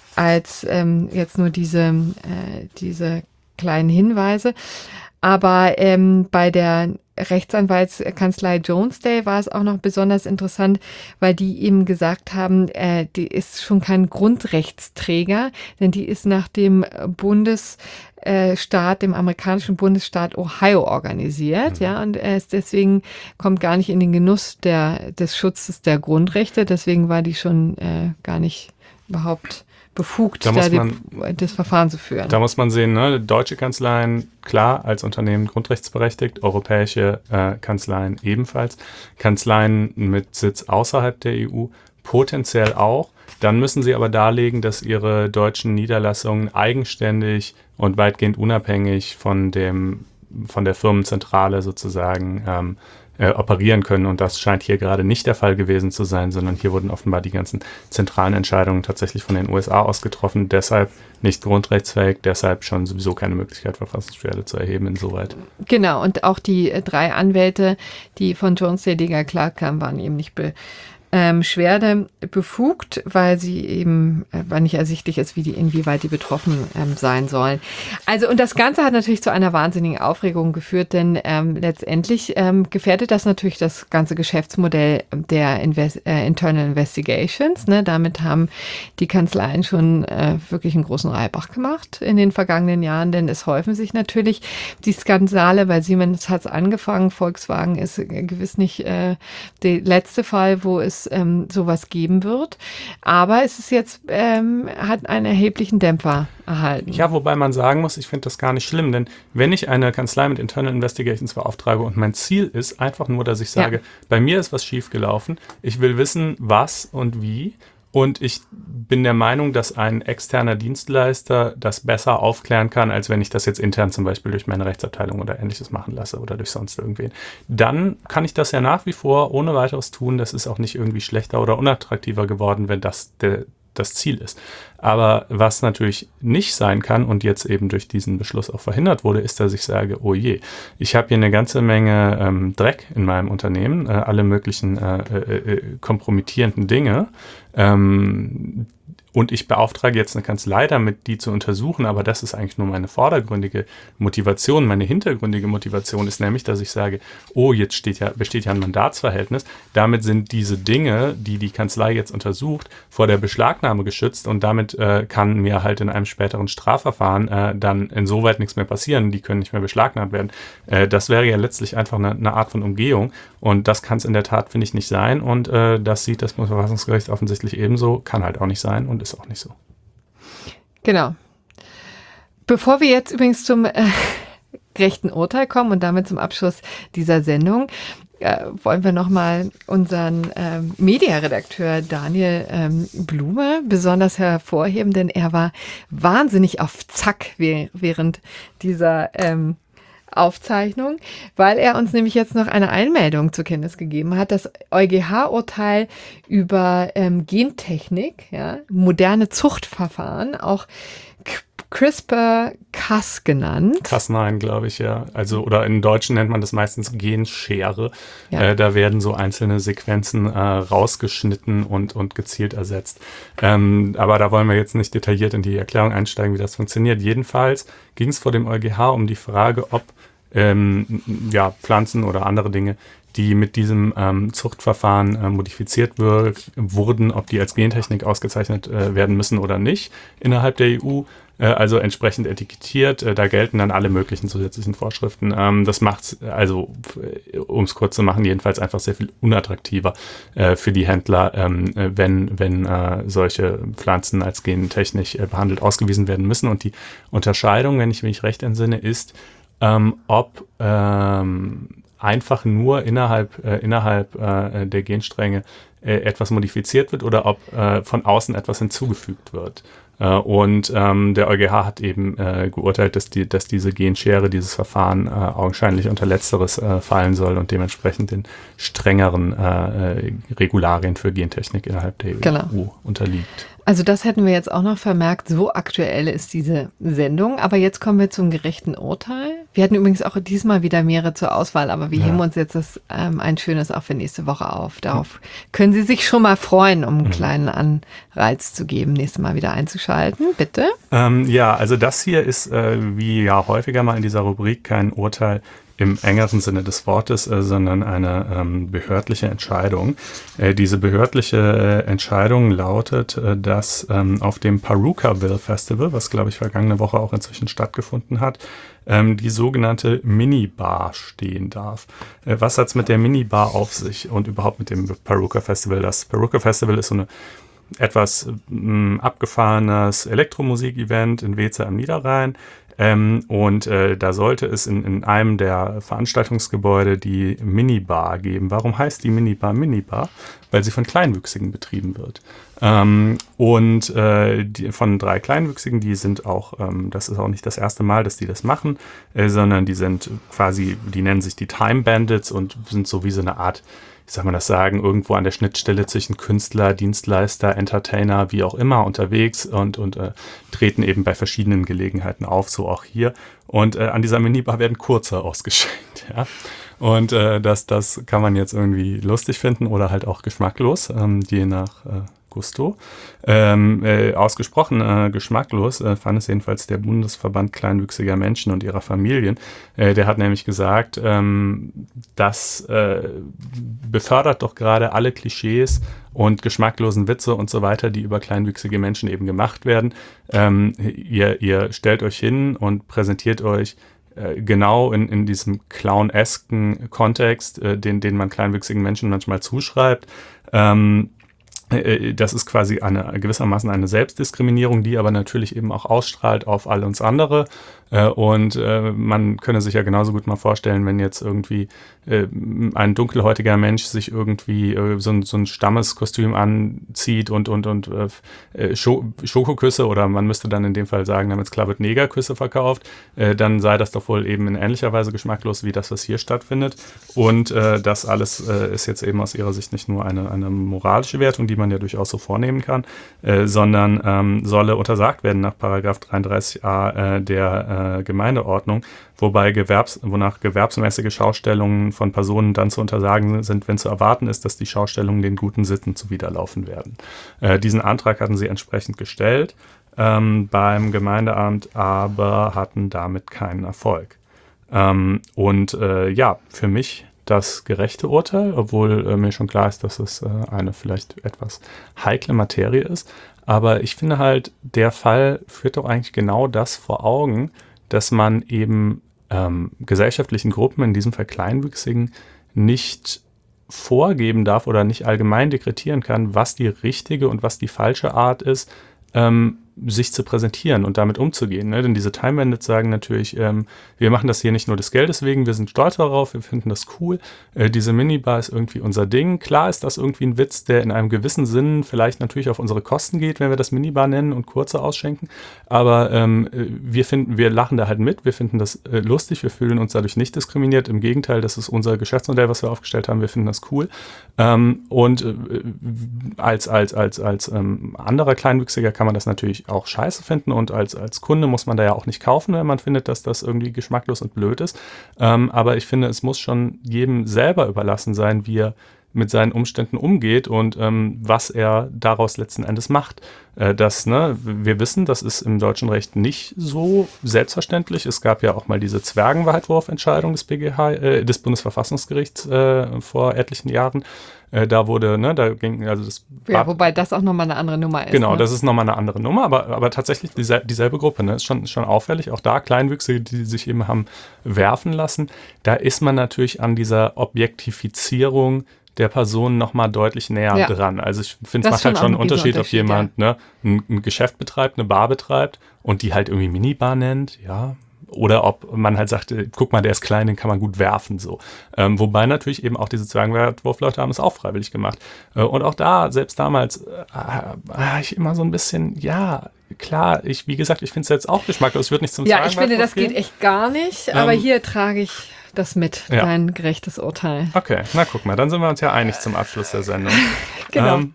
als ähm, jetzt nur diese, äh, diese kleinen Hinweise. Aber ähm, bei der Rechtsanwaltskanzlei Jones Day war es auch noch besonders interessant, weil die eben gesagt haben, äh, die ist schon kein Grundrechtsträger, denn die ist nach dem Bundesstaat, dem amerikanischen Bundesstaat Ohio organisiert, mhm. ja, und er ist deswegen kommt gar nicht in den Genuss der, des Schutzes der Grundrechte, deswegen war die schon äh, gar nicht überhaupt befugt, da, da die, man, das Verfahren zu führen. Da muss man sehen, ne, deutsche Kanzleien, klar, als Unternehmen grundrechtsberechtigt, europäische äh, Kanzleien ebenfalls, Kanzleien mit Sitz außerhalb der E U potenziell auch. Dann müssen sie aber darlegen, dass ihre deutschen Niederlassungen eigenständig und weitgehend unabhängig von dem, von der Firmenzentrale sozusagen ähm, Äh, operieren können und das scheint hier gerade nicht der Fall gewesen zu sein, sondern hier wurden offenbar die ganzen zentralen Entscheidungen tatsächlich von den U S A aus getroffen, deshalb nicht grundrechtsfähig, deshalb schon sowieso keine Möglichkeit, Verfassungsbeschwerde zu erheben insoweit. Genau, und auch die äh, drei Anwälte, die von Jones Day geklagt haben, waren eben nicht be Ähm, Schwerde befugt, weil sie eben, äh, weil nicht ersichtlich ist, wie die, inwieweit die betroffen ähm, sein sollen. Also, und das Ganze hat natürlich zu einer wahnsinnigen Aufregung geführt, denn ähm, letztendlich ähm, gefährdet das natürlich das ganze Geschäftsmodell der Invest- äh, Internal Investigations. Ne? Damit haben die Kanzleien schon äh, wirklich einen großen Reibach gemacht in den vergangenen Jahren, denn es häufen sich natürlich die Skandale. Bei Siemens hat es angefangen, Volkswagen ist äh, gewiss nicht äh, der letzte Fall, wo es Ähm, sowas geben wird. Aber es ist jetzt, ähm, hat einen erheblichen Dämpfer erhalten. Ja, wobei man sagen muss, ich finde das gar nicht schlimm, denn wenn ich eine Kanzlei mit Internal Investigations beauftrage und mein Ziel ist einfach nur, dass ich sage, ja. bei mir ist was schiefgelaufen, ich will wissen, was und wie. Und ich bin der Meinung, dass ein externer Dienstleister das besser aufklären kann, als wenn ich das jetzt intern zum Beispiel durch meine Rechtsabteilung oder Ähnliches machen lasse oder durch sonst irgendwen. Dann kann ich das ja nach wie vor ohne weiteres tun. Das ist auch nicht irgendwie schlechter oder unattraktiver geworden, wenn das der das Ziel ist. Aber was natürlich nicht sein kann und jetzt eben durch diesen Beschluss auch verhindert wurde, ist, dass ich sage, oh je, ich habe hier eine ganze Menge ähm, Dreck in meinem Unternehmen, äh, alle möglichen äh, äh, kompromittierenden Dinge, ähm, und ich beauftrage jetzt eine Kanzlei damit, die zu untersuchen, aber das ist eigentlich nur meine vordergründige Motivation. Meine hintergründige Motivation ist nämlich, dass ich sage, oh, jetzt steht ja, besteht ja ein Mandatsverhältnis. Damit sind diese Dinge, die die Kanzlei jetzt untersucht, vor der Beschlagnahme geschützt und damit äh, kann mir halt in einem späteren Strafverfahren äh, dann insoweit nichts mehr passieren. Die können nicht mehr beschlagnahmt werden. Äh, das wäre ja letztlich einfach eine, eine Art von Umgehung und das kann es in der Tat, finde ich, nicht sein und äh, das sieht das Bundesverfassungsgericht offensichtlich ebenso, kann halt auch nicht sein und ist auch nicht so. Genau. Bevor wir jetzt übrigens zum äh, gerechten Urteil kommen und damit zum Abschluss dieser Sendung, äh, wollen wir nochmal unseren ähm, Mediaredakteur Daniel ähm, Blume besonders hervorheben, denn er war wahnsinnig auf Zack während dieser ähm, Aufzeichnung, weil er uns nämlich jetzt noch eine Einmeldung zur Kenntnis gegeben hat, das EuGH-Urteil über ähm, Gentechnik, ja, moderne Zuchtverfahren, auch CRISPR-Cas genannt. Cas neun, glaube ich, ja. Also, oder im Deutschen nennt man das meistens Genschere. Ja. Äh, da werden so einzelne Sequenzen äh, rausgeschnitten und, und gezielt ersetzt. Ähm, aber da wollen wir jetzt nicht detailliert in die Erklärung einsteigen, wie das funktioniert. Jedenfalls ging es vor dem EuGH um die Frage, ob ähm, ja, Pflanzen oder andere Dinge, die mit diesem ähm, Zuchtverfahren äh, modifiziert wir- wurden, ob die als Gentechnik ausgezeichnet äh, werden müssen oder nicht innerhalb der E U, äh, also entsprechend etikettiert. Äh, da gelten dann alle möglichen zusätzlichen Vorschriften. Ähm, das macht es, also um es kurz zu machen, jedenfalls einfach sehr viel unattraktiver äh, für die Händler, ähm, wenn, wenn äh, solche Pflanzen als gentechnisch äh, behandelt ausgewiesen werden müssen. Und die Unterscheidung, wenn ich mich recht entsinne, ist, ähm, ob ähm, einfach nur innerhalb, äh, innerhalb äh, der Genstränge äh, etwas modifiziert wird oder ob äh, von außen etwas hinzugefügt wird. Äh, und ähm, der EuGH hat eben äh, geurteilt, dass, die, dass diese Genschere, dieses Verfahren äh, augenscheinlich unter Letzteres äh, fallen soll und dementsprechend den strengeren äh, Regularien für Gentechnik innerhalb der genau. E U unterliegt. Also das hätten wir jetzt auch noch vermerkt, so aktuell ist diese Sendung. Aber jetzt kommen wir zum gerechten Urteil. Wir hatten übrigens auch diesmal wieder mehrere zur Auswahl, aber wir ja. heben uns jetzt das, ähm, ein schönes auch für nächste Woche auf. Darauf mhm. können Sie sich schon mal freuen, um einen mhm. kleinen Anreiz zu geben, nächstes Mal wieder einzuschalten. Bitte. Ähm, ja, also das hier ist, äh, wie ja häufiger mal in dieser Rubrik, kein Urteil im engeren Sinne des Wortes, äh, sondern eine ähm, behördliche Entscheidung. Äh, diese behördliche äh, Entscheidung lautet, äh, dass ähm, auf dem Pawhuka-Ville Festival, was glaube ich vergangene Woche auch inzwischen stattgefunden hat, ähm, die sogenannte Minibar stehen darf. Äh, was hat es mit der Minibar auf sich und überhaupt mit dem Pawhuka Festival? Das Pawhuka Festival ist so eine etwas ähm, abgefahrenes Elektromusik-Event in Weeze am Niederrhein. Ähm, und äh, da sollte es in, in einem der Veranstaltungsgebäude die Minibar geben. Warum heißt die Minibar Minibar? Weil sie von Kleinwüchsigen betrieben wird. Ähm, und äh, die, von drei Kleinwüchsigen, die sind auch, ähm, das ist auch nicht das erste Mal, dass die das machen, äh, sondern die sind quasi, die nennen sich die Time Bandits und sind so wie so eine Art, wie soll man das sagen, irgendwo an der Schnittstelle zwischen Künstler, Dienstleister, Entertainer, wie auch immer unterwegs und, und äh, treten eben bei verschiedenen Gelegenheiten auf, so auch hier. Und äh, an dieser Minibar werden Kurze ausgeschenkt, ja. Und äh, das, das kann man jetzt irgendwie lustig finden oder halt auch geschmacklos, ähm, je nach äh, Gusto. Ähm, äh, ausgesprochen äh, geschmacklos äh, fand es jedenfalls der Bundesverband kleinwüchsiger Menschen und ihrer Familien. Äh, der hat nämlich gesagt, ähm, das äh, befördert doch gerade alle Klischees und geschmacklosen Witze und so weiter, die über kleinwüchsige Menschen eben gemacht werden. Ähm, ihr, ihr stellt euch hin und präsentiert euch äh, genau in, in diesem clownesken Kontext, äh, den, den man kleinwüchsigen Menschen manchmal zuschreibt. Ähm, Das ist quasi eine gewissermaßen eine Selbstdiskriminierung, die aber natürlich eben auch ausstrahlt auf all uns andere. Und man könne sich ja genauso gut mal vorstellen, wenn jetzt irgendwie ein dunkelhäutiger Mensch sich irgendwie so ein, so ein Stammeskostüm anzieht und, und, und Schokoküsse, oder man müsste dann in dem Fall sagen, damit es klar wird, Negerküsse verkauft, dann sei das doch wohl eben in ähnlicher Weise geschmacklos wie das, was hier stattfindet. Und das alles ist jetzt eben aus ihrer Sicht nicht nur eine, eine moralische Wertung, die man man ja durchaus so vornehmen kann, äh, sondern ähm, solle untersagt werden nach Paragraph dreiunddreißig a äh, der äh, Gemeindeordnung, wobei Gewerbs, wonach gewerbsmäßige Schaustellungen von Personen dann zu untersagen sind, wenn zu erwarten ist, dass die Schaustellungen den guten Sitten zuwiderlaufen werden. Äh, diesen Antrag hatten sie entsprechend gestellt ähm, beim Gemeindeamt, aber hatten damit keinen Erfolg. Ähm, und äh, ja, für mich das gerechte Urteil, obwohl äh, mir schon klar ist, dass es äh, eine vielleicht etwas heikle Materie ist. Aber ich finde halt, der Fall führt doch eigentlich genau das vor Augen, dass man eben ähm, gesellschaftlichen Gruppen, in diesem Fall Kleinwüchsigen, nicht vorgeben darf oder nicht allgemein dekretieren kann, was die richtige und was die falsche Art ist, ähm, sich zu präsentieren und damit umzugehen. Ne? Denn diese Time Bandits sagen natürlich, ähm, wir machen das hier nicht nur des Geldes wegen, wir sind stolz darauf, wir finden das cool. Äh, diese Minibar ist irgendwie unser Ding. Klar ist das irgendwie ein Witz, der in einem gewissen Sinn vielleicht natürlich auf unsere Kosten geht, wenn wir das Minibar nennen und kurze ausschenken. Aber ähm, wir finden, wir lachen da halt mit, wir finden das äh, lustig, wir fühlen uns dadurch nicht diskriminiert. Im Gegenteil, das ist unser Geschäftsmodell, was wir aufgestellt haben, wir finden das cool. Ähm, und äh, als, als, als, als ähm, anderer Kleinwüchsiger kann man das natürlich auch scheiße finden und als, als Kunde muss man da ja auch nicht kaufen, wenn man findet, dass das irgendwie geschmacklos und blöd ist. Ähm, aber ich finde, es muss schon jedem selber überlassen sein, wie er mit seinen Umständen umgeht und ähm, was er daraus letzten Endes macht. Äh, das, ne, wir wissen, das ist im deutschen Recht nicht so selbstverständlich. Es gab ja auch mal diese Zwergenweitwurfentscheidung des B G H, äh, des Bundesverfassungsgerichts äh, vor etlichen Jahren. Äh, da wurde, ne, da ging, also das Ja, war, wobei das auch nochmal eine andere Nummer ist. Genau, ne? das ist nochmal eine andere Nummer, aber, aber tatsächlich diesel, dieselbe Gruppe, ne, ist schon, schon auffällig. Auch da Kleinwüchsige, die sich eben haben werfen lassen. Da ist man natürlich an dieser Objektifizierung der Person nochmal deutlich näher Ja. dran. Also ich finde, Das es macht halt ist schon schon einen auch ein Unterschied, ob Unterschied, jemand ne, ein, ein Geschäft betreibt, eine Bar betreibt und die halt irgendwie Minibar nennt, ja. Oder ob man halt sagt, äh, guck mal, der ist klein, den kann man gut werfen, so. Ähm, wobei natürlich eben auch diese Zwergenweitwurfleute haben es auch freiwillig gemacht. Äh, und auch da, selbst damals, äh, äh, ich immer so ein bisschen, ja, klar, ich, wie gesagt, ich finde es jetzt auch geschmacklos. Ich würde nicht zum Ja, ich finde, Zwergenweitwurf das geht gehen. echt gar nicht, aber Ähm, hier trage ich das mit, ja. dein gerechtes Urteil. Okay, na guck mal, dann sind wir uns ja einig zum Abschluss der Sendung. Genau. Ähm,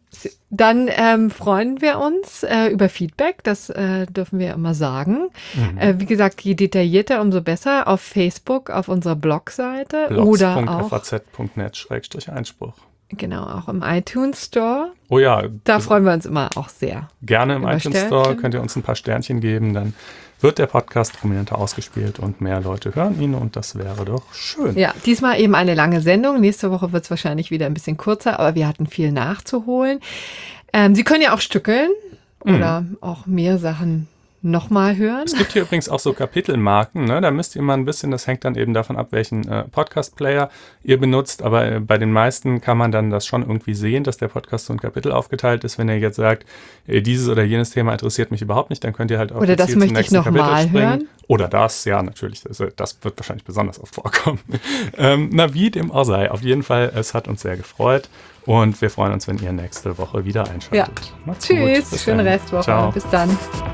Dann ähm, freuen wir uns äh, über Feedback, das äh, dürfen wir immer sagen. Mhm. Äh, wie gesagt, je detaillierter, umso besser. Auf Facebook, auf unserer Blogseite oder auch, blogs.faz punkt net Schrägstrich Einspruch. genau, auch im iTunes Store. Oh ja, Da das- freuen wir uns immer auch sehr. gerne im Über iTunes Store Sternchen. könnt ihr uns ein paar Sternchen geben, dann wird der Podcast prominenter ausgespielt und mehr Leute hören ihn und das wäre doch schön. Ja, diesmal eben eine lange Sendung. Nächste Woche wird es wahrscheinlich wieder ein bisschen kürzer, aber wir hatten viel nachzuholen. Ähm, Sie können ja auch stückeln oder auch mehr Sachen nochmal hören. Es gibt hier übrigens auch so Kapitelmarken, ne? Da müsst ihr mal ein bisschen, das hängt dann eben davon ab, welchen äh, Podcast-Player ihr benutzt, aber äh, bei den meisten kann man dann das schon irgendwie sehen, dass der Podcast so ein Kapitel aufgeteilt ist. Wenn ihr jetzt sagt, äh, dieses oder jenes Thema interessiert mich überhaupt nicht, dann könnt ihr halt auch Oder das gezielt zum möchte ich nächsten noch Kapitel mal springen. hören. Oder das, ja, natürlich, das, das wird wahrscheinlich besonders oft vorkommen. ähm, na, wie dem auch sei, auf jeden Fall, es hat uns sehr gefreut und wir freuen uns, wenn ihr nächste Woche wieder einschaltet. Ja. Macht's gut. Tschüss, Bis schöne dann. Restwoche. Ciao. Bis dann.